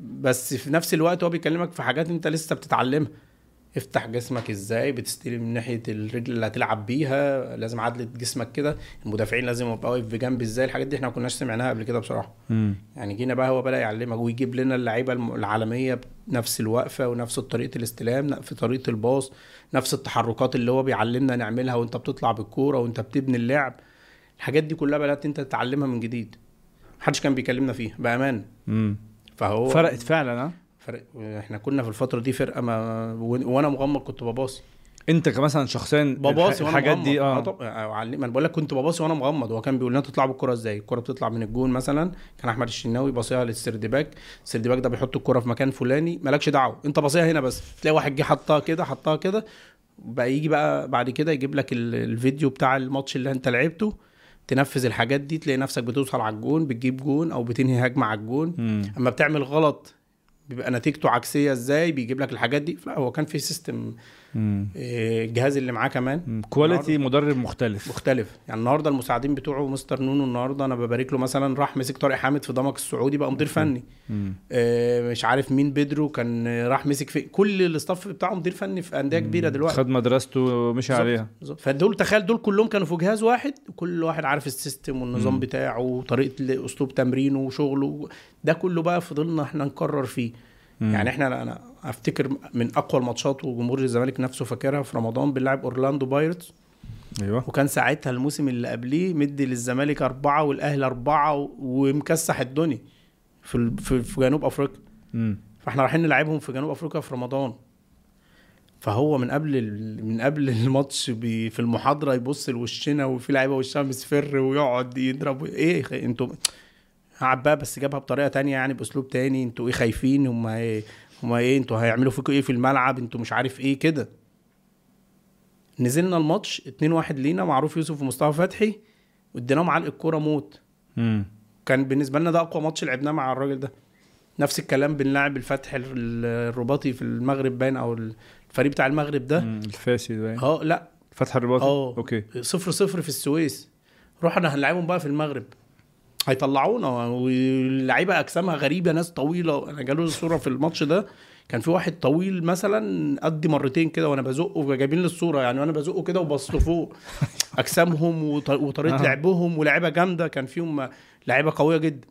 بس في نفس الوقت هو بيكلمك في حاجات انت لسه بتتعلمها. افتح جسمك ازاي، بتستلم من ناحيه الرجل اللي هتلعب بيها، لازم عدله جسمك كده، المدافعين لازم يبقى واقف بجنب ازاي. الحاجات دي احنا ما كناش سمعناها قبل كده بصراحه. مم. يعني جينا بقى هو بدا يعلمك ويجيب لنا اللعيبه الم- العالميه بنفس الوقفه ونفس طريقه الاستلام، في طريقه الباص، نفس التحركات اللي هو بيعلمنا نعملها وانت بتطلع بالكوره وانت بتبني اللعب. الحاجات دي كلها بدات انت تتعلمها من جديد. محدش كان بيكلمنا فيها بامان. مم. فهو فرقت فعلا. ها فرق. احنا كنا في الفتره دي فرقه ما و- وانا مغمض كنت بباصي. انت كمثلا شخصيا بباصي وانا الحاجات مغمض. دي اه طب علم- ما انا بقول لك كنت بباصي وانا مغمض. هو كان بيقول لنا تطلع بالكره ازاي. الكره بتطلع من الجون مثلا، كان احمد الشناوي باصيها للسردباك. السردباك ده بيحط الكره في مكان فلاني، مالكش دعوه انت باصيها هنا بس. تلاقي واحد جه حطها كده حطها كده. بقى يجي بقى بعد كده يجيب لك ال- الفيديو بتاع الماتش اللي انت لعبته، تنفذ الحاجات دي تلاقي نفسك بتوصل على الجون، بتجيب جون او بتنهي هجمه على الجون. مم. اما بتعمل غلط بيبقى نتيجته عكسيه ازاي، بيجيب لك الحاجات دي. لا هو كان في سيستم، الجهاز اللي معاه كمان كواليتي، مدرب مختلف مختلف يعني. النهارده المساعدين بتوعه مستر نونو، النهارده انا ببارك له مثلا، راح مسك طارق حامد في ضمك السعودي بقى مدير فني. آه مش عارف مين بيدرو كان راح مسك في كل الاستاف بتاعه مدير فني في انديه كبيره دلوقتي، خد مدرسته ومشي عليها. فدول تخيل دول كلهم كانوا في جهاز واحد، وكل واحد عارف السيستم والنظام مم. بتاعه وطريقه اسلوب تمرينه وشغله، ده كله بقى فضلنا احنا نكرر فيه. مم. يعني احنا انا افتكر من اقوى الماتشات وجمهور الزمالك نفسه فاكرها في رمضان بنلعب اورلاندو بايرتس. ايوه. وكان ساعتها الموسم اللي قبليه مدي للزمالك أربعة والاهلي أربعة ومكسح الدنيا في في جنوب افريقيا. مم. فاحنا رايحين نلعبهم في جنوب افريقيا في رمضان. فهو من قبل من قبل الماتش في المحاضره يبص لوشنا وفي لعيبه وشها مصفر ويقعد يضرب ايه انتوا عباه، بس جابها بطريقه تانية يعني باسلوب تاني. انتوا ايه خايفين؟ هم ايه هم ايه انتوا هيعملوا فيكم ايه في الملعب؟ انتوا مش عارف ايه كده. نزلنا الماتش اتنين واحد لينا، معروف يوسف ومصطفى فتحي، واديناهم على الكوره موت. امم كان بالنسبه لنا ده اقوى ماتش لعبناه مع الراجل ده. نفس الكلام بنلعب الفتح الرباطي في المغرب باين، او الفريق بتاع المغرب ده الفاسي ده. اه لا فتح الرباطي. اه اوكي. صفر صفر في السويس. رحنا هنلعبهم بقى في المغرب، هيطلعونا، واللعيبه اجسامها غريبه، ناس طويله. انا جالوا الصوره في الماتش ده، كان في واحد طويل مثلا قد مرتين كده وانا بزقه، جايبين لي الصوره يعني وانا بزقه كده وبص فوق. اجسامهم وطريقه آه. لعبهم ولاعيبه جامده، كان فيهم لعيبه قويه جدا.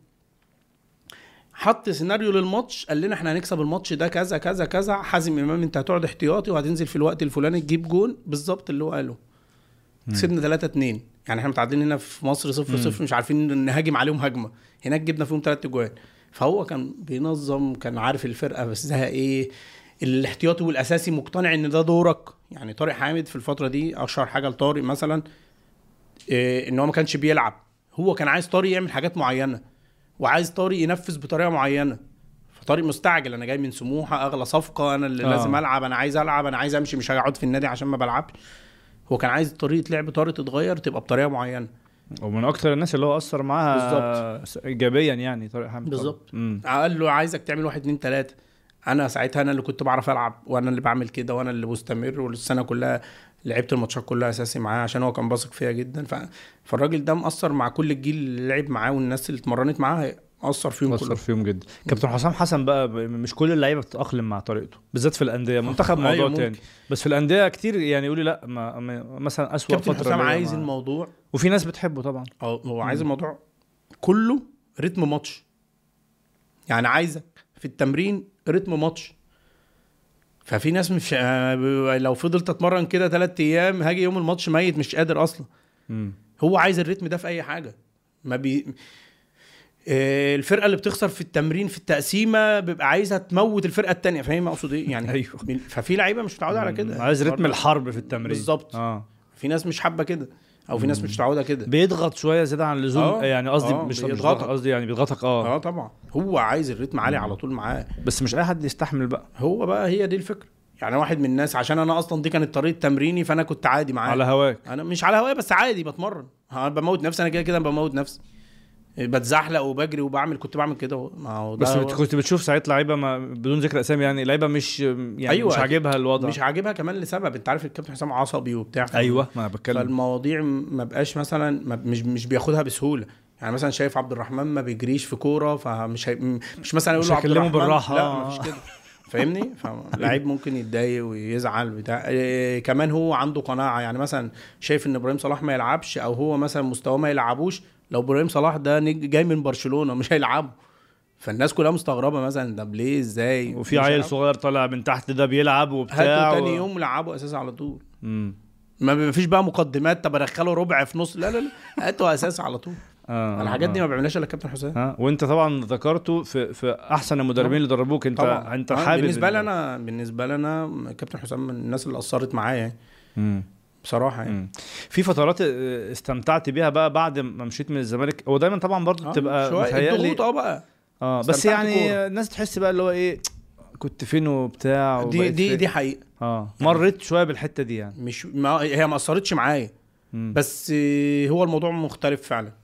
حط سيناريو للماتش، قال لنا احنا هنكسب الماتش ده كذا كذا كذا، حازم امام انت هتقعد احتياطي وهتنزل في الوقت الفلاني تجيب جون، بالظبط اللي هو قاله. كسبنا ثلاثة اتنين. يعني احنا متعادلين هنا في مصر صفر صفر، مش عارفين نهاجم عليهم هجمه، هناك جبنا فيهم ثلاث اجوان. فهو كان بينظم، كان عارف الفرقه بس ده ايه الاحتياطي والاساسي، مقتنع ان ده دورك. يعني طارق حامد في الفتره دي اشهر حاجه لطارق مثلا إيه، ان هو ما كانش بيلعب، هو كان عايز طارق يعمل حاجات معينه، وعايز طارق ينفذ بطريقه معينه. فطارق مستعجل، انا جاي من سموحه اغلى صفقه، انا اللي آه. لازم العب، انا عايز العب، انا عايز امشي، مش هقعد في النادي عشان ما بلعبش. هو كان عايز طريقه لعب طارق تتغير، تبقى بطريقه معينه. ومن اكتر الناس اللي هو اثر معاها بالزبط. ايجابيا يعني طارق حامد بالظبط. قال له عايزك تعمل واحد اتنين تلاته. انا ساعتها انا اللي كنت بعرف العب، وانا اللي بعمل كده، وانا اللي مستمر، والسنه كلها لعبت الماتشات كلها اساسي معاه عشان هو كان باثق فيا جدا. ف... فالراجل ده مأثر مع كل الجيل اللي لعب معاه، والناس اللي اتمرنت معاه اثر فيهم كلهم. اثر فيهم جدا. كابتن حسام حسن بقى مش كل اللعيبه بتتاقلم مع طريقته، بالذات في الانديه. منتخب موضوع أيوة تاني، بس في الانديه كتير يعني يقولي لا ما مثلا اسوأ فتره. كابتن حسام عايز الموضوع، وفي ناس بتحبه طبعا. اه هو عايز الموضوع كله رتم ماتش، يعني عايزك في التمرين رتم ماتش. ففي ناس مش لو فضلت اتمرن كده ثلاثة ايام هاجي يوم الماتش ميت مش قادر اصلا. مم. هو عايز الرتم ده في اي حاجه. ما بي الفرقه اللي بتخسر في التمرين في التقسيمه بيبقى عايزها تموت الفرقه التانية، فاهم اقصد ايه يعني؟ ايوه. ففي لعيبه مش متعوده على كده، عايز رتم الحرب في التمرين بالظبط. اه في ناس مش حابه كده، او في ناس مش متعوده كده، بيضغط شويه زياده عن اللزوم. آه. يعني قصدي آه. مش بيضغطك، قصدي يعني بيضغطك. اه اه طبعا هو عايز الرتم عالي على طول معاه، بس مش اي حد يستحمل بقى. هو بقى هي دي الفكره. يعني واحد من الناس، عشان انا اصلا دي كانت طريقه تمريني، فانا كنت عادي معاه على هواك. انا مش على هواي، بس عادي بتمرن، بموت نفسي انا كده كده بموت نفسي، بتزحلق وبجري وبعمل، كنت بعمل كده. بس هو... كنت بتشوف ساعات لعيبه ما بدون ذكر اسامي، يعني لعيبه مش يعني أيوة مش عاجبها الوضع، مش عاجبها كمان لسبب انت عارف الكابتن حسام عصبي وبتاع. ايوه ما انا بتكلم. فالمواضيع ما بقاش مثلا ما مش مش بياخدها بسهوله. يعني مثلا شايف عبد الرحمن ما بيجريش في كوره، فمش هي... مش مثلا يقول له عبد الرحمن بالراحه، لا ما فيش كده، فاهمني؟ فاللعيب ممكن يتضايق ويزعل بتاع إيه. كمان هو عنده قناعه، يعني مثلا شايف ان ابراهيم صلاح ما يلعبش، او هو مثلا مستواه ما يلعبوش، لو ابراهيم صلاح ده جاي من برشلونه مش هيلعبه. فالناس كلها مستغربه مثلا ده ليه ازاي، وفي عيل صغير طالع من تحت ده بيلعب وبتاع، هاتوا تاني و... يوم لعبه اساسي على طول. امم ما فيش بقى مقدمات، طب ادخله ربع في نص، لا لا لا هاتوا اساسي على طول. آه الحاجات آه. دي ما بيعملهاش الا كابتن حسام. آه. وانت طبعا ذكرته في في احسن المدربين اللي دربوك انت طبعا. انت حابب بالنسبه لي انا بالنسبه لي انا كابتن حسام من الناس اللي اثرت معايا يعني. امم بصراحه يعني. مم. في فترات استمتعت بيها بقى بعد ما مشيت من الزمالك، هو دايما طبعا برضو بتبقى آه الضغوط اه بقى اه بس يعني كورة. الناس تحس بقى اللي هو ايه كنت فين وبتاع، دي دي فين. دي حقيقه اه مريت شويه بالحته دي يعني، مش ما هي ما اثرتش معايا، بس هو الموضوع مختلف فعلا.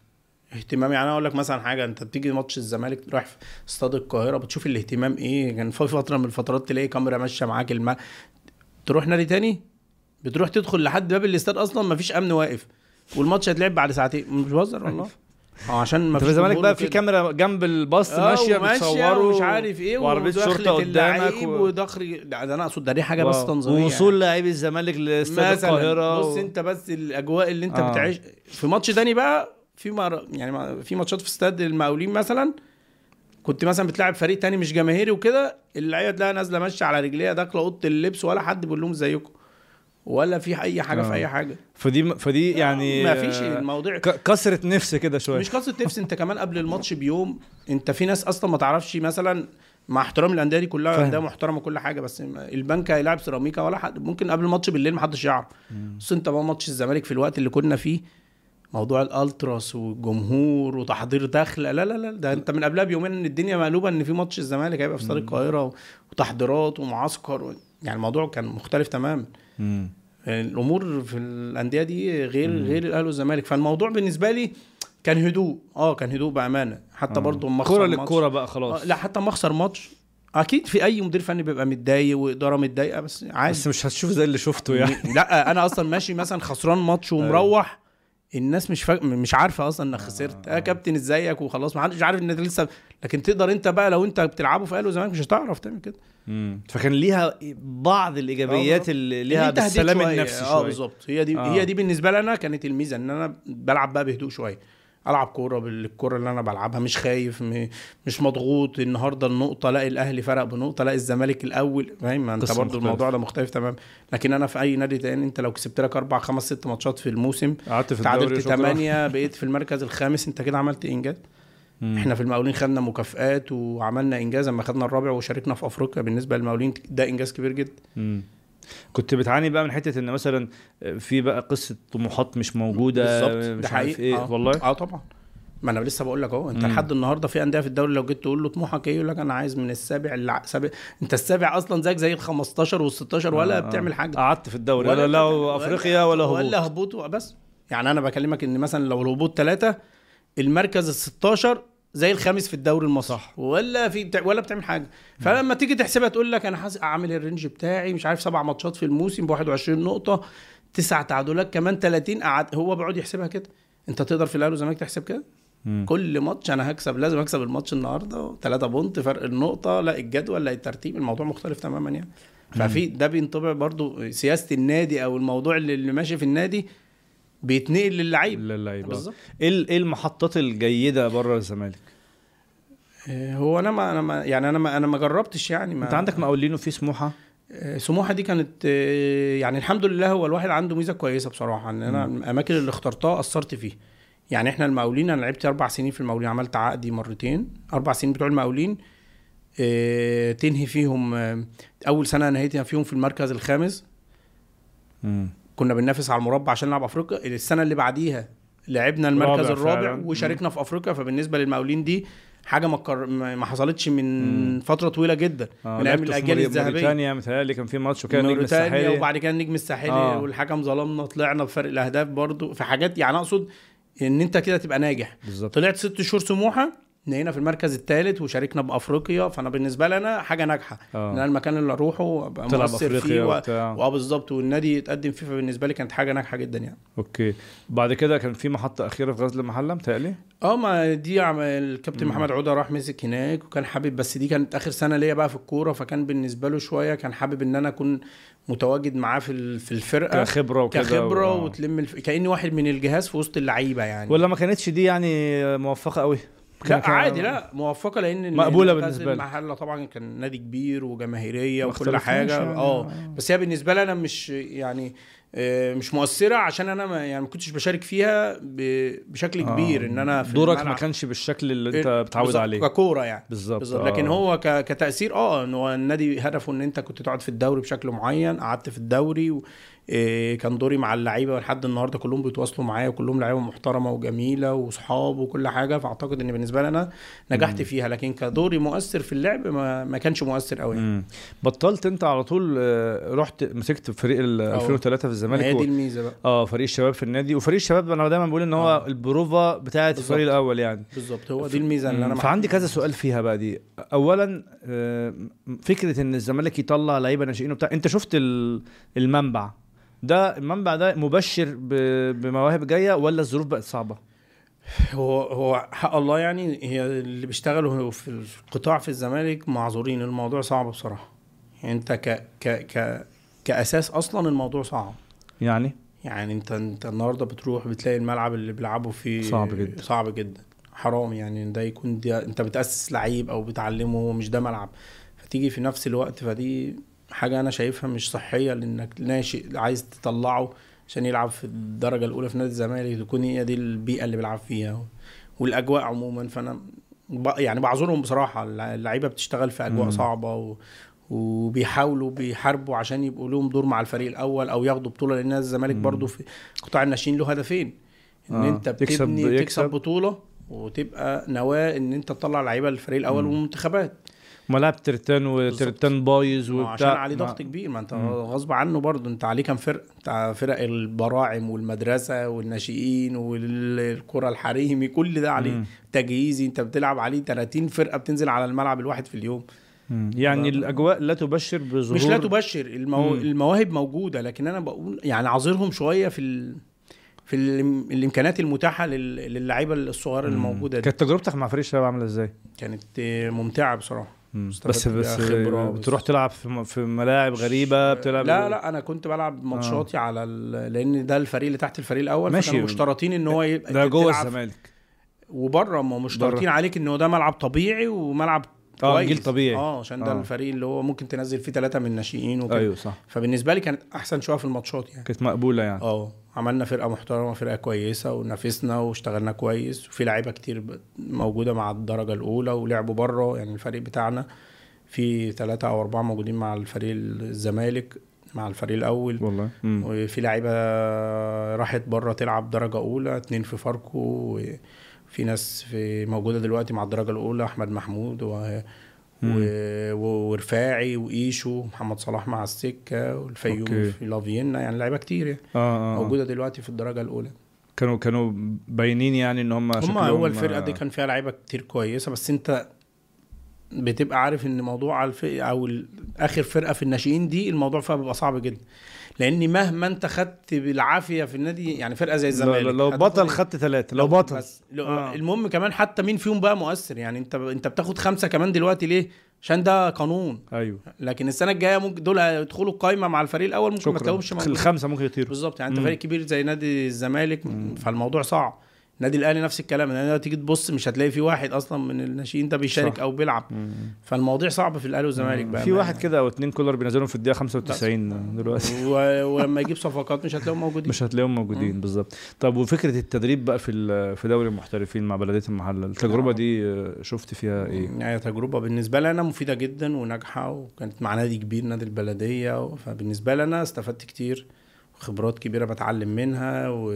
اهتمام يعني. انا اقول لك مثلا حاجه، انت بتيجي ماتش الزمالك رايح في استاد القاهره بتشوف الاهتمام ايه. كان في فتره من الفترات تلاقي كاميرا ماشيه معاك الم... تروح نادي تاني بتروح تدخل لحد باب الاستاد اصلا مفيش امن واقف، والماتش هيتلعب بعد ساعتين. مش بهزر والله. اه عشان ما في فيش الزمالك بقى جمهور في وكده. كاميرا جنب الباص ماشيه بتصوره ومش عارف ايه وعربيه شرطه قدامك و... ودخري. ده انا اقصد ده دي حاجه واو. بس تنظيميه ووصول يعني. لاعبي الزمالك لاستاد مثلاً القاهره بص و... انت بس الاجواء اللي انت آه. بتعيش في ماتش تاني بقى. في مر... يعني في ماتشات في استاد المقاولين مثلا كنت مثلا بتلعب فريق تاني مش جماهيري وكده، اللعيبه تلاقيها نازله ماشيه على رجليها داخله اوضه اللبس ولا حد بيقول لهم زيكم ولا في اي حاجه. آه. في اي حاجه. فدي فدي يعني ما فيش الموضوع ك... كسرت نفس كده شويه. مش قصه نفس. انت كمان قبل الماتش بيوم انت في ناس اصلا ما تعرفش مثلا، مع احترام الانديه دي كلها انديه محترمه كل حاجه، بس البنك هيلاعب سيراميكا ولا حد ممكن قبل الماتش بالليل ما حدش يعرف. بس انت بقى ماتش الزمالك في الوقت اللي كنا فيه موضوع الالتراس والجمهور وتحضير دخله، لا لا لا ده انت من قبلها بيومين ان الدنيا مقلوبه ان في ماتش الزمالك هيبقى في استاد القاهره وتحضيرات ومعسكر و... يعني الموضوع كان مختلف تماما. يعني الامور في الانديه دي غير مم. غير الاهلي والزمالك. فالموضوع بالنسبه لي كان هدوء. اه كان هدوء بامانه. حتى آه. برضو ما كوره للكوره بقى خلاص. آه لا حتى ما اخسر ماتش اكيد في اي مدير فني بيبقى متضايق واداره متضايقه، بس عادي. بس مش هتشوف زي اللي شفته يعني. لا انا اصلا ماشي مثلا خسران ماتش ومروح الناس مش فا... مش عارفه اصلا انك خسرت. اه كابتن ازيك وخلاص ما حدش عارف ان انت لسه. لكن تقدر انت بقى لو انت بتلعبه في اهلي وزمالك مش هتعرف تعمل كده. امم فكان ليها بعض الايجابيات اللي ليها بالسلام النفسي شويه. اه بالظبط. هي دي آه. هي دي بالنسبه لي انا كانت الميزه ان انا بلعب بقى بهدوء شويه. العب كوره بالكوره اللي انا بلعبها مش خايف م... مش مضغوط. النهارده النقطه لا الاهلي فرق بنقطه لا الزمالك الاول فاهم انت برضو مختلف. الموضوع ده مختلف تمام. لكن انا في اي نادي تاني انت لو كسبت لك اربع خمس ست ماتشات في الموسم تعادلت ثمانية بقيت في المركز الخامس انت كده عملت انجاز. مم. احنا في المقاولين خدنا مكافآت وعملنا انجاز لما خدنا الرابع وشاركنا في افريقيا. بالنسبه للمقاولين ده انجاز كبير جدا. مم. كنت بتعاني بقى من حته ان مثلا في بقى قصه طموحات مش موجوده بالظبط. مش عارف ايه آه. والله. اه طبعا. ما انا لسه بقول لك اهو انت لحد النهارده في انديه في الدوري لو جيت تقول له طموحك ايه يقول لك انا عايز من السابع اللي سابع. انت السابع اصلا زيك زي ال خمستاشر وال16 ولا آه. بتعمل حاجه. قعدت في الدوري ولا لا افريقيا ولا هبوط ولا هبوط بس. يعني انا بكلمك ان مثلا لو الهبوط ثلاثة المركز الستاشر زي الخامس في الدوري المصري ولا في بتاع ولا بتعمل حاجه. فلما تيجي تحسبها تقول لك انا حاسس اعمل الرينج بتاعي مش عارف سبع ماتشات في الموسم ب واحد وعشرين نقطه تسع تعادلات كمان ثلاثين قعد. هو بيقعد يحسبها كده. انت تقدر في الاهلي والزمالك تحسب كده مم. كل ماتش انا هكسب لازم اكسب الماتش النهارده ثلاثة بونت فرق النقطه لا الجدول لا الترتيب. الموضوع مختلف تماما يعني. ففي ده بينطبع برضو سياسه النادي او الموضوع اللي ماشي في النادي بيتنقل للعيب بالظبط. ايه المحطات الجيده بره الزمالك؟ هو انا ما انا ما يعني انا ما انا ما جربتش يعني. ما انت عندك مقاولين وفي سموحه. سموحه دي كانت يعني الحمد لله هو الواحد عنده ميزه كويسه بصراحه ان انا الاماكن اللي اخترتها اثرت فيه. يعني احنا المقاولين انا لعبت اربع سنين في المقاولين عملت عقدي مرتين. اربع سنين بتوع المقاولين اه تنهي فيهم اه اول سنه نهيتها فيهم في المركز الخامس. م. كنا بننافس على المربع عشان نلعب افريقيا. السنه اللي بعديها لعبنا المركز الرابع فعلا. وشاركنا م. في افريقيا. فبالنسبه للمقاولين دي حاجه ما كر... ما حصلتش من مم. فتره طويله جدا. آه من ايام الاجيال الذهبيه. موريتانيا متهيألي كان في ماتش وكان نجم الساحلي وبعد كده النجم الساحلي آه. والحكم ظلمنا طلعنا بفرق الاهداف برضو في حاجات. يعني اقصد ان انت كده تبقى ناجح بالزبط. طلعت ست شهور سموحه نهينا في المركز الثالث وشاركنا بافريقيا. فانا بالنسبه لي انا حاجه ناجحه آه. ان انا المكان اللي اروحه ابقى مؤثر فيه واه بالظبط والنادي يتقدم فيه. فبالنسبه لي كانت حاجه ناجحه جدا يعني. اوكي. بعد كده كان في محطه اخيره في غزل المحله متهيألي. اه ما دي الكابتن محمد عوده راح مسك هناك وكان حابب. بس دي كانت اخر سنه ليا بقى في الكوره. فكان بالنسبه له شويه كان حابب ان انا اكون متواجد معاه في في الفرقه كخبره وكده كخبره و... وتلم الف... كاني واحد من الجهاز في وسط اللعيبه يعني. ولا ما كانتش دي يعني موفقه قوي؟ لا عادي. لا موفقه لان مقبوله بالنسبه لي. المحله طبعا كان نادي كبير وجماهيريه وكل حاجه اه بس هي بالنسبه لي انا مش يعني مش مؤثره عشان انا ما يعني ما كنتش بشارك فيها بشكل كبير. آه. ان انا في دورك ما كانش بالشكل اللي انت بتعود عليه ككوره يعني بالظبط. آه. لكن هو كتاثير اه ان هو النادي هدفه ان انت كنت تقعد في الدوري بشكل معين. قعدت في الدوري و... كان دوري مع اللعيبه ولحد النهارده كلهم بيتواصلوا معايا وكلهم لعيبه محترمه وجميله واصحاب وكل حاجه. فاعتقد ان بالنسبه لي انا نجحت فيها. لكن كدوري مؤثر في اللعب ما, ما كانش مؤثر قوي. بطلت انت على طول رحت مسكت فريق ال ألفين وثلاثة في الزمالك هي هو دي الميزه بقى. اه فريق الشباب في النادي، وفريق الشباب انا دايما بقول ان هو آه. البروفا بتاعه الفريق الاول يعني. بالظبط، هو دي الميزه اللي انا معاك فعندي فيها. كذا سؤال فيها بقى دي. اولا آه، فكره ان الزمالك يطلع لعيبه ناشئين وبتاع، انت شفت ال- المنبع ده المنبع ده مبشر ب- بمواهب جايه ولا الظروف بقت صعبه؟ هو هو حق الله يعني، هي اللي بيشتغلوا في القطاع في الزمالك معذورين، الموضوع صعب بصراحه. يعني انت ك ك ك كاساس اصلا الموضوع صعب. يعني يعني انت انت النهارده بتروح بتلاقي الملعب اللي بيلعبوا فيه صعب جدا. صعب جدا، حرام يعني ده يكون ده انت بتاسس لعيب او بتعلمه، هو مش ده ملعب، فتيجي في نفس الوقت، فدي حاجه انا شايفها مش صحيه، لانك ناشئ عايز تطلعه عشان يلعب في الدرجه الاولى في نادي الزمالك، تكون هي دي البيئه اللي بيلعب فيها والاجواء عموما. فانا ب- يعني بعذرهم بصراحه، اللعيبه بتشتغل في اجواء مم. صعبه و وبيحاولوا بيحاربوا عشان يبقوا لهم دور مع الفريق الاول او ياخدوا بطوله، لان الزمالك مم. برضو في قطاع الناشئين له هدفين، ان آه. انت تكسب- بتبني يكسب. تكسب بطوله، وتبقى نواه ان انت تطلع لعيبه للفريق الاول مم. والمنتخبات. ملاعب ترتان وترتان بايظ ما وبتاع، عشان عليه ما- ضغط كبير، ما انت مم. غصب عنه برضو، انت عليه كام فرق، انت فرق البراعم والمدرسه والناشئين والكره الحريمي، كل ده عليه مم. تجهيزي، انت بتلعب عليه ثلاثين فرقه بتنزل على الملعب الواحد في اليوم. مم. يعني لا- الاجواء لا تبشر بظهور. مش لا تبشر، المو... مم. المواهب موجوده، لكن انا بقول يعني عذرهم شويه في ال... في ال... الامكانيات المتاحه لل... للعيبه الصغار مم. الموجوده دي. كانت تجربتك مع فريق الشباب عامله ازاي؟ كانت ممتعه بصراحه. مم. استفدت بس بس بيها خبرة، بتروح بس- تلعب في م- في ملاعب غريبه بتلعب. لا لا انا كنت بلعب ماتشاتي آه. على ال... لان ده الفريق اللي تحت الفريق الاول، ماشي. فكانوا مشترطين ان هو يبقى ده جوه تلعب، الزمالك وبره ما مشترطين برا. عليك ان هو ده ملعب طبيعي وملعب اه كويس. جيل طبيعي. اه عشان ده آه. الفريق اللي هو ممكن تنزل فيه ثلاثه من الناشئين وكده. ايوه صح، فبالنسبه لي كانت احسن شويه في الماتشات يعني. كانت مقبوله يعني. اه عملنا فرقه محترمه، فرقه كويسه، ونافسنا واشتغلنا كويس، وفي لعيبه كتير ب- موجوده مع الدرجه الاولى ولعبوا بره. يعني الفريق بتاعنا في ثلاثة او اربعة موجودين مع الفريق الزمالك مع الفريق الاول، والله. مم. وفي لعيبه راحت بره تلعب درجه اولى، اتنين في فاركو، وفي ناس في موجوده دلوقتي مع الدرجه الاولى، احمد محمود و و- ورفاعي وايشو، محمد صلاح مع السكه، والفيوم أوكي. في لافيينا، يعني لعيبه كتير يعني اه اه آه. موجوده دلوقتي في الدرجه الاولى. كانوا كانوا باينين يعني ان هم هم شكلهم هو الفرقه دي آه، كان فيها لعيبه كتير كويسه، بس انت بتبقى عارف ان موضوع الفرقه او ال- اخر فرقه في الناشئين دي الموضوع فيها بيبقى صعب جدا، لان مهما انت خدت بالعافيه في النادي، يعني فرقه زي الزمالك لو, لو هتاخد بطل إيه؟ خدت ثلاثة لو بطل بس لو آه. آه. المهم كمان حتى مين فيهم بقى مؤثر، يعني انت انت بتاخد خمسه كمان دلوقتي ليه؟ عشان ده قانون، ايوه لكن السنه الجايه ممكن دول يدخلوا القايمه مع الفريق الاول، ممكن ما شكرا. تلاقيهمش موجودين. الخمسه ممكن يطيروا بالظبط، يعني انت مم. فريق كبير زي نادي الزمالك، فالموضوع صعب. النادي الاهلي نفس الكلام، يعني تيجي تبص مش هتلاقي في واحد اصلا من الناشئين ده بيشارك صح. او بيلعب. مم. فالموضوع صعب في الاهلي والزمالك بقى، في واحد كده او اتنين كولر بينزلهم في الدقيقه خمسة وتسعين دلوقتي و- ولما يجيب صفقات مش هتلاقيهم موجودين. مش هتلاقيهم موجودين بالظبط. طب وفكره التدريب بقى في ال- في دوري المحترفين مع بلديه المحله، التجربه دي آه، شفت فيها ايه؟ يعني تجربه بالنسبه لي انا مفيده جدا وناجحه، وكانت مع نادي كبير نادي البلديه، فبالنسبه لي انا استفدت كتير، خبرات كبيره بتعلم منها و...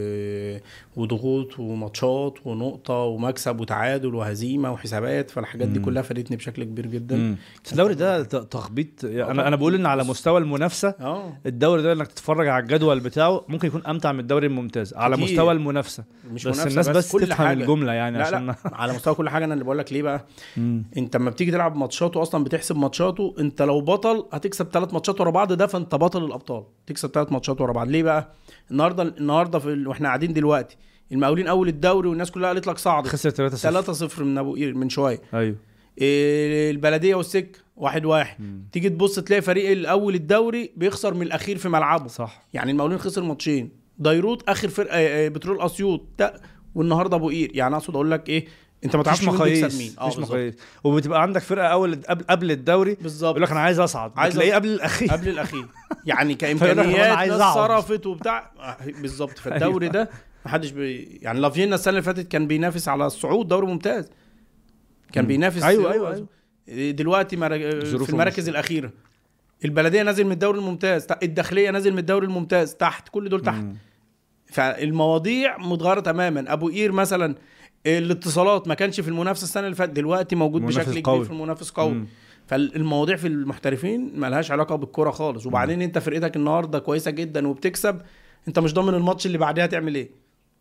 وضغوط وماتشات ونقطه ومكسب وتعادل وهزيمه وحسابات، فالحاجات دي مم. كلها فادتني بشكل كبير جدا. مم. بس الدوري ده ت- تخبيط يعني، انا انا بقول ان على مستوى المنافسه اه الدوري ده انك تتفرج على الجدول بتاعه ممكن يكون امتع من الدوري الممتاز على كتير. مستوى المنافسه. مش بس منافسة الناس بس, كل تفهم حاجة. الجمله يعني لا عشان لا على مستوى كل حاجه، انا اللي بقول لك ليه بقى. مم. انت لما بتيجي تلعب ماتشاته اصلا بتحسب ماتشاته، انت لو بطل هتكسب ثلاث ماتشات ورا بعض، ده فانت بطل الابطال، تكسب ثلاث ماتشات ورا بعض. ليه بقى؟ النهارده النهارده في ال... واحنا قاعدين دلوقتي المقاولين اول الدوري والناس كلها قالت لك صعد، خسر ثلاثة صفر ثلاثة صفر من ابو قير من شويه. ايوه إيه البلديه والسك واحد واحد. مم. تيجي تبص تلاقي فريق الاول الدوري بيخسر من الاخير في ملعبه. صح. يعني المقاولين خسر ماتشين، ديروت اخر فرقه آه، بترول اسيوط تا- والنهارده ابو قير. يعني اقصد اقول لك ايه، انت ما تعرفش مفيش مين بيكسب مقاييس مين. مفيش بالظبط. مقاييس، وبتبقى عندك فرقه اول قبل قبل الدوري بالظبط يقول لك انا عايز اصعد، عايز تلاقيه أصعد. قبل الاخير قبل الاخير يعني فيقول لك كامكانيات أنا عايز ناس أقعد. صرفت وبتاع آه، بالظبط. فالدوري ده محدش بي... يعني لافينا السنه اللي فاتت كان بينافس على الصعود دوري ممتاز، كان مم. بينافس. أيوة، أيوة، أيوة. دلوقتي مرا... ظروف في المراكز المش- الاخيره البلديه نازل من الدوري الممتاز، تا- الداخليه نازل من الدوري الممتاز تحت، كل دول تحت. مم. فالمواضيع متغيره تماما. ابو قير مثلا الاتصالات ما كانش في المنافسه السنه اللي فاتت، دلوقتي موجود منافس بشكل قوي. كبير في المنافس قوي. مم. فالمواضيع في المحترفين ما لهاش علاقه بالكره خالص. وبعدين انت فرقتك النهارده كويسه جدا وبتكسب، انت مش ضامن الماتش اللي بعدها تعمل ايه.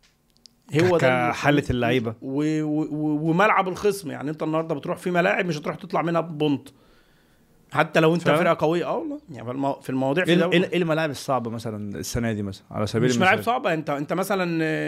هو ده حاله اللعيبه و... و... وملعب الخصم. يعني انت النهارده بتروح في ملاعب مش هتروح تطلع منها ببونت حتى لو انت فرقه قويه. اه والله يعني في المواضيع في ايه ايه الملاعب الصعبه مثلا السنه دي مثلا على سبيل المثال؟ مش ملاعب صعبه. انت انت مثلا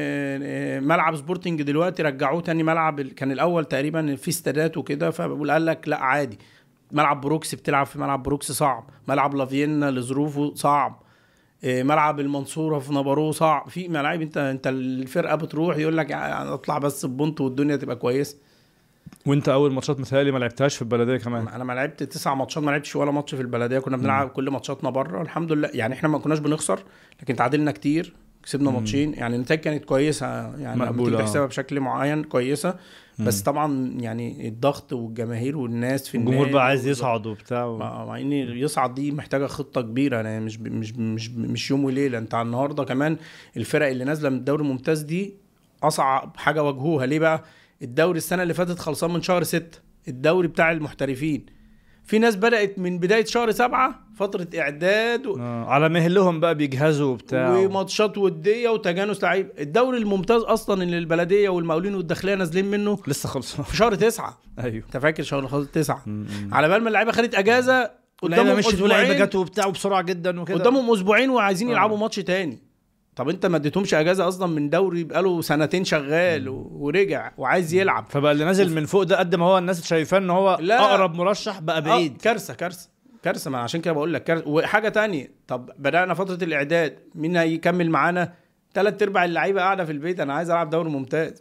ملعب سبورتنج دلوقتي رجعوه تاني ملعب، كان الاول تقريبا في استادات وكده، فبقول قال لك لا عادي. ملعب بروكس بتلعب في ملعب بروكس صعب، ملعب لافيينا لظروفه صعب، ملعب المنصوره في نبارو صعب. في ملاعب انت انت الفرقه بتروح يقول لك يعني اطلع بس ببونت والدنيا تبقى كويسه. وانت اول ماتشات مثالي ما لعبتهاش في البلديه كمان؟ انا ما لعبت تسع ماتشات، ما لعبتش ولا ماتش في البلديه. كنا بنلعب كل ماتشاتنا بره الحمد لله. يعني احنا ما كناش بنخسر، لكن تعادلنا كتير، كسبنا ماتشين. يعني النتائج كانت كويسه، يعني مقبوله تحسبها بشكل معين كويسه. بس طبعا يعني الضغط والجماهير والناس في الجمهور بقى عايز يصعد وبتاع و... مع ان يصعد دي محتاجه خطه كبيره. يعني مش مش مش مش يوم وليله. انت النهارده كمان الفرق اللي نازله من الدوري الممتاز دي اصعب حاجه واجهوها. ليه بقى؟ الدوري السنه اللي فاتت خلصان من شهر ستة، الدوري بتاع المحترفين. في ناس بدأت من بداية شهر سبعة فترة إعداد و... آه. على مهلهم بقى بيجهزوا وبتاع وماتشات ودية وتجانس لعيب. الدوري الممتاز أصلا اللي البلدية والمقاولين والداخلية نازلين منه لسه خلصان في شهر تسعة. أيوه أنت فاكر شهر خلص تسعة؟ على بال ما اللعيبة خدت أجازة قدامهم أسبوعين، لعيبة جت وبتاع وبسرعة جدا وكده، قدامهم أسبوعين وعايزين آه. يلعبوا ماتش تاني. طب انت ما اديتهمش اجازه اصلا من دوري بقاله سنتين شغال و... ورجع وعايز يلعب. فبقى اللي نازل من فوق ده قد ما هو الناس شايفاه ان هو لا. اقرب مرشح بقى بعيد. آه كارثه كارثه كارثه. ما عشان كده بقول لك كارثه. وحاجه تانية، طب بدانا فتره الاعداد، مين هيكمل معانا؟ ثلاث ارباع اللعيبه قاعده في البيت، انا عايز العب دوري ممتاز،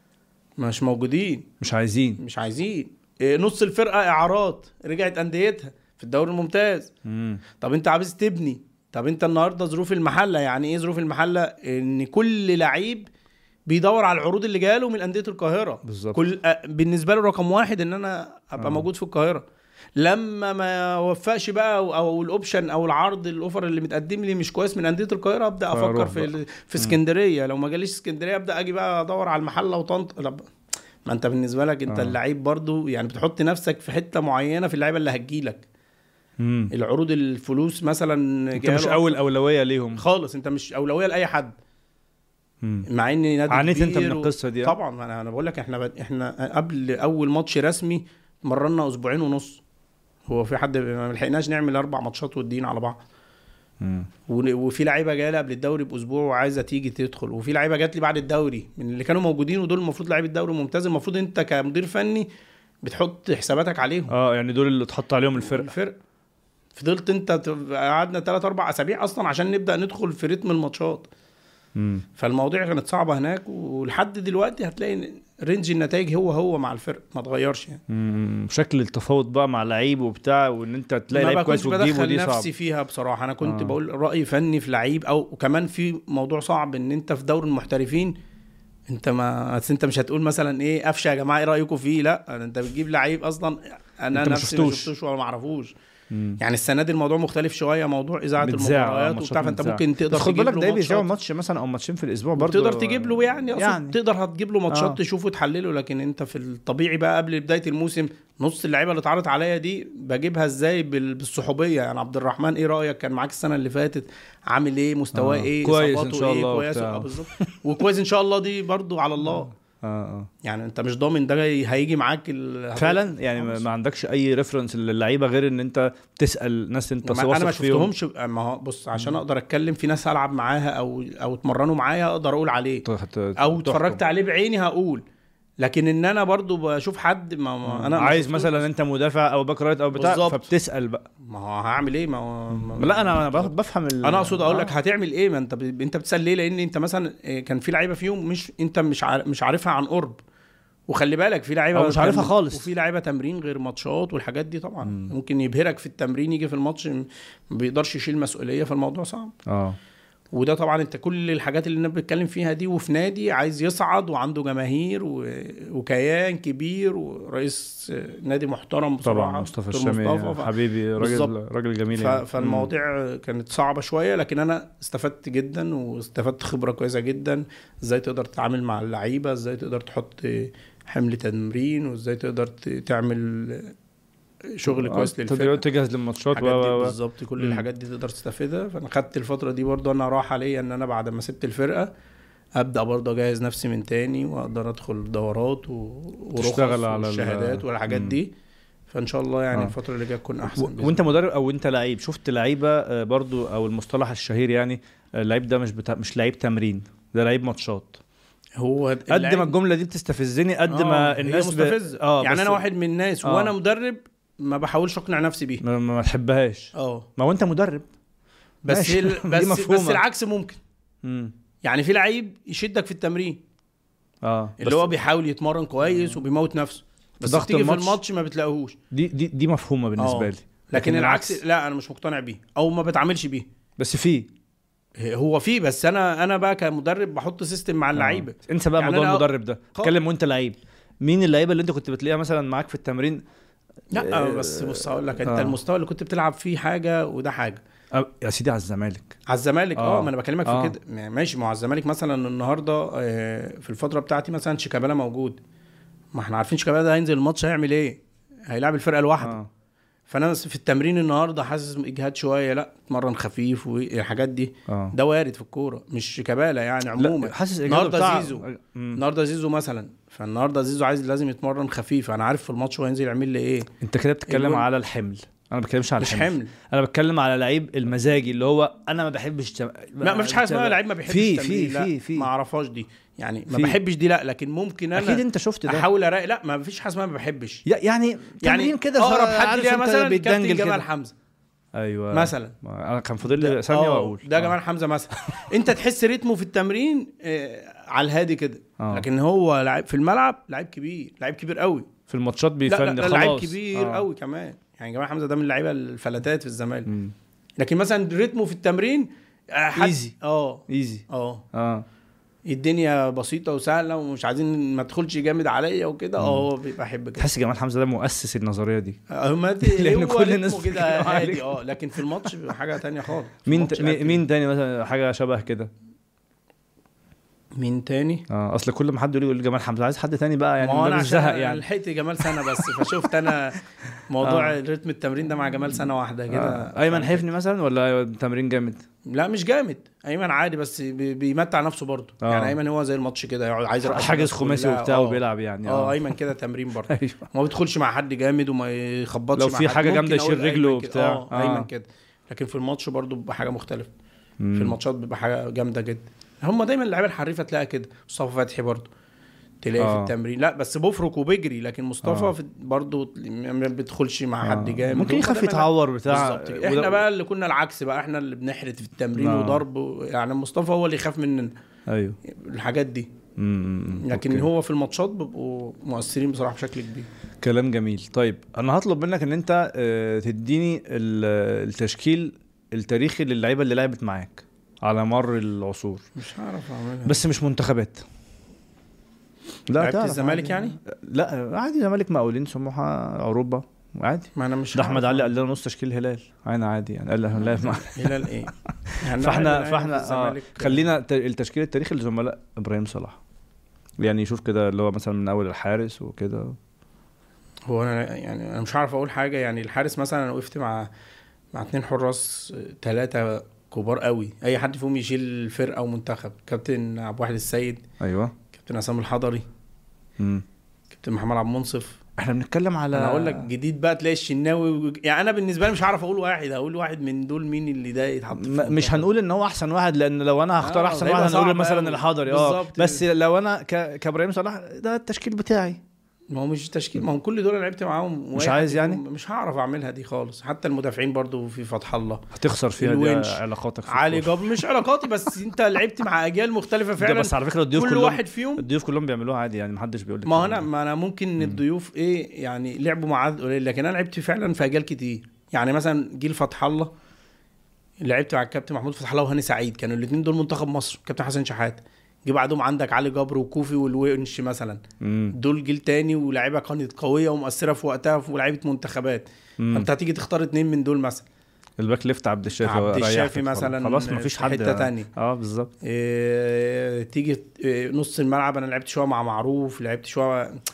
مش موجودين، مش عايزين مش عايزين إيه، نص الفرقه اعارات رجعت انديتها في الدوري الممتاز. مم. طب انت عايز تبني. طب انت النهارده ظروف المحله، يعني ايه ظروف المحله؟ ان كل لعيب بيدور على العروض اللي جاله من انديه القاهره بالظبط. كل بالنسبه له رقم واحد ان انا ابقى آه. موجود في القاهره. لما ما وفقش بقى او, أو الاوبشن او العرض الاوفر اللي متقدم لي مش كويس من انديه القاهره، ابدا افكر في في اسكندريه. لو ما جاليش اسكندريه ابدا اجي بقى ادور على المحله وطنط. ما انت بالنسبه لك انت آه. اللعيب برضو يعني بتحط نفسك في حته معينه في اللعيبه اللي هتجيلك. مم. العروض الفلوس مثلا انت مش اول اولويه ليهم خالص، انت مش اولويه لاي حد. مم. مع ان نادي عانيت انت من القصه دي؟ طبعا انا انا بقول لك احنا احنا قبل اول ماتش رسمي مرنا اسبوعين ونص. هو في حد ما لحقناش نعمل اربع ماتشات ودين على بعض. مم. وفي لعيبه جايه قبل الدوري باسبوع وعايزه تيجي تدخل، وفي لعيبه جات لي بعد الدوري من اللي كانوا موجودين، ودول المفروض لعيبه الدوري الممتاز. المفروض انت كمدير فني بتحط حساباتك عليهم. اه يعني دول اللي اتحط عليهم الفرق الفرق فضلت انت قعدنا ثلاثة اربعة اسابيع اصلا عشان نبدا ندخل في رتم الماتشات. مم. فالمواضيع كانت صعبه هناك، ولحد دلوقتي هتلاقي رينج النتائج هو هو مع الفرق ما اتغيرش يعني. مم. شكل التفاوض بقى مع لعيب وبتاع، وان انت تلاقي لعيب كويس وتجيبه دي صعب. نفسي فيها بصراحه. انا كنت آه. بقول راي فني في لعيب، او وكمان في موضوع صعب ان انت في دوري المحترفين انت ما انت مش هتقول مثلا ايه قفشه يا جماعه ايه رايكم فيه، لا انت بتجيب لعيب اصلا انا نفسي ما شفتوش ولا ما اعرفوش. مم. يعني السنه دي الموضوع مختلف شويه، موضوع اذاعه المباريات وبتاع، فانت ممكن تقدر خد بالك ده بيذاعوا ماتش مثلا او ماتشين في الاسبوع برضه، تقدر تجيب له يعني, يعني. تقدر هتجيب له ماتشات آه. تشوفه تحلله. لكن انت في الطبيعي بقى قبل بدايه الموسم نص اللعيبه اللي اتعرضت عليا دي بجيبها ازاي بالصحوبيه. يعني عبد الرحمن ايه رايك، كان معاك السنه اللي فاتت، عامل ايه، مستواه آه. ايه، كويس ان شاء الله، كويس بالظبط وكويس ان شاء الله دي برضو على الله. آه. اه يعني انت مش ضامن ده هيجي معاك فعلا. يعني ما عندكش اي ريفرنس للعيبه غير ان انت تسال ناس انت واثق فيهم؟ انا ما شفتهمش. ما هو بص عشان م. اقدر اتكلم في ناس العب معاها او او اتمرنوا معايا اقدر اقول عليه، او اتفرجت عليه بعيني هقول. لكن ان انا برضو بشوف حد ما, ما انا عايز مثلا انت مدافع او باك رايت او بتاع بالزبط. فبتسال بقى ما هو هعمل ايه؟ ما هو ما لا انا انا بفهم ال... انا اقصد اقول لك آه. هتعمل ايه؟ ما انت ب... انت بتسال ليه؟ لان انت مثلا كان في لعيبه فيهم مش انت مش عارف مش عارفها عن قرب، وخلي بالك في لعيبه مش عارفها خالص، وفي لعيبه تمرين غير ماتشات والحاجات دي طبعا. مم. ممكن يبهرك في التمرين يجي في الماتش ما بيقدرش يشيل مسؤوليه، فالموضوع صعب. اه وده طبعا انت كل الحاجات اللي انا بتكلم فيها دي، وفي نادي عايز يصعد وعنده جماهير و... وكيان كبير ورئيس نادي محترم بصراحه طبعا مصطفى الشامي ف... حبيبي راجل راجل جميل ف... يعني. فالمواضيع مم. كانت صعبه شويه، لكن انا استفدت جدا واستفدت خبره كويسه جدا. ازاي تقدر تتعامل مع اللعيبه، ازاي تقدر تحط حمل تمرين، وازاي تقدر تعمل شغل كويس تدريبات للفرقه، تجهز للماتشات الحاجات دي و و- بالظبط، كل مم. الحاجات دي تقدر تستفيدها. فانا خدت الفتره دي برضو انا راحه ليا ان انا بعد ما سبت الفرقه ابدا برضو اجهز نفسي من تاني واقدر ادخل دورات و- ورخص تشتغل على ال- والشهادات والحاجات مم. دي. فان شاء الله يعني آه. الفتره اللي جايه تكون احسن و- بإذن وانت الله. مدرب او انت لعيب، شفت لعيبه آه، برضو او المصطلح الشهير يعني آه، اللعيب ده مش بتا... مش لعيب تمرين، ده لعيب ماتشات. هو قد ما اللعيب- الجمله دي بتستفزني قد آه، ما هي الناس مستفزه. اه يعني بس انا واحد من الناس آه. وانا مدرب ما بحاولش اقنع نفسي بيه. ما, ما تحبهاش. اه ما هو انت مدرب. بس ماشي. ال... دي بس مفهومة. بس العكس ممكن. امم يعني في لعيب يشدك في التمرين اه اللي بس هو بيحاول يتمرن كويس وبيموت نفسه، بس ضغط تيجي في الماتش. الماتش ما بتلاقوهوش. دي دي دي مفهومه بالنسبه آه. لي. لكن العكس لا، انا مش مقتنع بيه او ما بتعاملش بيه. بس في هو فيه، بس انا انا بقى كمدرب بحط سيستم مع اللعيبه. آه. انت بقى يعني موضوع أنا- المدرب ده خ- اتكلم وانت لعيب، مين اللعيبه اللي انت كنت بتلاقيها مثلا معاك في التمرين؟ لا آه، بس بص هقول لك، انت آه. المستوى اللي كنت بتلعب فيه حاجه وده حاجه. آه، يا سيدي على الزمالك. على الزمالك اه, آه. ما انا بكلمك آه. في كده ماشي. ما هو على الزمالك مثلا النهارده آه، في الفتره بتاعتي مثلا شيكابالا موجود، ما احنا عارفين شيكابالا ده هينزل الماتش هيعمل ايه، هيلعب الفرقه لوحده. آه. فانا في التمرين النهارده حاسس اجهاد شويه، لا اتمرن خفيف والحاجات دي. اه ده وارد في الكوره، مش شيكابالا يعني عموما. لا حاسس النهارده بتاع... زيزو مم. النهارده زيزو مثلا، فالنهارده زيزو عايز لازم يتمرن خفيف، انا عارف في الماتش هو هينزل يعمل لي ايه. انت كده بتتكلم الجون- على الحمل، انا ما بتكلمش على مش الحمل. حمل. انا بتكلم على لعيب المزاجي اللي هو انا ما بحبش تم... لا ما فيش حاجه اسمها لعيب ما بيحبش في التمرين. في لا، في في ما اعرفهاش دي يعني، ما في. بحبش دي لا، لكن ممكن انا اكيد انت شفت ده. احاول اراقب. لا ما فيش حاجه اسمها ما بحبش. يا- يعني يعني تمرين كده اقرب حد عارف ليها انت مثلا كابتن بيتدنجل جمال كده. حمزه ايوه مثلا. انا كان فاضل لي ثانيه آه، واقول ده آه. جمال حمزه مثلا. انت تحس رتمه في التمرين آه على الهادي كده، آه. لكن هو لعيب في الملعب لعيب كبير، لعيب كبير قوي. في الماتشات لا بيفند لا, لا خلاص. لعيب كبير آه. قوي كمان. يعني جمال حمزه ده من اللعيبه الفلاتات في الزمالك. مم. لكن مثلا رتمه في التمرين آه، حد- Easy. اه ايزي اه اه الدنيا بسيطه وسهله ومش عايزين ما تدخلش جامد عليا وكده. اه هو بيحب كده. تحس جمال حمزه ده مؤسس النظريه دي. آه، ما دي لأن هو كل رتمه الناس كده بتتكلم عليك. هادي. اه لكن في الماتش بيبقى حاجه تانية خالص. في مين الماتش ت... مين- أكيد. مين تاني مثلا حاجه شبه كده؟ مين تاني؟ اه اصل كل ما حد يقول جمال حمزه عايز حد تاني بقى، يعني ما هو انا مش عشان زهق يعني. لحقت جمال سنه بس، فشفت انا موضوع آه. رتم التمرين ده مع جمال سنه واحده كده. آه. ايمن حفني مثلا ولا تمرين جامد؟ لا مش جامد، ايمن عادي بس بي- بيمتع نفسه برضه. آه. يعني ايمن هو زي الماتش كده يقعد عايز يرقص حاجز الناس خماسي كلها. وبتاع آه. وبيلعب يعني اه ايمن كده تمرين برضه. ايوه ما بيدخلش مع حد جامد وما يخبطش لو مع في حد. حاجة ممكن جامدة أقول يشيل رجله أيمن كده. وبتاع. اه آه. ايمن كده. لكن في الماتش برضه بيبقى حاجه مختلفه. مم. في الماتشات بيبقى حاجه جامده جدا. هم دايما اللعيبه الحريفه تلاقيها كده. مصطفى فتحي برضه تلاقي آه. في التمرين لا بس بفرك وبجري، لكن مصطفى آه. في- برضه ما بيدخلش مع آه. حد جامد. ممكن هم يخاف دايماً- يتعور بتاع بالظبط كده. احنا بقى اللي كنا العكس بقى، احنا اللي بنحرت في التمرين آه. وضرب و... يعني مصطفى هو اللي يخاف مننا ايوه الحاجات دي. مم. لكن أوكي. هو في الماتشات بيبقوا مؤثرين بصراحه بشكل كبير. كلام جميل. طيب انا هطلب منك ان انت آه، تديني ال- التشكيل التاريخي للعيبه اللي لعبت معاك على مر العصور، مش هعرف اعملها. بس مش منتخبات. لا لعبت تعرف الزمالك عادي. يعني؟ لا عادي، زمالك مقاولين سموحه اوروبا عادي. ما انا مش ده هعرف احمد علي أعمل. قال لنا نص تشكيل الهلال انا عادي يعني، قال لنا هنلعب مع هلال ايه يعني؟ فاحنا عادي، فاحنا في آه الزمالك. خلينا ت- التشكيل التاريخي لزملاء ابراهيم صلاح، يعني يشوف كده اللي هو مثلا من اول الحارس وكده. هو انا يعني انا مش عارف اقول حاجه. يعني الحارس مثلا انا وقفت مع مع اتنين حراس ثلاثه كبار قوي، اي حد فيهم يشيل الفرقه ومنتخب. كابتن عبد الواحد السيد، ايوه كابتن عصام الحضري، امم كابتن محمد عبد المنصف. احنا بنتكلم على انا اقول لك جديد بقى تلاقي الشناوي و... يعني انا بالنسبه لي مش هعرف اقول واحد، اقول واحد من دول مين اللي ده يتحط في م- مش المنتخب. هنقول ان هو احسن واحد، لان لو انا هختار آه، احسن هيبقى واحد هنقول صعب مثلا أوي. الحضري اه بالظبط. بس لو انا ك... كابراهيم صلاح ده التشكيل بتاعي. ما هو مش تشكيل، ما هو كل دول لعبت معاهم. مش واحد عايز يعني؟ فيهم مش هعرف اعملها دي خالص. حتى المدافعين برضو في فتح الله، هتخسر فيها دي الونش، علاقاتك في علي الكورة. جاب مش علاقاتي، بس انت لعبت مع اجيال مختلفه ده فعلا. بس على فكره الضيوف كل كلهم واحد فيهم. الضيوف كلهم بيعملوها عادي يعني، محدش بيقول لك ما هو كده. انا ما انا ممكن الضيوف ايه يعني لعبوا مع عدد قليل، لكن انا لعبت فعلا في اجيال كتير. يعني مثلا جيل فتح الله لعبت مع الكابتن محمود فتح الله وهاني سعيد، كانوا الاثنين دول منتخب مصر. كابتن حسن شحات جه بعدهم عندك علي جبر وكوفي والونش مثلا. مم. دول جيل تاني ولاعيبه كانت قويه ومؤثره في وقتها ولاعيبه منتخبات. مم. فانت هتيجي تختار اتنين من دول مثلا. الباك ليفت عبد الشافي عبد ريحت الشافي خلاص. مثلا خلاص مفيش في حد حتة تانية. اه بالظبط. إيه تيجي إيه نص الملعب، انا لعبت شويه مع معروف، لعبت شويه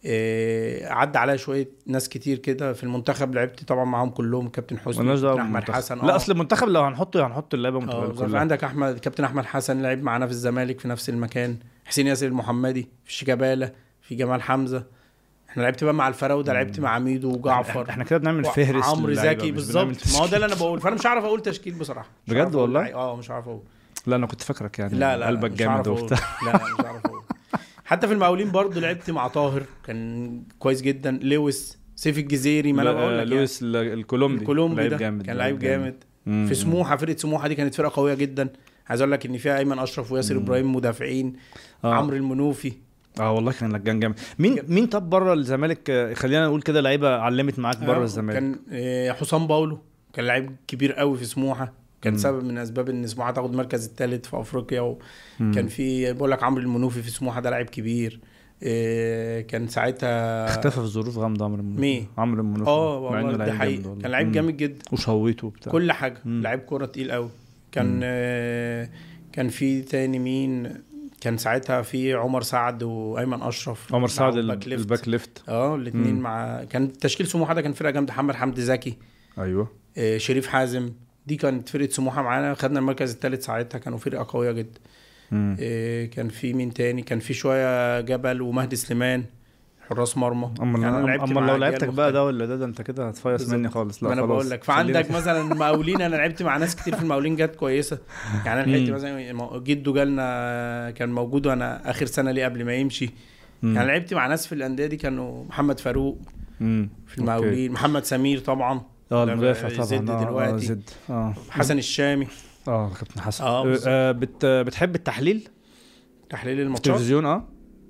إيه عدى عليا شويه ناس كتير كده في المنتخب، لعبت طبعا معاهم كلهم، كابتن حسني، كابتن احمد حسن. لا اصل المنتخب لو هنحطه هنحط اللعيبه متبقيه. عندك احمد كابتن احمد حسن لعب معانا في الزمالك في نفس المكان، حسين ياسر المحمدي في شيكابالا، في جمال حمزه. احنا لعبت بقى مع الفراوده، لعبت مع ميدو وجعفر. احنا كده بنعمل فهرس عمرو زكي بالظبط. ما هو ده اللي انا بقول، فانا مش عارف اقول تشكيل بصراحه. بجد والله اه مش عارف اقول. لا انا كنت فاكرك يعني لا لا قلبك جامد وبتاع. لا لا مش عارف اقول. حتى في المقاولين برضو لعبت مع طاهر، كان كويس جدا. لويس سيف الجزيري، ما انا بقول لك لويس يعني. الكولومبي الكولومبي لعيب جامد، كان لعيب جامد. جامد. في سموحه، فرقه سموحه دي كانت فرقه قويه جدا. عايز اقول لك ان فيها ايمن اشرف وياسر ابراهيم مدافعين. آه. عمرو المنوفي. اه والله كان لجان جامد. مين جامد. مين طب بره الزمالك خلينا نقول كده لعيبه علمت معاك بره آه. الزمالك؟ كان آه حسام باولو، كان لعيب كبير قوي في سموحه، كان مم. سبب من اسباب ان سموحه تاخد المركز الثالث في افريقيا. وكان في بقول لك عمرو المنوفي في سموحه، ده لعيب كبير. إيه كان ساعتها اختفى في ظروف غامضه عمرو المنوفي. مين؟ عمرو المنوفي. اه والله ده حقيقي، كان لعيب جامد جدا وشويته وبتاع كل حاجه، لعيب كوره تقيل قوي. كان آه كان في تاني مين كان ساعتها؟ في عمر سعد وايمن اشرف. عمر سعد الباك ليفت. اه الاثنين مع كان تشكيل سموحه ده كان فرقه جامده. محمد حمدي زكي، ايوه، آه شريف حازم، دي كانت فرقه سموحه معانا، خدنا المركز الثالث ساعتها، كانوا فرقه قويه جدا. إيه كان في مين تاني؟ كان في شويه جبل ومهدي سليمان حراس مرمى. اما يعني اما لو لعبتك بقى ده ولا ده, ده انت كده هتفيص مني خالص. لا انا بقول لك، فعندك مثلا المقاولين، انا لعبت مع ناس كتير في المقاولين جت كويسه يعني. انا لعبت مثلا جدو جالنا كان موجود وانا اخر سنه ليه قبل ما يمشي. مم. يعني لعبت مع ناس في الانديه دي، كانوا محمد فاروق مم. في المقاولين، محمد سمير طبعا اه المدافع طبعا زد دلوقتي آه زد. آه. حسن الشامي اه كابتن حسن. اه, آه بت بتحب التحليل؟ تحليل الماتشات التلفزيون؟ اه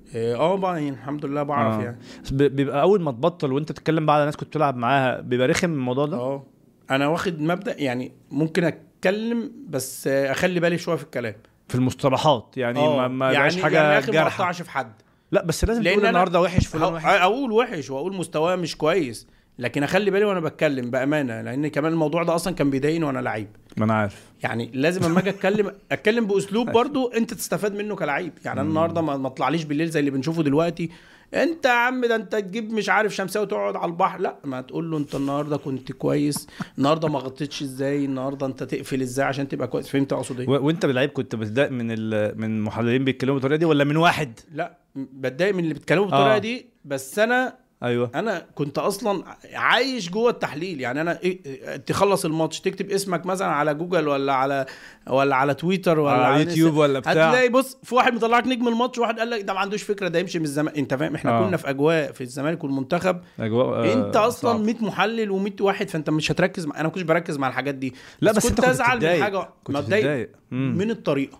اه بقى يعني الحمد لله بعرف. آه. يعني بيبقى اول ما تبطل وانت بتتكلم بقى على ناس كنت بتلعب معاها، بيبقى رخم الموضوع ده؟ اه انا واخد مبدأ يعني ممكن اتكلم بس اخلي بالي شويه في الكلام في المصطلحات يعني. أوه. ما يعني بقاش حاجه يعني ما اقطعش في حد. لا بس لازم تقول النهارده وحش فلان وحش، اقول وحش واقول مستواه مش كويس، لكن اخلي بالي وانا بتكلم بامانه، لان كمان الموضوع ده اصلا كان بيضايقني وانا لعيب. ما انا عارف يعني لازم اما اجي اتكلم اتكلم باسلوب برضو انت تستفاد منه كلاعب. يعني انا النهارده ما اطلعليش بالليل زي اللي بنشوفه دلوقتي، انت يا عم ده انت تجيب مش عارف شمسيه وتقعد على البحر. لا، ما تقول له انت النهارده كنت كويس، النهارده ما غطيتش ازاي، النهارده انت تقفل ازاي عشان تبقى كويس. فهمت اقصد ايه؟ وانت باللعيب كنت بتضايق من من محللين بيتكلموا بالطريقه دي ولا من واحد؟ لا بتضايق من اللي بيتكلموا بالطريقه آه. دي، بس انا ايوه انا كنت اصلا عايش جوه التحليل. يعني انا إيه تخلص الماتش تكتب اسمك مثلا على جوجل ولا على ولا على تويتر ولا على يوتيوب ولا بتاع، هتلاقي بص في واحد مطلعك نجم الماتش، وواحد قال لك ده ما عندوش فكره، ده يمشي من الزمالك. انت فاهم احنا آه. كنا في اجواء في الزمالك والمنتخب اجواء آه انت اصلا صعب. مية محلل ومية واحد، فانت مش هتركز مع... انا كنتش بركز مع الحاجات دي. لا بس, بس كنت ازعل من حاجه، كنت متضايق من الطريقه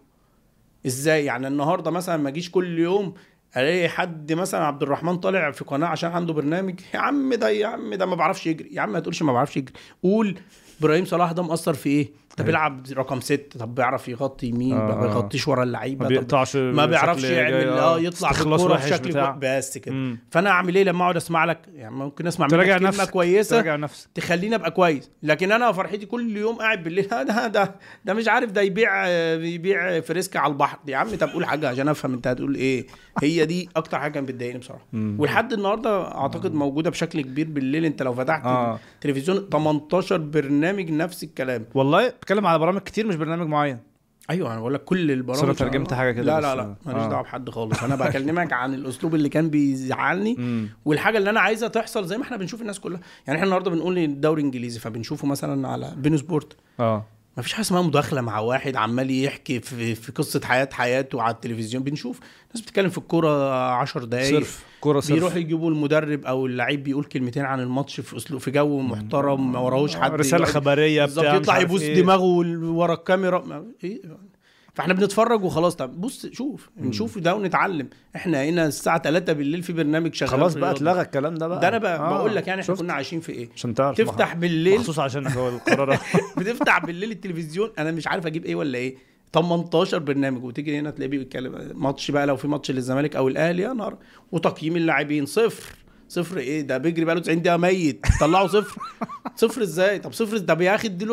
ازاي. يعني النهارده مثلا ما اجيش كل يوم الاقي حد مثلا عبد الرحمن طالع في قناه عشان عنده برنامج، يا عم ده يا عم ده ما بعرفش يجري. يا عم ما تقولش ما بعرفش يجري، قول ابراهيم صلاح ده مؤثر في ايه؟ طب بيلعب رقم ستة، طب بيعرف يغطي يمين، ما آه بيغطيش ورا اللعيبه، ما بيقطعش، ما بيعرفش يعمل اه يطلع بالكوره بشكل بس كده. مم. فانا اعمل ايه لما اقعد اسمع لك؟ يعني ممكن اسمع منك كلمه كويسه تخليني ابقى كويس، لكن انا فرحتي كل يوم قاعد بالليل ده ده ده مش عارف ده يبيع يبيع فريسكا على البحر. يا عم طب قول حاجه عشان افهم انت هتقول ايه. هي دي اكتر حاجه كانت بتضايقني بصراحه، ولحد النهارده اعتقد موجوده بشكل كبير بالليل. انت لو فتحت آه. التلفزيون تمنتاشر برنامج نفس الكلام. والله بتكلم على برامج كتير مش برنامج معين. ايوه انا بقول لك كل البرامج. انا ترجمت حاجه كده. لا لا لا ماليش آه. دعوه بحد خالص، انا بكلمك عن الاسلوب اللي كان بيزعلني والحاجه اللي انا عايزها تحصل زي ما احنا بنشوف الناس كلها. يعني احنا النهارده بنقول الدوري الانجليزي فبنشوفه مثلا على بينو سبورت. اه ما فيش حاجه اسمها مداخله مع واحد عمال يحكي في, في قصه حياه حياته على التلفزيون. بنشوف ناس بتتكلم في الكوره عشر دقايق صرف كوره صرف، بيروح يجيبوا المدرب او اللعيب بيقول كلمتين عن الماتش في اسلوب في جو محترم، ما وراهوش حد، رساله خبريه بتاع يطلع يبوس إيه؟ دماغه ورا الكاميرا ايه. فاحنا بنتفرج وخلاص. طب بص شوف نشوف ده ونتعلم. احنا هنا الساعه تلاتة بالليل في برنامج شغال خلاص بقى اتلغى الكلام ده بقى. ده انا بقى آه. بقول لك يعني احنا كنا عايشين في ايه عشان تعرف تفتح بالليل مخصوص عشان هو القرار بتفتح بالليل التلفزيون انا مش عارف اجيب ايه ولا ايه، تمنتاشر برنامج، وتيجي هنا تلاقيه بيتكلم ماتش بقى لو في ماتش للزمالك او الاهلي يا نهار، وتقييم اللاعبين صفر صفر. ايه ده بيجري بقى له تسعين دقيقه ميت، طلعوا صفر صفر ازاي؟ طب صفر ده يا اخي اديله حق.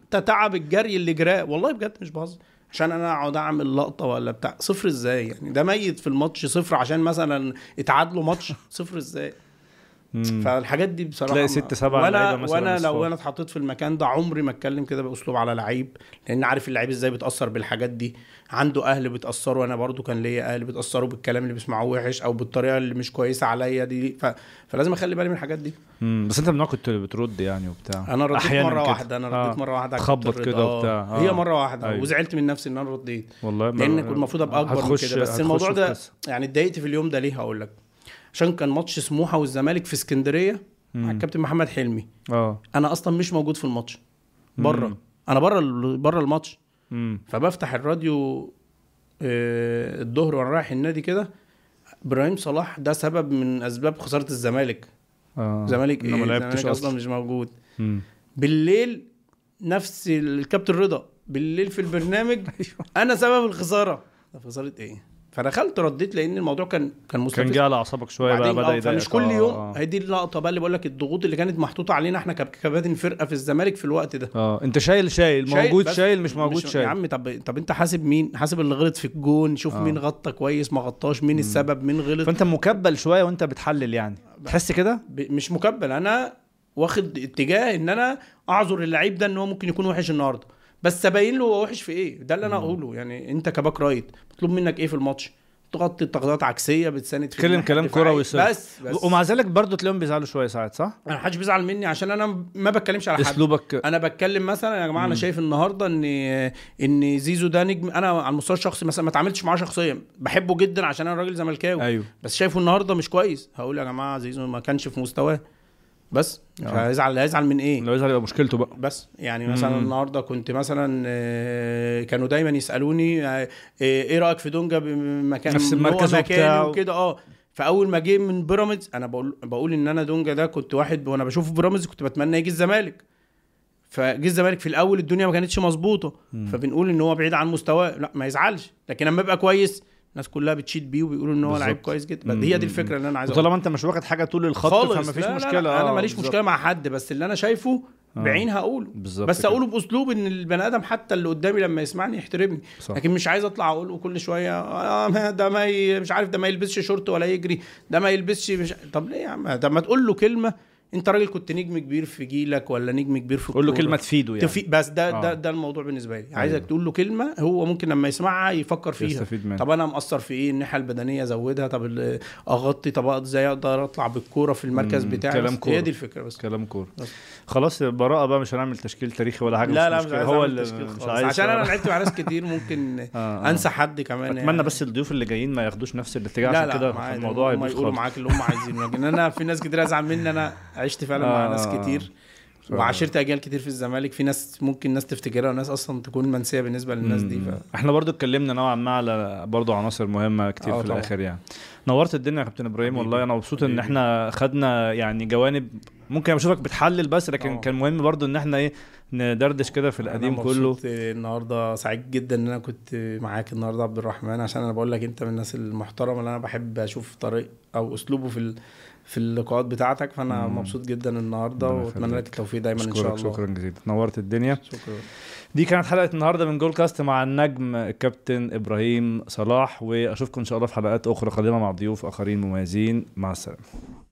حتى تعب الجري اللي جراه والله بجد مش بهزر، عشان انا اقعد اعمل لقطه ولا بتاع صفر ازاي يعني؟ ده ميت في الماتش صفر عشان مثلا اتعادلوا ماتش صفر ازاي؟ فالحاجات دي بصراحه تلاقي ست سبعة وانا مثلا وانا لو انا اتحطيت في المكان ده عمري ما اتكلم كده باسلوب على لعيب، لان عارف اللعيب ازاي بيتاثر بالحاجات دي، عنده اهل بيتاثروا، وانا برضو كان ليا اهل بيتاثروا بالكلام اللي بيسمعوه وحش او بالطريقه اللي مش كويسه عليا دي، ف... فلازم اخلي بالي من الحاجات دي. امم بس انت من كنت بترد يعني وبتاع؟ انا رديت مره واحده انا رديت آه. مره واحده خبط كده وبتاع آه. هي مره واحده أيوه. وزعلت من نفسي ان انا رديت والله، لان كنت المفروض ابقى اكبر من كده، بس الموضوع ده يعني اتضايقت في اليوم ده ليه هقول لك، عشان كان ماتش سموحه والزمالك في اسكندريه مع الكابتن محمد حلمي. اه انا اصلا مش موجود في الماتش بره، انا بره بره الماتش. مم. فبفتح الراديو آه الظهر وانا رايح النادي كده، ابراهيم صلاح ده سبب من اسباب خساره الزمالك. اه الزمالك ايه الزمالك اصلا مش موجود. مم. بالليل نفس الكابتن رضا بالليل في البرنامج انا سبب الخساره. خساره ايه؟ فدخلت رديت لان الموضوع كان كان مستفز، كان جه على اعصابك شويه بقى، بدا يضايقك. مش كل يوم آه. هي دي اللقطه بقى اللي بقول لك الضغوط اللي كانت محطوطه علينا احنا ككباتن فرقه في الزمالك في الوقت ده. اه انت شايل شايل موجود شايل مش موجود مش شايل يا عم. طب طب انت حاسب مين؟ حاسب اللي غلط في الجون، شوف آه. مين غطى كويس ما غطاش، مين م. السبب، مين غلط. فانت مكبل شويه وانت بتحلل يعني، تحس كده؟ مش مكبل، انا واخد اتجاه ان انا اعذر اللعيب ده ان هو ممكن يكون وحش النهارده، بس ابين له هو وحش في ايه. ده اللي انا اقوله يعني. انت كباك رايت مطلوب منك ايه في الماتش؟ تغطي تغطيات عكسيه بتساند في كلام كلام كروي بس, بس ومع ذلك برضه تلاقيهم بيزعلوا شويه ساعات، صح؟ انا محدش بيزعل مني عشان انا ما بتكلمش على حد. اسلوبك انا بتكلم مثلا يا جماعه مم. انا شايف النهارده ان ان زيزو ده نجم، انا على المستوى الشخصي مثلا ما اتعاملتش معاه شخصيا، بحبه جدا عشان انا راجل زملكاوي. أيوه. بس شايفه النهارده مش كويس، هقول يا جماعه زيزو ما كانش في مستواه، بس هيزعل هيزعل من ايه؟ لو يزعل يبقى مشكلته بقى. بس يعني مثلا مم. النهارده كنت مثلا كانوا دايما يسالوني ايه رايك في دونجا بمكان نفس المركز بتاعه وكده. اه فاول ما جه من بيراميدز انا بقول بقول ان انا دونجا ده كنت واحد وانا بشوفه في بيراميدز كنت بتمنى يجي الزمالك، فجه الزمالك في الاول الدنيا ما كانتش مظبوطه، فبنقول ان هو بعيد عن مستواه، لا ما يزعلش، لكن لما يبقى كويس الناس كلها بتشيد بيه وبيقولوا ان هو لعيب كويس جدا. مم. هي دي الفكره اللي انا عايز اقولها. طالما انت مش واخد حاجه طول الخط فما فيش مشكله. لا لا انا ماليش مشكله مع حد، بس اللي انا شايفه آه. بعين هقوله، بس كده. اقوله باسلوب ان البني ادم حتى اللي قدامي لما يسمعني يحترمني، صح. لكن مش عايز اطلع اقوله كل شويه آه ده ما ي... مش عارف ده ما يلبسش شورت ولا يجري، ده ما يلبسش مش... طب ليه يا عم؟ طب ما تقول له كلمه، انت راجل كنت نجم كبير في جيلك ولا نجم كبير في قول له كلمه تفيده يعني تفي... بس ده آه. ده ده الموضوع بالنسبه لي. عايزك أيوه. تقول له كلمه هو ممكن لما يسمعها يفكر فيها. طب انا مقصر في ايه؟ الناحيه البدنيه ازودها، طب اغطي، طب ازاي اقدر اطلع بالكوره في المركز بتاعي. هي دي الفكره بس. كلام كوره خلاص. براءه بقى، مش هنعمل تشكيل تاريخي ولا حاجه. لا لا مش هو اللي مش عايز، عشان انا لعبت مع ناس كتير ممكن آه آه. انسى حد كمان. اتمنى يعني. بس الضيوف اللي جايين ما ياخدوش نفس الاتجاه عشان كده الموضوع يبقى يقولوا معاك اللي هم عايزينه، لكن انا في ناس كتير ازعل مني. انا عشت فعلا مع ناس كتير وعاشرت اجيال كتير في الزمالك، في ناس ممكن ناس تفتكرها وناس اصلا تكون منسيه بالنسبه للناس دي. ف... احنا برضو اتكلمنا نوعا ما على برضو عناصر مهمه كتير في طبعا. الاخر يعني نورت الدنيا يا كابتن ابراهيم. والله انا مبسوط ان احنا خدنا يعني جوانب ممكن اشوفك بتحلل بس، لكن أوه. كان مهم برضو ان احنا ايه ندردش كده في القديم كله. النهارده سعيد جدا ان انا كنت معاك النهارده عبد الرحمن، عشان انا بقول لك انت من الناس المحترمه اللي انا بحب اشوف طريق او اسلوبه في ال... في اللقاءات بتاعتك، فانا مم. مبسوط جدا النهارده واتمنى لك التوفيق دايما ان شاء الله. شكرا جزيلا، نورت الدنيا. شكرا. دي كانت حلقه النهارده من جول كاست مع النجم الكابتن ابراهيم صلاح، واشوفكم ان شاء الله في حلقات اخرى قادمه مع ضيوف اخرين مميزين. مع السلامه.